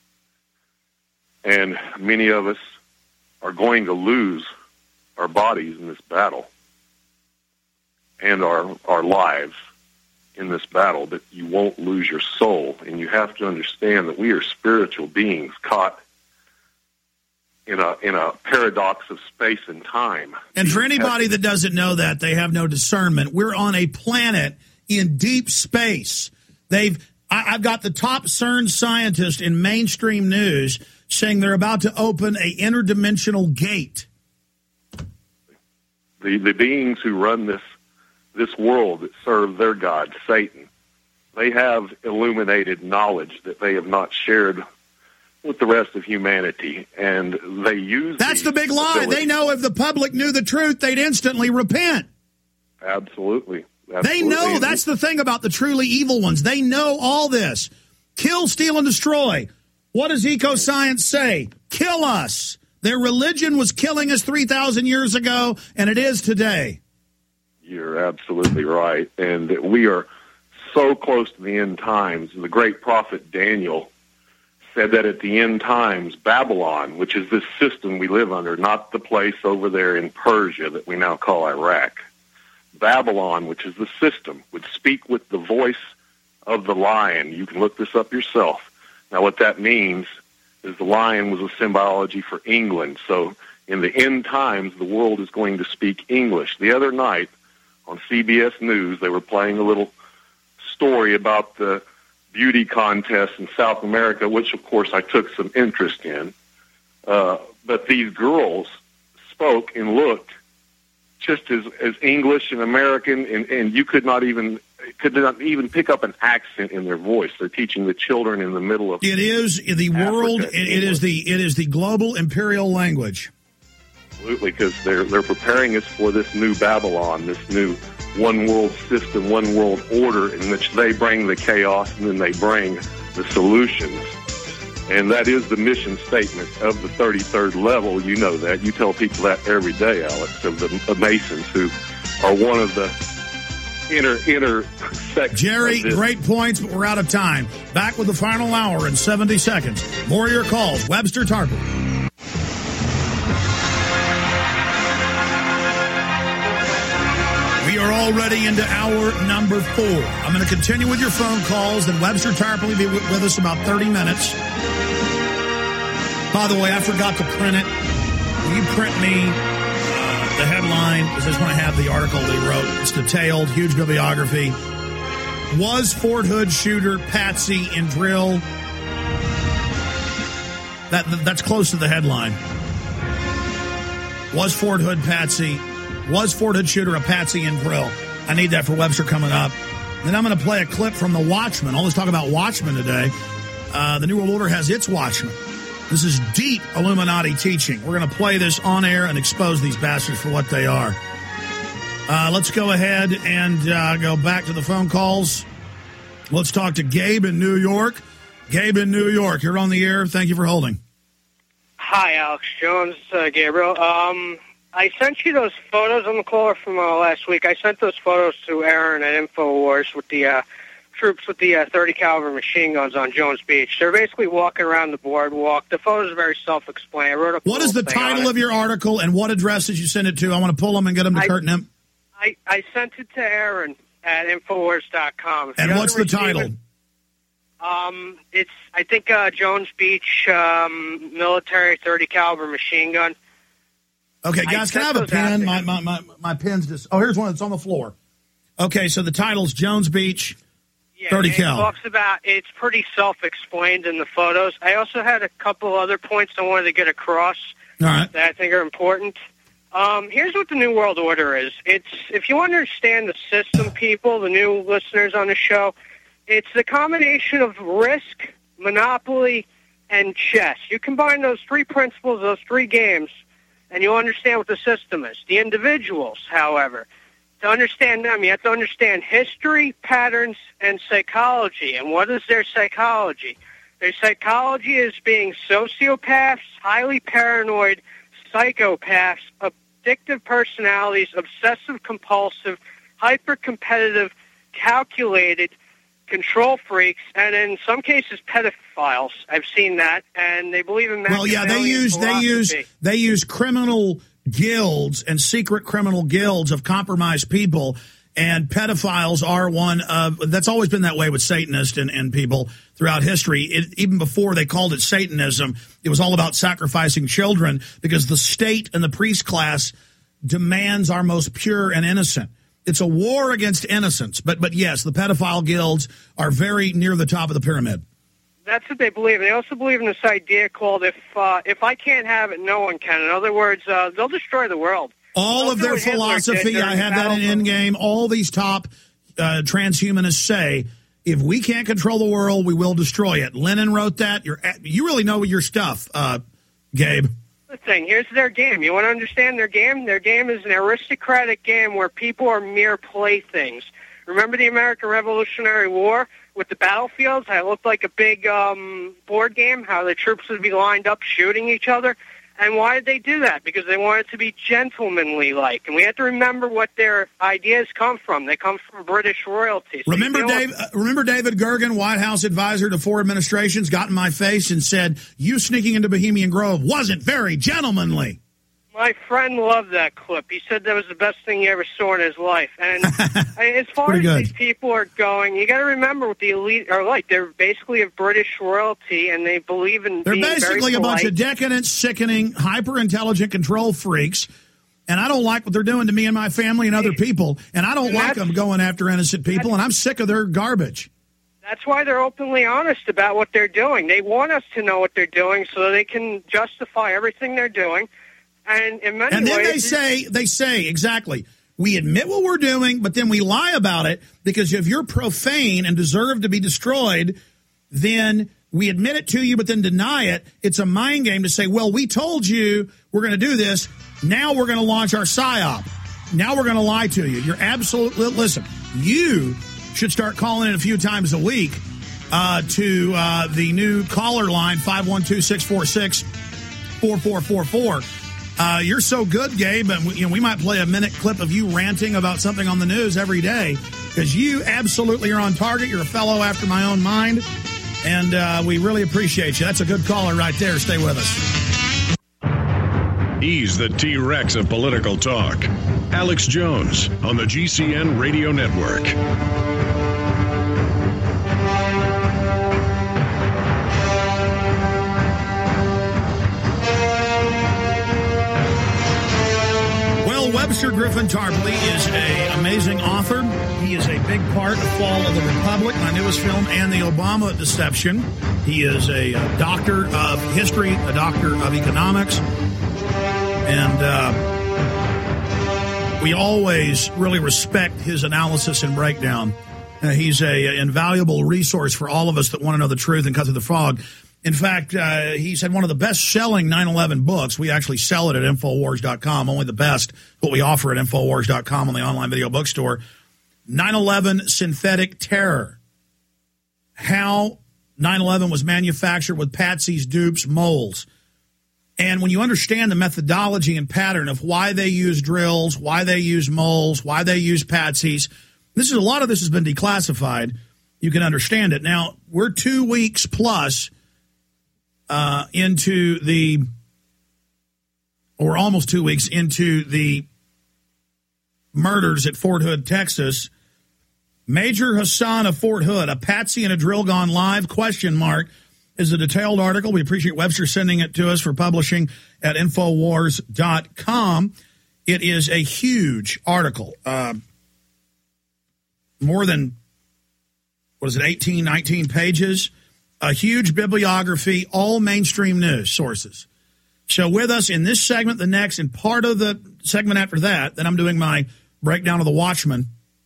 And many of us are going to lose our bodies in this battle and our, our lives in this battle, but you won't lose your soul. And you have to understand that we are spiritual beings caught in a in a paradox of space and time. And for anybody that doesn't know that, they have no discernment. We're on a planet in deep space. They've I, I've got the top CERN scientist in mainstream news saying they're about to open a interdimensional gate. The the beings who run this this world that serve their god, Satan, they have illuminated knowledge that they have not shared with the rest of humanity, and they use that's the big lie. Ability. They know if the public knew the truth, they'd instantly repent. Absolutely. Absolutely. They know. That's the thing about the truly evil ones. They know all this. Kill, steal, and destroy. What does eco-science say? Kill us. Their religion was killing us three thousand years ago, and it is today. You're absolutely right. And we are so close to the end times. The great prophet Daniel said that at the end times, Babylon, which is this system we live under, not the place over there in Persia that we now call Iraq, Babylon, which is the system, would speak with the voice of the lion. You can look this up yourself. Now, what that means is the lion was a symbology for England. So in the end times, the world is going to speak English. The other night on C B S News, they were playing a little story about the beauty contest in South America, which, of course, I took some interest in. Uh, but these girls spoke and looked just as, as English and American, and, and you could not even could not even pick up an accent in their voice. They're teaching the children in the middle of it is the world. It, it is the it is the global imperial language. Absolutely, because they're they're preparing us for this new Babylon, this new one world system, one world order, in which they bring the chaos and then they bring the solutions. And that is the mission statement of the thirty-third level. You know that. You tell people that every day, Alex, of the of Masons, who are one of the inner inner sections. Jerry, of this. great points, but we're out of time. Back with the final hour in seventy seconds. More of your calls. Webster Tarpley. We are already into hour number four. I'm going to continue with your phone calls, and Webster Tarpley will be with us about thirty minutes. By the way, I forgot to print it. Will you print me uh, the headline? Because I just want to have the article that he wrote. It's detailed, huge bibliography. Was Fort Hood shooter Patsy in drill? That That's close to the headline. Was Fort Hood Patsy... Was Fort Hood shooter a patsy in drill? I need that for Webster coming up. Then I'm going to play a clip from the Watchmen. All this talk about Watchmen today. Uh, the New World Order has its Watchmen. This is deep Illuminati teaching. We're going to play this on air and expose these bastards for what they are. Uh, let's go ahead and uh, go back to the phone calls. Let's talk to Gabe in New York. Gabe in New York, you're on the air. Thank you for holding. Hi, Alex Jones, uh, Gabriel. Um... I sent you those photos on the caller from uh, last week. I sent those photos to Aaron at InfoWars with the uh, troops with the uh, thirty caliber machine guns on Jones Beach. They're basically walking around the boardwalk. The photos are very self-explanatory. I wrote a What is the title of your article, and what address did you send it to? I want to pull them and get them to I, Curtin him. I, I sent it to Aaron at Infowars dot com. And what's the title? It, um, it's, I think, uh, Jones Beach um, military thirty caliber machine gun. Okay, guys, I can I have a pen? My, my, my, my pen's just... Oh, here's one that's on the floor. Okay, so the title's Jones Beach, yeah, thirty it cal. talks about... It's pretty self-explained in the photos. I also had a couple other points I wanted to get across All right. that I think are important. Um, here's what the New World Order is. It's if you understand the system, people, the new listeners on the show, it's the combination of risk, monopoly, and chess. You combine those three principles, those three games, and you'll understand what the system is. The individuals, however, to understand them, you have to understand history, patterns, and psychology. And what is their psychology? Their psychology is being sociopaths, highly paranoid, psychopaths, addictive personalities, obsessive-compulsive, hyper-competitive, calculated, control freaks, and in some cases pedophiles. I've seen that, and they believe in well, yeah, they use they use they use criminal guilds and secret criminal guilds of compromised people, and pedophiles are one of that's always been that way with Satanists and, and people throughout history. It, even before they called it Satanism, it was all about sacrificing children because the state and the priest class demands our most pure and innocent. It's a war against innocence, but but yes, the pedophile guilds are very near the top of the pyramid. That's what they believe. They also believe in this idea called if uh, if I can't have it, no one can. In other words, uh, they'll destroy the world. All they'll of their philosophy, I have that in Endgame, all these top uh, transhumanists say, if we can't control the world, we will destroy it. Lenin wrote that. You're, you really know your stuff, uh, Gabe. The thing, here's their game. You want to understand their game? Their game is an aristocratic game where people are mere playthings. Remember the American Revolutionary War with the battlefields? How it looked like a big um, board game, how the troops would be lined up shooting each other. And why did they do that? Because they wanted to be gentlemanly-like. And we have to remember what their ideas come from. They come from British royalty. So remember, you know Dave, uh, remember David Gergen, White House advisor to four administrations, got in my face and said, you sneaking into Bohemian Grove wasn't very gentlemanly. My friend loved that clip. He said that was the best thing he ever saw in his life. And as far as good. these people are going, you got to remember what the elite are like. They're basically of British royalty, and they believe in They're being basically very a bunch polite. of decadent, sickening, hyper-intelligent control freaks, and I don't like what they're doing to me and my family and other people, and I don't And like that's- them going after innocent people, and I'm sick of their garbage. That's why they're openly honest about what they're doing. They want us to know what they're doing so they can justify everything they're doing. And in many And then ways, they say, they say, exactly, we admit what we're doing, but then we lie about it, because if you're profane and deserve to be destroyed, then we admit it to you, but then deny it. It's a mind game to say, well, we told you we're going to do this. Now we're going to launch our psyop. Now we're going to lie to you. You're absolutely, listen, you should start calling it a few times a week uh, to uh, the new caller line, five one two, six four six, four four four four. Uh, you're so good, Gabe, and you know, we might play a minute clip of you ranting about something on the news every day, because you absolutely are on target. You're a fellow after my own mind, and uh, we really appreciate you. That's a good caller right there. Stay with us. He's the T-Rex of political talk. Alex Jones on the G C N Radio Network. Webster Griffin Tarpley is an amazing author. He is a big part of Fall of the Republic, my newest film, and the Obama Deception. He is a, a doctor of history, a doctor of economics, and uh, we always really respect his analysis and breakdown. Uh, he's a, a invaluable resource for all of us that want to know the truth and cut through the fog. In fact, uh, he's had one of the best-selling nine eleven books. We actually sell it at Infowars dot com, only the best, what we offer at Infowars dot com on the online video bookstore. nine eleven Synthetic Terror. How nine eleven was manufactured with patsies, dupes, moles. And when you understand the methodology and pattern of why they use drills, why they use moles, why they use patsies, this is a lot of this has been declassified. You can understand it. Now, we're two weeks plus Uh, into the, or almost two weeks into the murders at Fort Hood, Texas. Major Hassan of Fort Hood, a patsy and a drill gone live, question mark, is a detailed article. We appreciate Webster sending it to us for publishing at Infowars dot com. It is a huge article. Uh, more than, what is it, eighteen, nineteen pages. A huge bibliography, all mainstream news sources. So with us in this segment, the next, and part of the segment after that, then I'm doing my breakdown of the Watchman,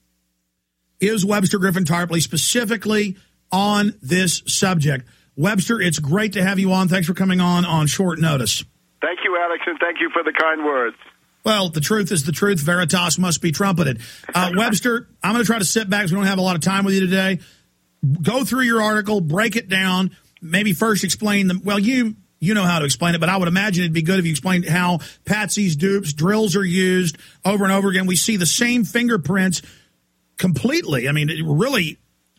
is Webster Griffin Tarpley, specifically on this subject. Webster, it's great to have you on. Thanks for coming on on short notice. Thank you, Alex, and thank you for the kind words. Well, the truth is the truth. Veritas must be trumpeted. Uh, Webster, I'm going to try to sit back because we don't have a lot of time with you today. Go through your article, break it down, maybe first explain them. Well, you you know how to explain it, but I would imagine it'd be good if you explained how patsies, dupes, drills are used over and over again. We see the same fingerprints completely. I mean, really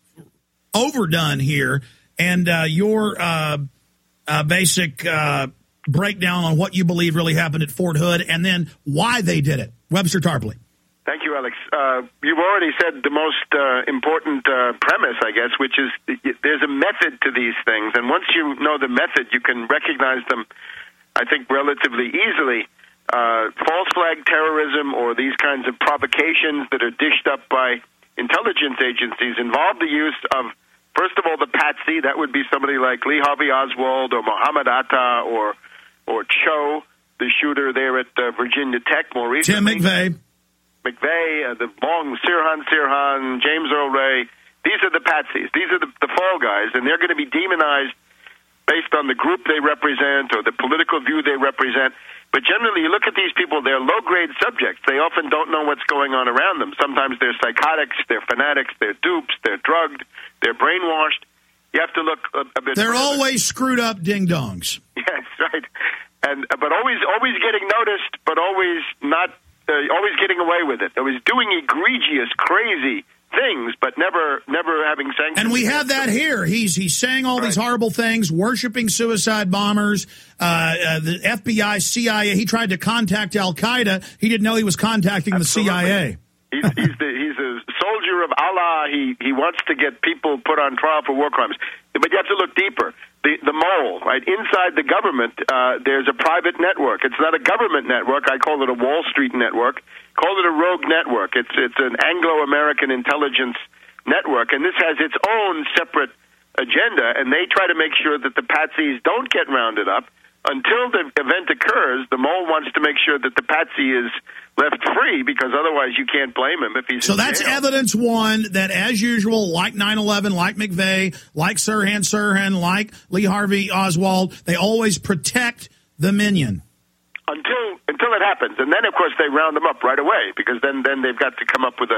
overdone here. And uh, your uh, uh, basic uh, breakdown on what you believe really happened at Fort Hood and then why they did it. Webster Tarpley. Thank you, Alex. Uh, you've already said the most uh, important uh, premise, I guess, which is there's a method to these things. And once you know the method, you can recognize them, I think, relatively easily. Uh, false flag terrorism or these kinds of provocations that are dished up by intelligence agencies involve the use of, first of all, the patsy. That would be somebody like Lee Harvey Oswald or Mohammed Atta or, or Cho, the shooter there at uh, Virginia Tech more recently. Tim McVeigh. McVeigh, uh, the long Sirhan Sirhan, James Earl Ray. These are the patsies. These are the, the fall guys, and they're going to be demonized based on the group they represent or the political view they represent. But generally, you look at these people, they're low-grade subjects. They often don't know what's going on around them. Sometimes they're psychotics, they're fanatics, they're dupes, they're drugged, they're brainwashed. You have to look a, a bit They're further. always screwed up ding-dongs. Yes, right. And But always, always getting noticed, but always not... Uh, always getting away with it. Always doing egregious, crazy things, but never, never having sanctions. And we have that here. He's he's saying all right. these horrible things, worshiping suicide bombers. Uh, uh, the F B I, C I A. He tried to contact Al Qaeda. He didn't know he was contacting Absolutely. the C I A. He's, he's, the, he's a soldier of Allah. He he wants to get people put on trial for war crimes. But you have to look deeper. The the mole, right? Inside the government, uh, there's a private network. It's not a government network. I call it a Wall Street network. Call it a rogue network. It's it's an Anglo-American intelligence network, and this has its own separate agenda, and they try to make sure that the patsies don't get rounded up. Until the event occurs, the mole wants to make sure that the patsy is left free, because otherwise you can't blame him if he's So in that's jail. evidence one, that as usual, like nine eleven, like McVeigh, like Sirhan Sirhan, like Lee Harvey Oswald, they always protect the minion. Until until it happens. And then, of course, they round them up right away, because then, then they've got to come up with a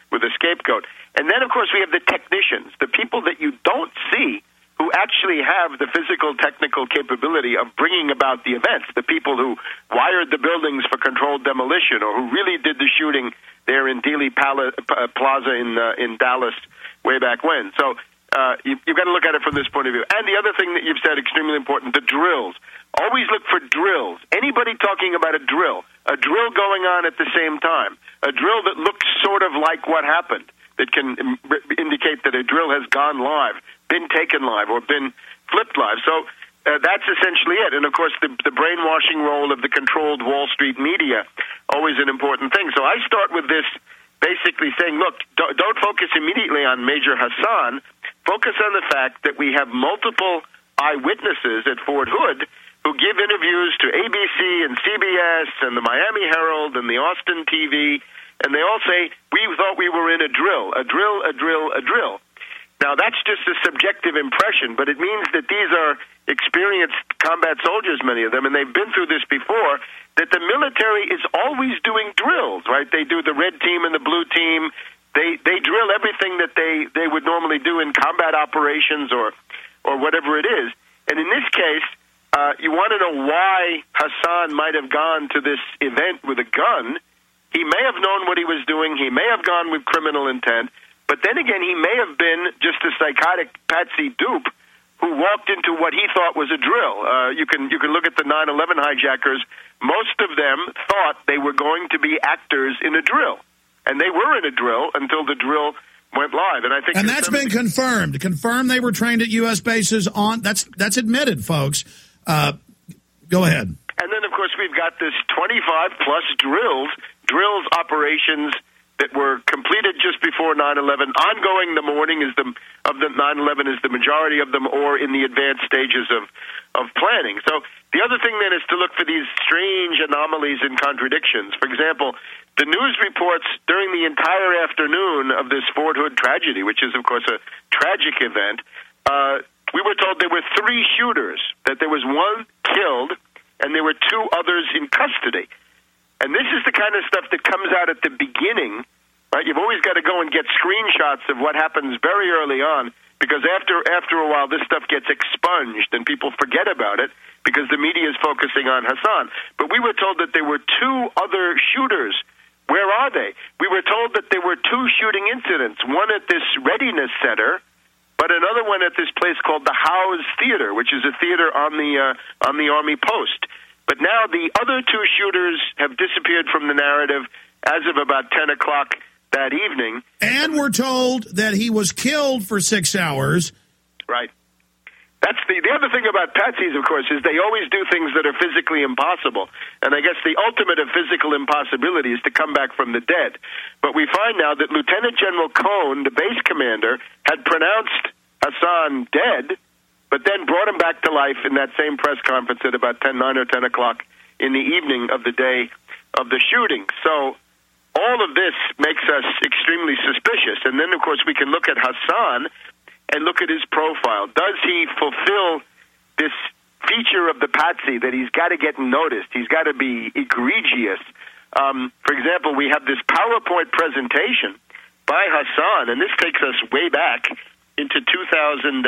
with a scapegoat. And then, of course, we have the technicians, the people that you don't see who actually have the physical, technical capability of bringing about the events, the people who wired the buildings for controlled demolition or who really did the shooting there in Dealey Pala- P- Plaza in uh, in Dallas way back when. So uh, you, you've got to look at it from this point of view. And the other thing that you've said, extremely important, the drills. Always look for drills. Anybody talking about a drill, a drill going on at the same time, a drill that looks sort of like what happened, that can im- indicate that a drill has gone live, been taken live, or been flipped live. So uh, that's essentially it. And, of course, the, the brainwashing role of the controlled Wall Street media, always an important thing. So I start with this basically saying, look, don't, don't focus immediately on Major Hassan. Focus on the fact that we have multiple eyewitnesses at Fort Hood who give interviews to A B C and C B S and the Miami Herald and the Austin T V, and they all say, we thought we were in a drill, a drill, a drill, a drill. Now, that's just a subjective impression, but it means that these are experienced combat soldiers, many of them, and they've been through this before, that the military is always doing drills, right? They do the red team and the blue team. They they drill everything that they, they would normally do in combat operations or, or whatever it is. And in this case, uh, you want to know why Hassan might have gone to this event with a gun. He may have known what he was doing. He may have gone with criminal intent. But then again, he may have been just a psychotic patsy dupe who walked into what he thought was a drill. Uh, you can you can look at the nine eleven hijackers. Most of them thought they were going to be actors in a drill. And they were in a drill until the drill went live. And I think and that's been confirmed. Confirmed they were trained at U S bases on. That's that's admitted, folks. Uh, go ahead. And then, of course, we've got this twenty-five plus drills, drills operations that were completed just before nine eleven. Ongoing the morning is the of the nine eleven is the majority of them, or in the advanced stages of, of planning. So the other thing then is to look for these strange anomalies and contradictions. For example, the news reports during the entire afternoon of this Fort Hood tragedy, which is, of course, a tragic event, uh, we were told there were three shooters, that there was one killed, and there were two others in custody. And this is the kind of stuff that comes out at the beginning, right? You've always got to go and get screenshots of what happens very early on, because after after a while, this stuff gets expunged and people forget about it because the media is focusing on Hassan. But we were told that there were two other shooters. Where are they? We were told that there were two shooting incidents, one at this readiness center, but another one at this place called the House Theater, which is a theater on the uh, on the Army post. But now the other two shooters have disappeared from the narrative as of about ten o'clock that evening. And we're told that he was killed for six hours. Right. That's the, the other thing about patsies, of course, is they always do things that are physically impossible. And I guess the ultimate of physical impossibility is to come back from the dead. But we find now that Lieutenant General Cohn, the base commander, had pronounced Hassan dead, but then brought him back to life in that same press conference at about ten, nine or ten o'clock in the evening of the day of the shooting. So all of this makes us extremely suspicious. And then, of course, we can look at Hassan and look at his profile. Does he fulfill this feature of the patsy that he's got to get noticed? He's got to be egregious. Um, for example, we have this PowerPoint presentation by Hassan, and this takes us way back into two thousand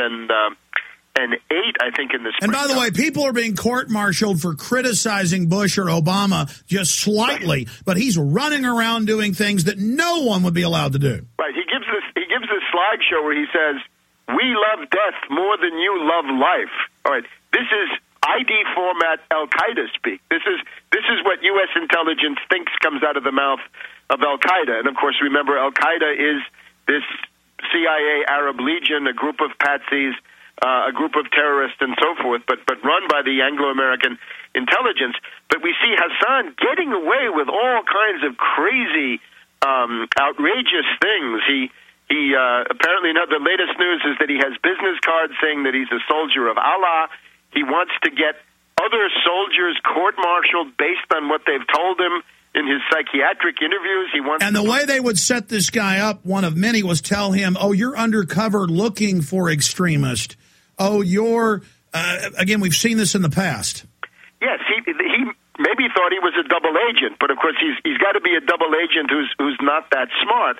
eight, I think, in the spring. And by the way, people are being court-martialed for criticizing Bush or Obama just slightly, but he's running around doing things that no one would be allowed to do. Right. He gives this, he gives this slideshow where he says, "We love death more than you love life." All right. This is I D format Al-Qaeda speak. This is this is what U S intelligence thinks comes out of the mouth of Al-Qaeda. And, of course, remember, Al-Qaeda is this C I A Arab Legion, a group of patsies, uh, a group of terrorists and so forth, but, but run by the Anglo-American intelligence. But we see Hassan getting away with all kinds of crazy, um, outrageous things. He... He uh, apparently, now the latest news is that he has business cards saying that he's a soldier of Allah. He wants to get other soldiers court-martialed based on what they've told him in his psychiatric interviews. He wants. And the way they would set this guy up, one of many, was tell him, "Oh, you're undercover looking for extremists. Oh, you're." Uh, again, we've seen this in the past. Yes, he he maybe thought he was a double agent, but of course he's he's got to be a double agent who's who's not that smart.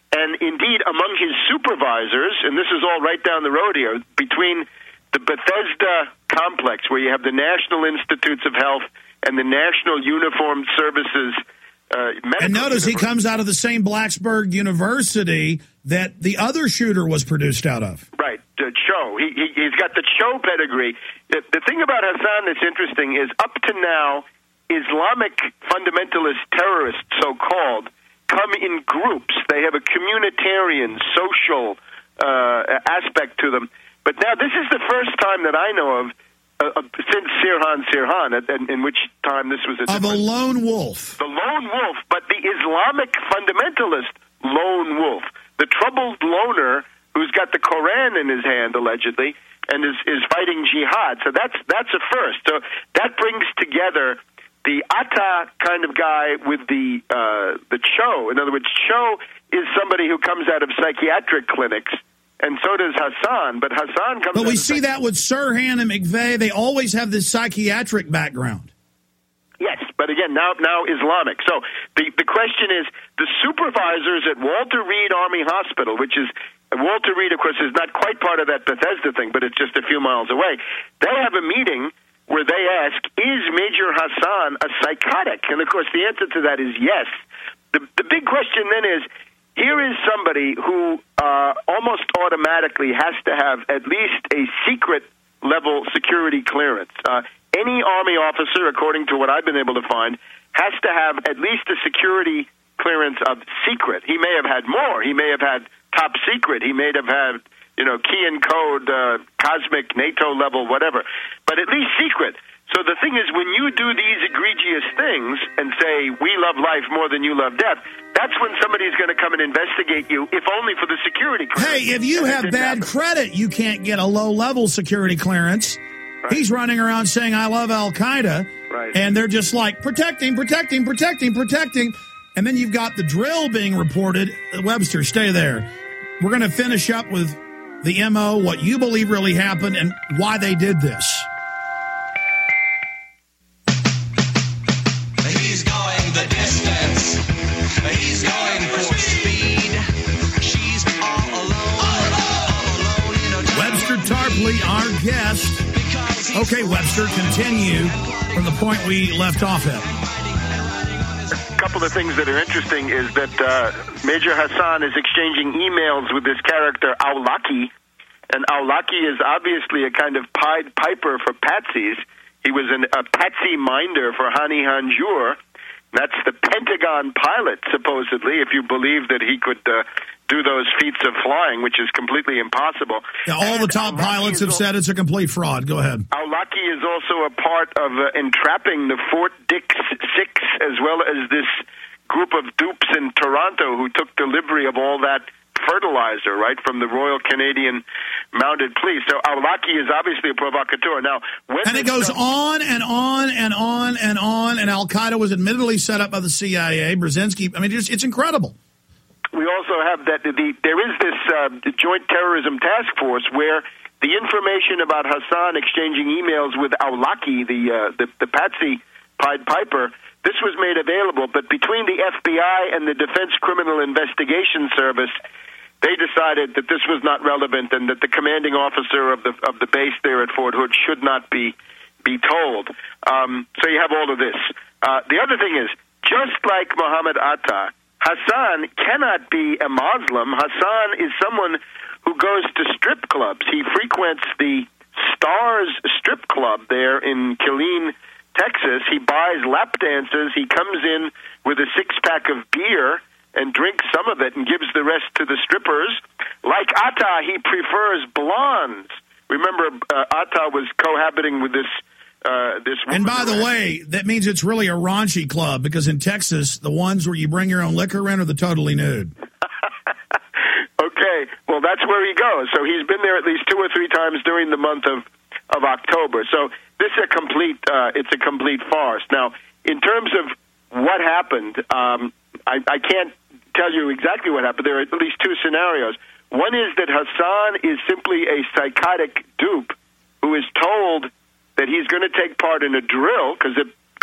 And indeed, among his supervisors, and this is all right down the road here, between the Bethesda complex, where you have the National Institutes of Health and the National Uniformed Services uh, medical And notice he university. comes out of the same Blacksburg University that the other shooter was produced out of. Right, the Cho. He, he, he's got the Cho pedigree. The, the thing about Hassan that's interesting is up to now, Islamic fundamentalist terrorists, so-called, come in groups. They have a communitarian, social uh, aspect to them. But now this is the first time that I know of, uh, of since Sirhan Sirhan, in, in which time this was a Of a lone wolf. the lone wolf, but the Islamic fundamentalist lone wolf, the troubled loner who's got the Koran in his hand, allegedly, and is, is fighting jihad. So that's that's a first. So that brings together the Atta kind of guy with the uh, the Cho. In other words, Cho is somebody who comes out of psychiatric clinics, and so does Hassan. But Hassan comes. But out we of see that with Sirhan and McVeigh. They always have this psychiatric background. Yes, but again, now now Islamic. So the, the question is, the supervisors at Walter Reed Army Hospital, which is, Walter Reed, of course, is not quite part of that Bethesda thing, but it's just a few miles away. They have a meeting where they ask, is Major Hassan a psychotic? And, of course, the answer to that is yes. The, the big question then is, here is somebody who uh, almost automatically has to have at least a secret-level security clearance. Uh, any Army officer, according to what I've been able to find, has to have at least a security clearance of secret. He may have had more. He may have had top secret. He may have had, you know, key and code, uh, cosmic, NATO level, whatever. But at least secret. So the thing is, when you do these egregious things and say, we love life more than you love death, that's when somebody's going to come and investigate you, if only for the security clearance. Hey, if you And it have didn't bad happen. credit, you can't get a low-level security clearance. He's running around saying, I love Al-Qaeda. Right. And they're just like, protecting, protecting, protecting, protecting. And then you've got the drill being reported. Webster, stay there. We're going to finish up with the M O, what you believe really happened, and why they did this. He's going the distance. He's going for speed. She's all alone. All alone in a Webster Tarpley, our guest. Okay, Webster, continue from the point we left off at. A couple of things that are interesting is that uh, Major Hassan is exchanging emails with this character, Awlaki. And Awlaki is obviously a kind of Pied Piper for patsies. He was an, a patsy minder for Hani Hanjour. That's the Pentagon pilot, supposedly, if you believe that he could uh, do those feats of flying, which is completely impossible. Yeah, all the top pilots have said it's a complete fraud. Go ahead. Awlaki is also a part of uh, entrapping the Fort Dix Six, as well as this group of dupes in Toronto who took delivery of all that fertilizer, right, from the Royal Canadian Mounted Police. So Awlaki is obviously a provocateur. Now, when And it goes on and on and on and on, and Al-Qaeda was admittedly set up by the C I A. Brzezinski, I mean, it's, it's incredible. We also have that the, there is this uh, joint terrorism task force where the information about Hassan exchanging emails with Awlaki, the, uh, the, the patsy Pied Piper, this was made available, but between the F B I and the Defense Criminal Investigation Service, they decided that this was not relevant and that the commanding officer of the of the base there at Fort Hood should not be be told. Um, so you have all of this. Uh, the other thing is, just like Muhammad Atta, Hassan cannot be a Muslim. Hassan is someone who goes to strip clubs. He frequents the Stars strip club there in Killeen, Texas. He buys lap dances. He comes in with a six-pack of beer and drinks some of it and gives the rest to the strippers. Like Atta, he prefers blondes. Remember, uh, Atta was cohabiting with this uh, this woman. And by the way, that means it's really a raunchy club, because in Texas, the ones where you bring your own liquor in are the totally nude. Okay, well, that's where he goes. So he's been there at least two or three times during the month of, of October. So this is a complete, uh, it's a complete farce. Now, in terms of what happened, um, I, I can't tell you exactly what happened. There are at least two scenarios. One is that Hassan is simply a psychotic dupe who is told that he's going to take part in a drill, because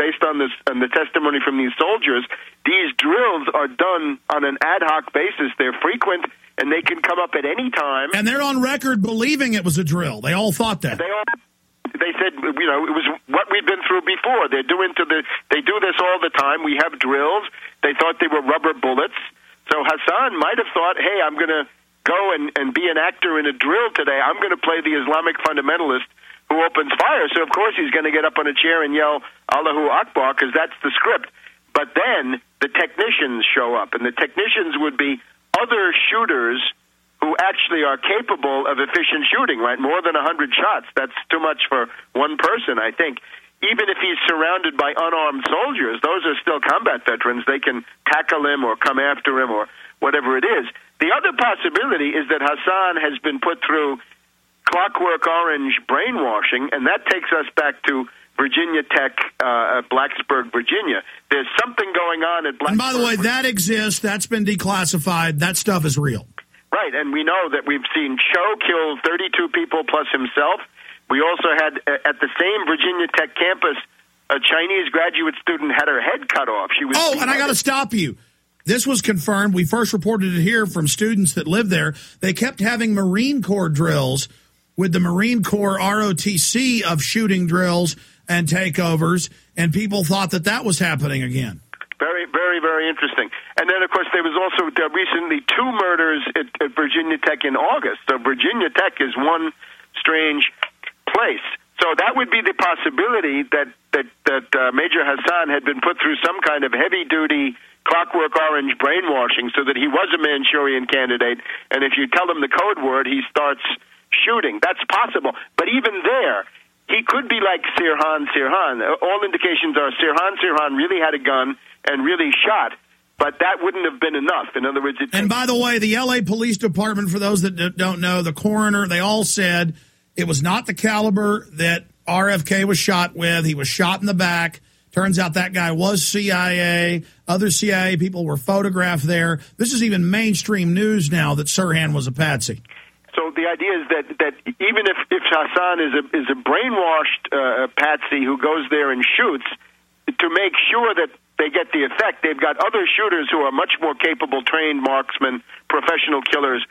based on this on the testimony from these soldiers, these drills are done on an ad hoc basis. They're frequent, and they can come up at any time. And they're on record believing it was a drill. They all thought that. They all. They said, you know, it was what we've been through before. They're doing to the. They do this all the time. We have drills. They thought they were rubber bullets. So Hassan might have thought, hey, I'm going to go and, and be an actor in a drill today. I'm going to play the Islamic fundamentalist who opens fire. So, of course, he's going to get up on a chair and yell, Allahu Akbar, because that's the script. But then the technicians show up, and the technicians would be other shooters who actually are capable of efficient shooting, right? More than one hundred shots. That's too much for one person, I think. Even if he's surrounded by unarmed soldiers, those are still combat veterans. They can tackle him or come after him or whatever it is. The other possibility is that Hassan has been put through Clockwork Orange brainwashing, and that takes us back to Virginia Tech, uh, Blacksburg, Virginia. There's something going on at Blacksburg. And by the way, that exists. That's been declassified. That stuff is real. Right, and we know that we've seen Cho kill thirty-two people plus himself. We also had, uh, at the same Virginia Tech campus, a Chinese graduate student had her head cut off. She was. Oh, and I got to stop you. This was confirmed. We first reported it here from students that live there. They kept having Marine Corps drills with the Marine Corps R O T C of shooting drills and takeovers, and people thought that that was happening again. Very, very, very interesting. And then, of course, there was also uh, recently two murders at, at Virginia Tech in August. So Virginia Tech is one strange place. So that would be the possibility that that, that uh, Major Hassan had been put through some kind of heavy-duty Clockwork Orange brainwashing so that he was a Manchurian candidate, and if you tell him the code word, he starts shooting. That's possible. But even there, he could be like Sirhan Sirhan. All indications are Sirhan Sirhan really had a gun and really shot, but that wouldn't have been enough. In other words, it and by the way, the L A Police Department, for those that don't know, the coroner, they all said it was not the caliber that R F K was shot with. He was shot in the back. Turns out that guy was C I A. Other C I A people were photographed there. This is even mainstream news now that Sirhan was a patsy. So the idea is that, that even if, if Hassan is a, is a brainwashed uh, patsy who goes there and shoots, to make sure that they get the effect, they've got other shooters who are much more capable, trained marksmen, professional killers.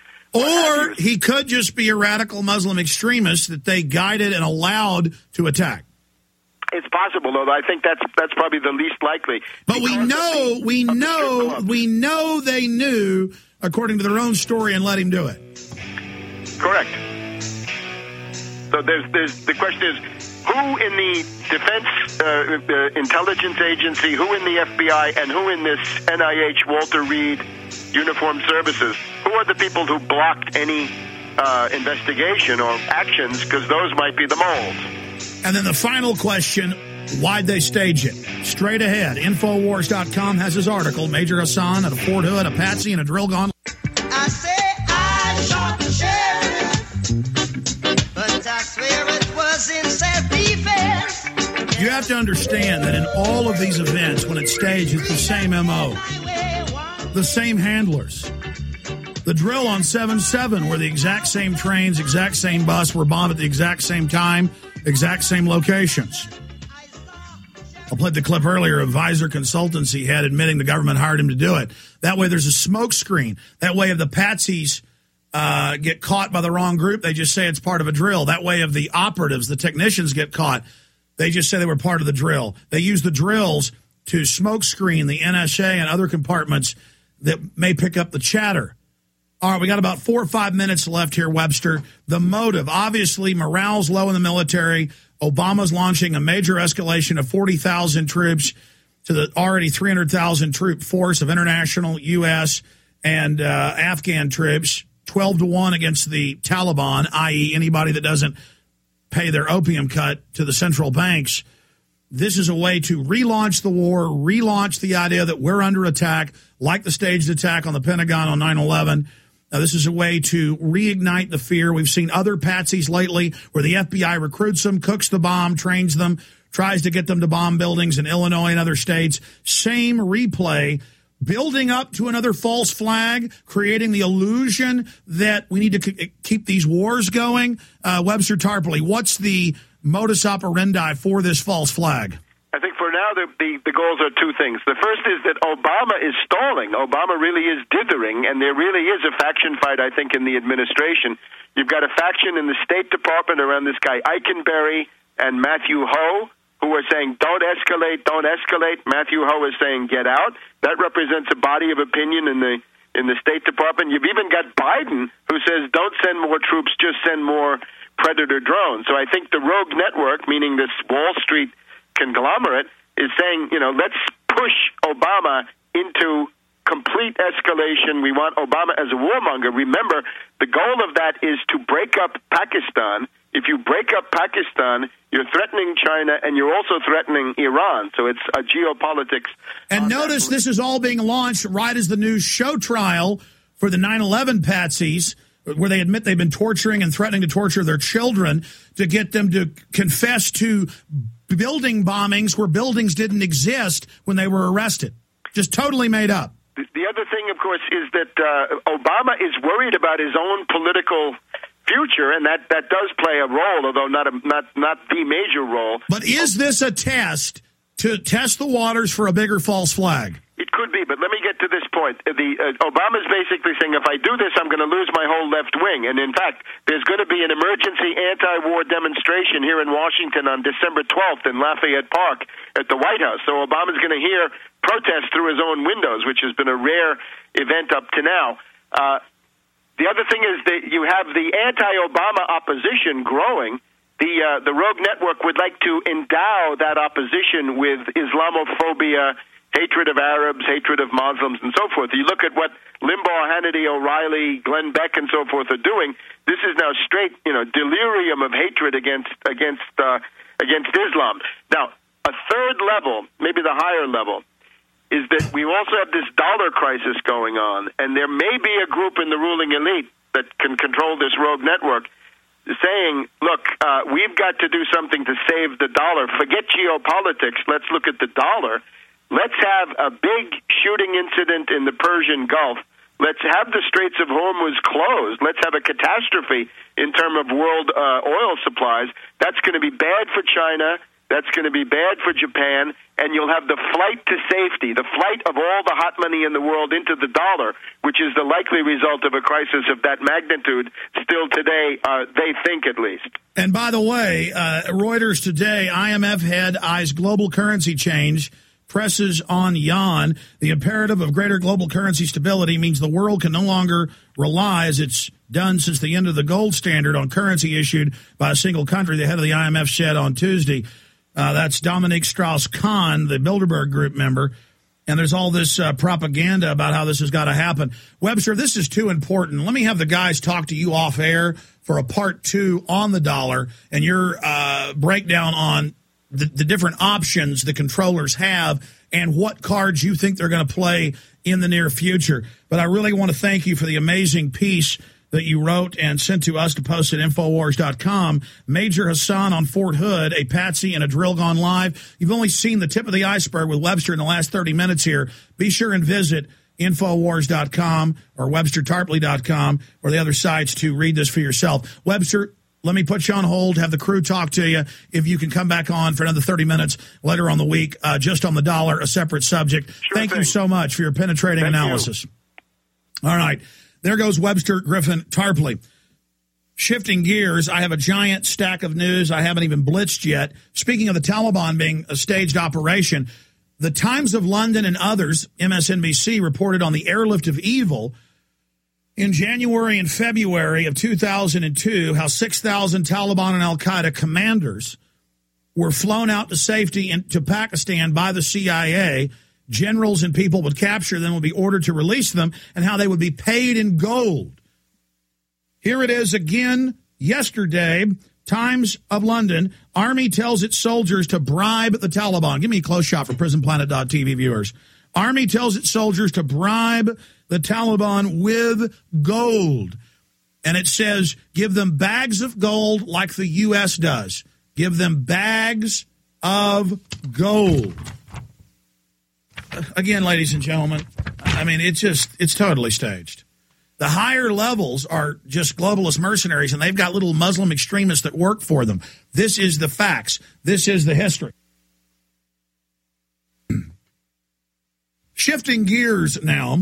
Or he could just be a radical Muslim extremist that they guided and allowed to attack. It's possible, though. I think that's that's probably the least likely. But we know, the, we know, we know they knew, according to their own story, and let him do it. Correct. So there's, there's the question is, who in the Defense uh, uh, Intelligence Agency, who in the F B I, and who in this N I H Walter Reed Uniformed Services, who are the people who blocked any uh, investigation or actions, because those might be the moles. And then the final question, why'd they stage it? Straight ahead, Infowars dot com has his article, Major Hassan at a Fort Hood, a patsy, and a drill gun. I say I shot the sheriff, but I swear it was in self-defense. You have to understand that in all of these events, when it's staged, it's the same M O. The same handlers. The drill on seven seven, where the exact same trains, exact same bus were bombed at the exact same time, exact same locations. I played the clip earlier of Visor Consultancy head admitting the government hired him to do it. That way there's a smoke screen. That way if the patsies uh, get caught by the wrong group, they just say it's part of a drill. That way if the operatives, the technicians get caught, they just say they were part of the drill. They use the drills to smoke screen the N S A and other compartments that may pick up the chatter. All right, we got about four or five minutes left here, Webster. The motive, obviously, morale's low in the military. Obama's launching a major escalation of forty thousand troops to the already three hundred thousand troop force of international U S and uh, Afghan troops, twelve to one against the Taliban, that is anybody that doesn't pay their opium cut to the central banks. This is a way to relaunch the war, relaunch the idea that we're under attack, like the staged attack on the Pentagon on nine eleven. Now, this is a way to reignite the fear. We've seen other patsies lately where the F B I recruits them, cooks the bomb, trains them, tries to get them to bomb buildings in Illinois and other states. Same replay, building up to another false flag, creating the illusion that we need to c- keep these wars going. Uh, Webster Tarpley, what's the modus operandi for this false flag? I think for now the, the, the goals are two things. The first is that Obama is stalling. Obama really is dithering, and there really is a faction fight, I think, in the administration. You've got a faction in the State Department around this guy Eikenberry and Matthew Ho, who are saying, don't escalate, don't escalate. Matthew Ho is saying, get out. That represents a body of opinion in the in the State Department. You've even got Biden, who says, don't send more troops, just send more Predator drones. So I think the rogue network, meaning this Wall Street conglomerate, is saying, you know, let's push Obama into complete escalation. We want Obama as a warmonger. Remember, the goal of that is to break up Pakistan. If you break up Pakistan, you're threatening China, and you're also threatening Iran. So it's a geopolitics. And notice this is all being launched right as the news show trial for the nine eleven patsies, where they admit they've been torturing and threatening to torture their children to get them to confess to building bombings where buildings didn't exist when they were arrested. Just totally made up. The other thing, of course, is that uh, Obama is worried about his own political future, and that, that does play a role, although not a, not not the major role. But is this a test to test the waters for a bigger false flag? It could be, but let me get to this point. The uh, Obama's basically saying, if I do this, I'm going to lose my whole left wing. And in fact, there's going to be an emergency anti-war demonstration here in Washington on December twelfth in Lafayette Park at the White House. So Obama's going to hear protests through his own windows, which has been a rare event up to now. Uh, the other thing is that you have the anti-Obama opposition growing. The uh, the Rogue Network would like to endow that opposition with Islamophobia, hatred of Arabs, hatred of Muslims, and so forth. You look at what Limbaugh, Hannity, O'Reilly, Glenn Beck, and so forth are doing. This is now straight, you know, delirium of hatred against against uh, against Islam. Now, a third level, maybe the higher level, is that we also have this dollar crisis going on, and there may be a group in the ruling elite that can control this rogue network saying, look, uh, we've got to do something to save the dollar. Forget geopolitics. Let's look at the dollar. Let's have a big shooting incident in the Persian Gulf. Let's have the Straits of Hormuz closed. Let's have a catastrophe in terms of world uh, oil supplies. That's going to be bad for China. That's going to be bad for Japan. And you'll have the flight to safety, the flight of all the hot money in the world into the dollar, which is the likely result of a crisis of that magnitude still today, uh, they think at least. And by the way, uh, Reuters today, I M F head eyes global currency change, presses on yuan. The imperative of greater global currency stability means the world can no longer rely, as it's done since the end of the gold standard, on currency issued by a single country, the head of the I M F said on Tuesday. Uh, that's Dominique Strauss-Kahn, the Bilderberg Group member. And there's all this uh, propaganda about how this has got to happen. Webster, this is too important. Let me have the guys talk to you off air for a part two on the dollar and your uh, breakdown on the, the different options the controllers have and what cards you think they're going to play in the near future. But I really want to thank you for the amazing piece that you wrote and sent to us to post at Infowars dot com. Major Hassan on Fort Hood, a patsy and a drill gone live. You've only seen the tip of the iceberg with Webster in the last thirty minutes here. Be sure and visit Infowars dot com or Webster Tarpley dot com or the other sites to read this for yourself. Webster, let me put you on hold, have the crew talk to you. If you can come back on for another thirty minutes later on the week, uh, just on the dollar, a separate subject. Sure Thank thing. you so much for your penetrating Thank analysis. You. All right. There goes Webster Griffin Tarpley. Shifting gears, I have a giant stack of news I haven't even blitzed yet. Speaking of the Taliban being a staged operation, the Times of London and others, M S N B C, reported on the airlift of evil in January and February of two thousand two, how six thousand Taliban and al-Qaeda commanders were flown out to safety in, to Pakistan by the C I A. Generals and people would capture them, would be ordered to release them, and how they would be paid in gold. Here it is again yesterday, Times of London. Army tells its soldiers to bribe the Taliban. Give me a close shot for prison planet dot t v viewers. Army tells its soldiers to bribe the Taliban with gold. And it says, give them bags of gold like the U S does. Give them bags of gold. Again, ladies and gentlemen, I mean, it's just, it's totally staged. The higher levels are just globalist mercenaries, and they've got little Muslim extremists that work for them. This is the facts. This is the history. Shifting gears now,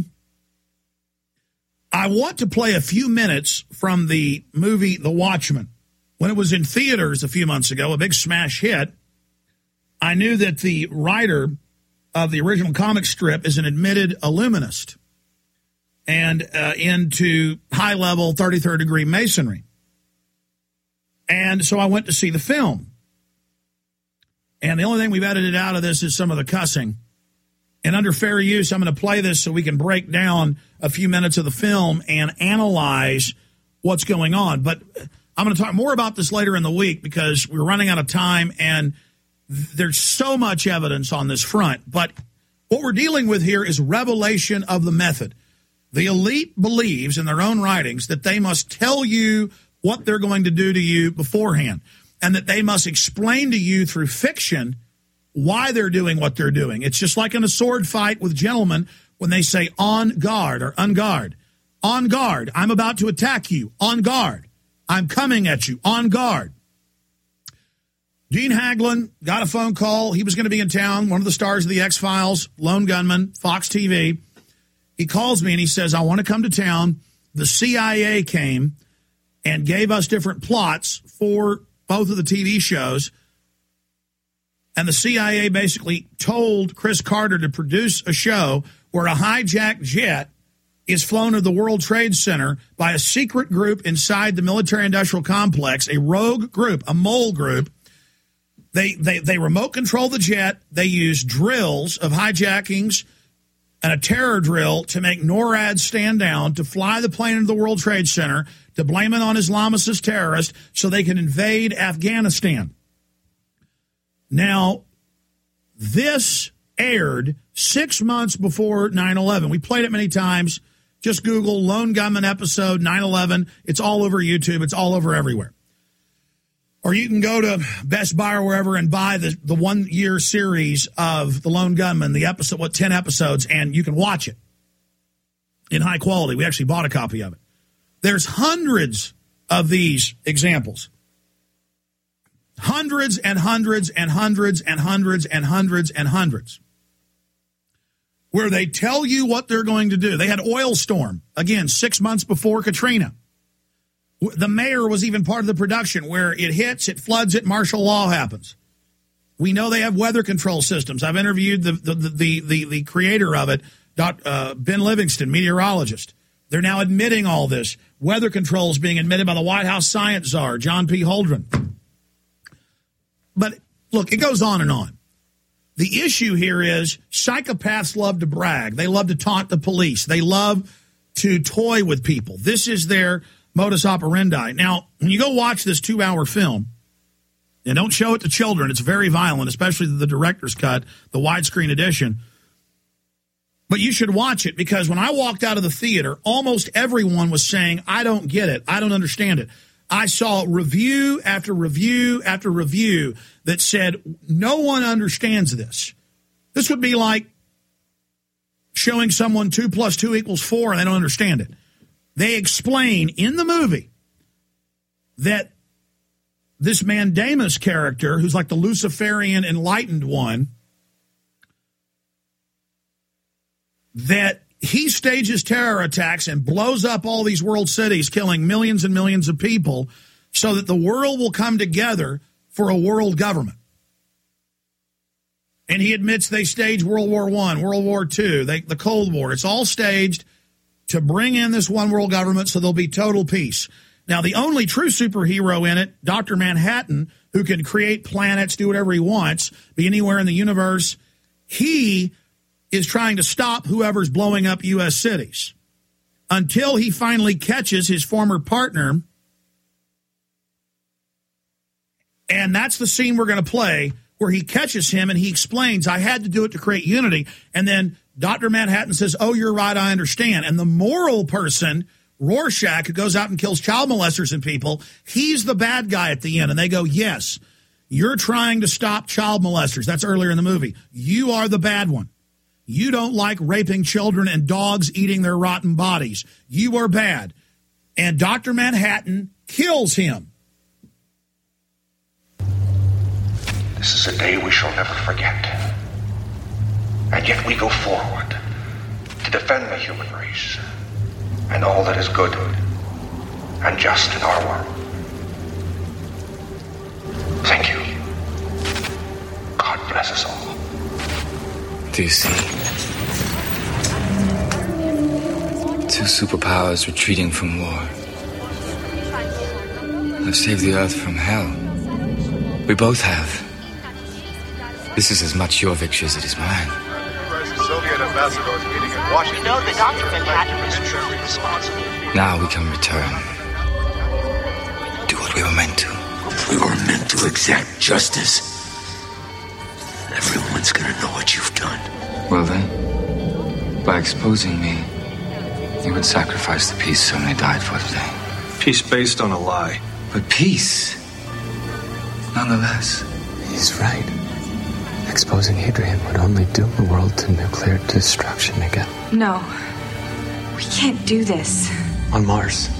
I want to play a few minutes from the movie The Watchmen. When it was in theaters a few months ago, a big smash hit, I knew that the writer of the original comic strip is an admitted illuminist and uh, into high-level thirty-third degree Masonry. And so I went to see the film. And the only thing we've edited out of this is some of the cussing. And under fair use, I'm going to play this so we can break down a few minutes of the film and analyze what's going on. But I'm going to talk more about this later in the week because we're running out of time and there's so much evidence on this front. But what we're dealing with here is revelation of the method. The elite believes in their own writings that they must tell you what they're going to do to you beforehand, and that they must explain to you through fiction why they're doing what they're doing. It's just like in a sword fight with gentlemen when they say on guard or on guard. On guard, I'm about to attack you. On guard, I'm coming at you. On guard. Gene Hagglund got a phone call. He was going to be in town, one of the stars of the X-Files, lone gunman, Fox T V. He calls me and he says, I want to come to town. The C I A came and gave us different plots for both of the T V shows. And the C I A basically told Chris Carter to produce a show where a hijacked jet is flown to the World Trade Center by a secret group inside the military-industrial complex, a rogue group, a mole group. They, they, they remote control the jet. They use drills of hijackings and a terror drill to make NORAD stand down, to fly the plane into the World Trade Center, to blame it on Islamicist terrorists so they can invade Afghanistan. Now, this aired six months before nine eleven. We played it many times. Just Google Lone Gunman episode nine eleven. It's all over YouTube. It's all over everywhere. Or you can go to Best Buy or wherever and buy the, the one-year series of The Lone Gunman, the episode, what, ten episodes, and you can watch it in high quality. We actually bought a copy of it. There's hundreds of these examples. Hundreds and hundreds and hundreds and hundreds and hundreds and hundreds. Where they tell you what they're going to do. They had Oil Storm, again, six months before Katrina. The mayor was even part of the production where it hits, it floods it, martial law happens. We know they have weather control systems. I've interviewed the the the the, the creator of it, Doctor Uh, Ben Livingston, meteorologist. They're now admitting all this. Weather control is being admitted by the White House science czar, John P. Holdren. But look, it goes on and on. The issue here is psychopaths love to brag. They love to taunt the police. They love to toy with people. This is their modus operandi. Now, when you go watch this two-hour film, and don't show it to children, it's very violent, especially the director's cut, the widescreen edition. But you should watch it because when I walked out of the theater, almost everyone was saying, I don't get it. I don't understand it. I saw review after review after review that said, no one understands this. This would be like showing someone two plus two equals four and they don't understand it. They explain in the movie that this Mandamus character, who's like the Luciferian enlightened one, that he stages terror attacks and blows up all these world cities, killing millions and millions of people, so that the world will come together for a world government. And he admits they staged World War One, World War Two, they, the Cold War. It's all staged to bring in this one world government so there'll be total peace. Now, the only true superhero in it, Doctor Manhattan, who can create planets, do whatever he wants, be anywhere in the universe, he is trying to stop whoever's blowing up U S cities until he finally catches his former partner. And that's the scene we're going to play where he catches him and he explains, I had to do it to create unity. And then Doctor Manhattan says, oh, you're right, I understand. And the moral person, Rorschach, who goes out and kills child molesters and people, he's the bad guy at the end. And they go, yes, you're trying to stop child molesters. That's earlier in the movie. You are the bad one. You don't like raping children and dogs eating their rotten bodies. You are bad. And Doctor Manhattan kills him. This is a day we shall never forget. And yet we go forward, to defend the human race and all that is good and just in our world. Thank you. God bless us all. Do you see? Two superpowers retreating from war. I've saved the Earth from hell. We both have. This is as much your victory as it is mine. Soviet ambassadors meeting in Washington. We know that Doctor Manhattan is truly responsible. Now we can return. Do what we were meant to. We were meant to exact justice. Everyone's gonna know what you've done. Well then, by exposing me, you would sacrifice the peace so many died for today. Peace based on a lie. But peace, nonetheless. He's right. Exposing Hadrian would only doom the world to nuclear destruction again. No. We can't do this. On Mars,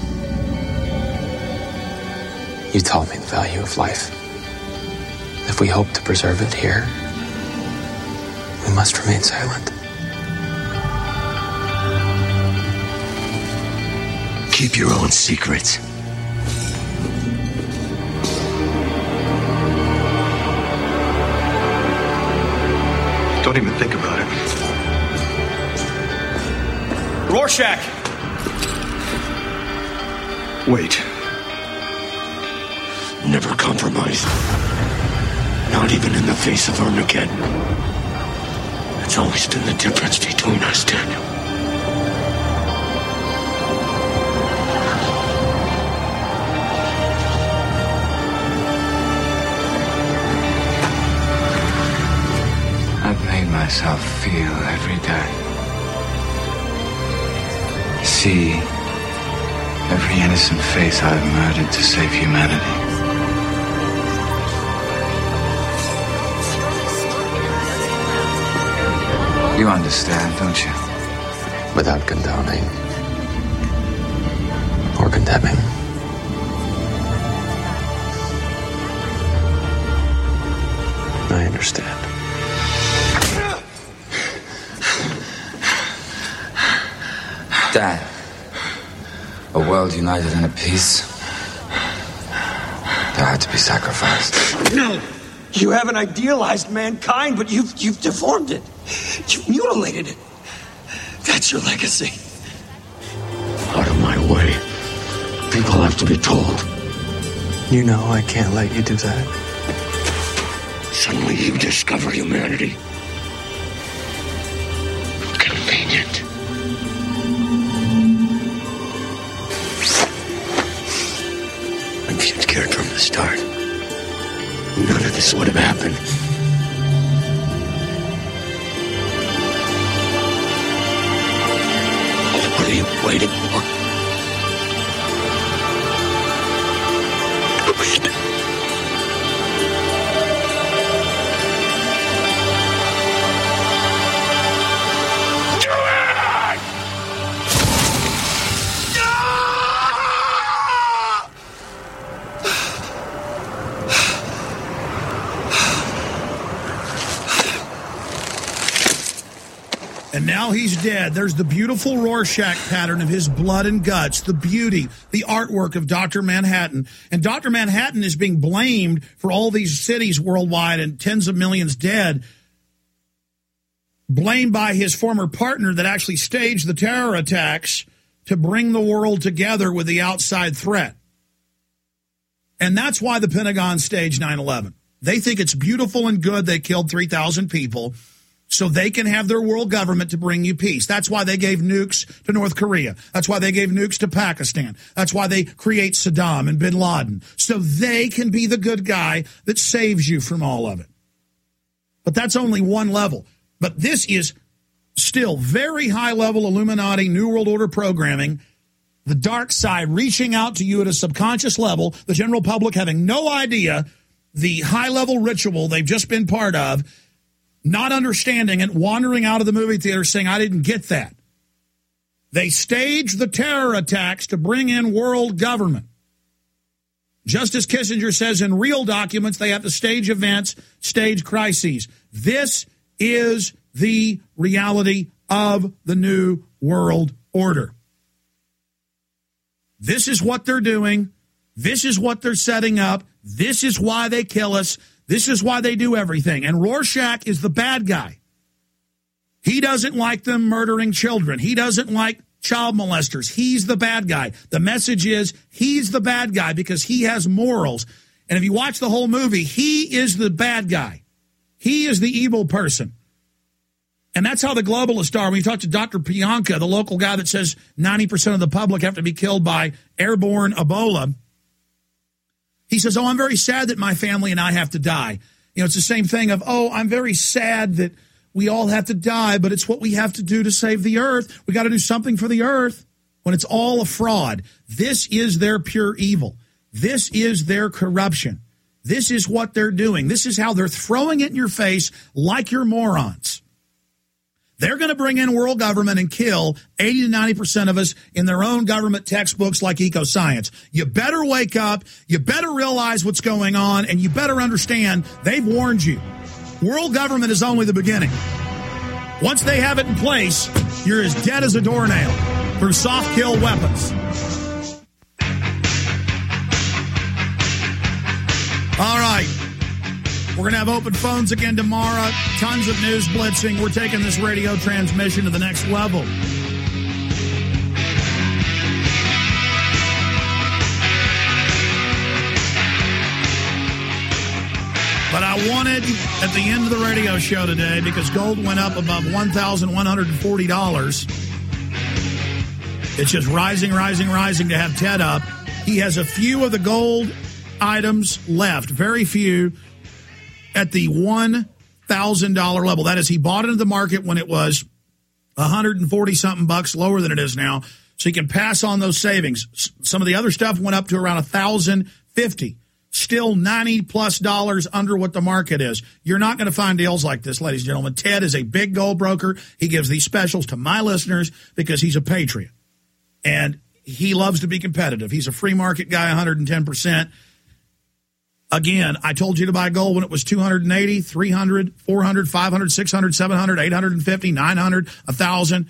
you taught me the value of life. If we hope to preserve it here, we must remain silent. Keep your own secrets. Don't even think about it. Rorschach! Wait. Never compromise. Not even in the face of Armageddon. That's always been the difference between us, Daniel. I've made myself feel every day. See every innocent face I've murdered to save humanity. You understand, don't you? Without condoning or condemning. I understand. Dad, a world united in a peace, there had to be sacrifice. No! You haven't idealized mankind, but you've, you've deformed it. You've mutilated it. That's your legacy. Out of my way. People have to be told. You know I can't let you do that. Suddenly you discover humanity. Convenient. If you'd cared from the start, none of this would have happened. What are you waiting for? And now he's dead. There's the beautiful Rorschach pattern of his blood and guts, the beauty, the artwork of Doctor Manhattan. And Doctor Manhattan is being blamed for all these cities worldwide and tens of millions dead, blamed by his former partner that actually staged the terror attacks to bring the world together with the outside threat. And that's why the Pentagon staged nine eleven. They think it's beautiful and good they killed three thousand people, so they can have their world government to bring you peace. That's why they gave nukes to North Korea. That's why they gave nukes to Pakistan. That's why they create Saddam and bin Laden, so they can be the good guy that saves you from all of it. But that's only one level. But this is still very high-level Illuminati New World Order programming, the dark side reaching out to you at a subconscious level, the general public having no idea the high-level ritual they've just been part of, not understanding it, wandering out of the movie theater saying, I didn't get that. They staged the terror attacks to bring in world government. Just as Kissinger says in real documents, they have to stage events, stage crises. This is the reality of the New World Order. This is what they're doing. This is what they're setting up. This is why they kill us. This is why they do everything. And Rorschach is the bad guy. He doesn't like them murdering children. He doesn't like child molesters. He's the bad guy. The message is he's the bad guy because he has morals. And if you watch the whole movie, he is the bad guy. He is the evil person. And that's how the globalists are. When you talk to Doctor Pianka, the local guy that says ninety percent of the public have to be killed by airborne Ebola, he says, oh, I'm very sad that my family and I have to die. You know, it's the same thing of, oh, I'm very sad that we all have to die, but it's what we have to do to save the earth. We got to do something for the earth when it's all a fraud. This is their pure evil. This is their corruption. This is what they're doing. This is how they're throwing it in your face like you're morons. They're going to bring in world government and kill eighty to ninety percent of us in their own government textbooks like eco-science. You better wake up. You better realize what's going on, and you better understand they've warned you. World government is only the beginning. Once they have it in place, you're as dead as a doornail through soft kill weapons. All right. We're going to have open phones again tomorrow. Tons of news blitzing. We're taking this radio transmission to the next level. But I wanted, at the end of the radio show today, because gold went up above one thousand one hundred forty dollars. It's just rising, rising, rising to have Ted up. He has a few of the gold items left, very few, at the one thousand dollars level. That is, he bought into the market when it was one hundred forty something bucks, lower than it is now, so he can pass on those savings. Some of the other stuff went up to around one thousand fifty. Still ninety plus dollars under what the market is. You're not going to find deals like this, ladies and gentlemen. Ted is a big gold broker. He gives these specials to my listeners because he's a patriot. And he loves to be competitive. He's a free market guy, one hundred ten percent. Again, I told you to buy gold when it was two hundred eighty, three hundred, four hundred, five hundred, six hundred, seven hundred, eight hundred fifty, nine hundred, one thousand.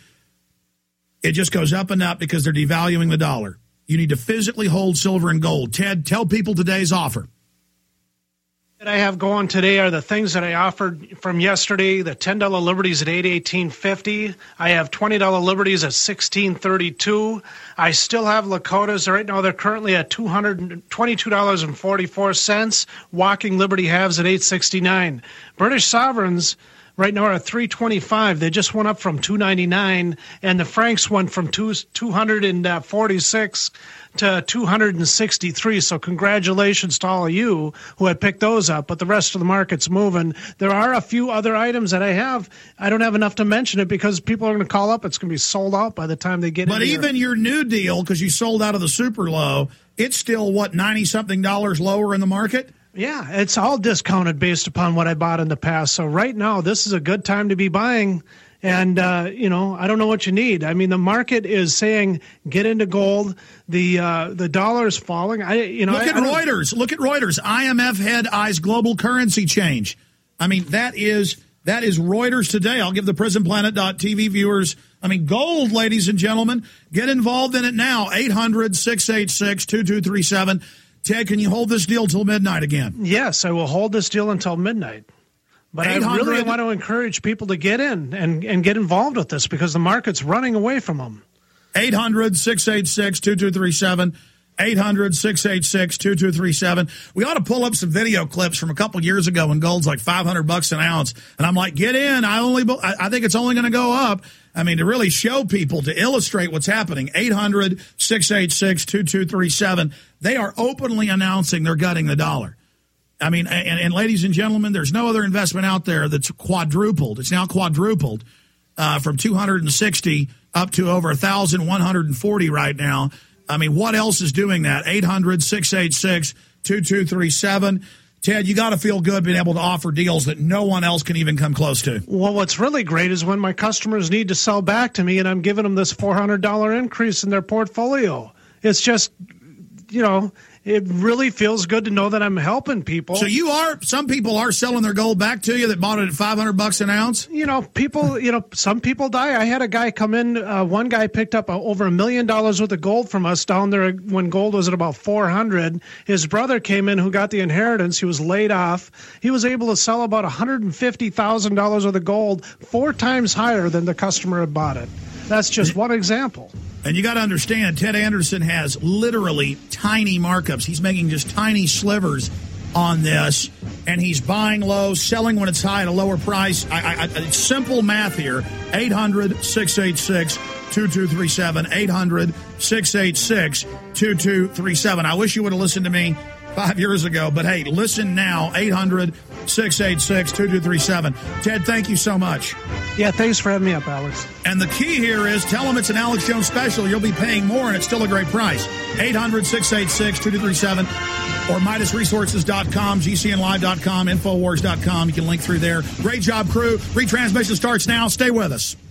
It just goes up and up because they're devaluing the dollar. You need to physically hold silver and gold. Ted, tell people today's offer. That I have going today are the things that I offered from yesterday. The ten dollar Liberties at eight eighteen fifty. I have twenty dollar Liberties at sixteen thirty-two. I still have Lakotas. Right now they're currently at two hundred twenty-two dollars and forty-four cents. Walking Liberty halves at eight sixty-nine. British sovereigns right now are at three twenty-five. They just went up from two ninety-nine, and the francs went from two hundred forty-six to two hundred sixty-three. So congratulations to all of you who had picked those up, but the rest of the market's moving. There are a few other items that I have. I don't have enough to mention it because people are going to call up. It's going to be sold out by the time they get in. But even your new deal, because you sold out of the super low, it's still, what, ninety-something dollars lower in the market? Yeah, it's all discounted based upon what I bought in the past. So right now, this is a good time to be buying. And, uh, you know, I don't know what you need. I mean, the market is saying get into gold. The uh, the dollar is falling. I, you know, Look I, at I Reuters. Look at Reuters. I M F head eyes global currency change. I mean, that is that is Reuters today. I'll give the prison planet dot t v viewers, I mean, gold, ladies and gentlemen. Get involved in it now. eight hundred, six eight six, two two three seven. Ted, can you hold this deal till midnight again? Yes, I will hold this deal until midnight. But I really want to encourage people to get in and, and get involved with this because the market's running away from them. eight hundred, six eight six, two two three seven. eight hundred, six eight six, two two three seven. We ought to pull up some video clips from a couple years ago when gold's like five hundred bucks an ounce. And I'm like, get in. I only, I think it's only going to go up. I mean, to really show people, to illustrate what's happening. eight hundred, six eight six, two two three seven. They are openly announcing they're gutting the dollar. I mean, and, and ladies and gentlemen, there's no other investment out there that's quadrupled. It's now quadrupled uh, from two hundred sixty up to over one thousand one hundred forty right now. I mean, what else is doing that? eight hundred, six eight six, two two three seven. Ted, you got to feel good being able to offer deals that no one else can even come close to. Well, what's really great is when my customers need to sell back to me and I'm giving them this four hundred dollars increase in their portfolio. It's just, you know, it really feels good to know that I'm helping people. So you are, some people are selling their gold back to you that bought it at five hundred bucks an ounce? You know, people, you know, some people die. I had a guy come in, uh, one guy picked up uh, over a million dollars worth of gold from us down there when gold was at about four hundred. His brother came in who got the inheritance. He was laid off. He was able to sell about one hundred fifty thousand dollars worth of gold, four times higher than the customer had bought it. That's just one example. And you got to understand, Ted Anderson has literally tiny markups. He's making just tiny slivers on this, and he's buying low, selling when it's high at a lower price. I, I, I, it's simple math here. eight hundred, six eight six, two two three seven. eight hundred, six eight six, two two three seven. I wish you would have listened to me five years ago, but hey, listen now. eight hundred, six eight six, two two three seven. Ted, thank you so much. Yeah, thanks for having me up, Alex. And the key here is tell them it's an Alex Jones special. You'll be paying more, and it's still a great price. eight hundred, six eight six, two two three seven or Midas Resources dot com, G C N Live dot com, Infowars dot com. You can link through there. Great job, crew. Retransmission starts now. Stay with us.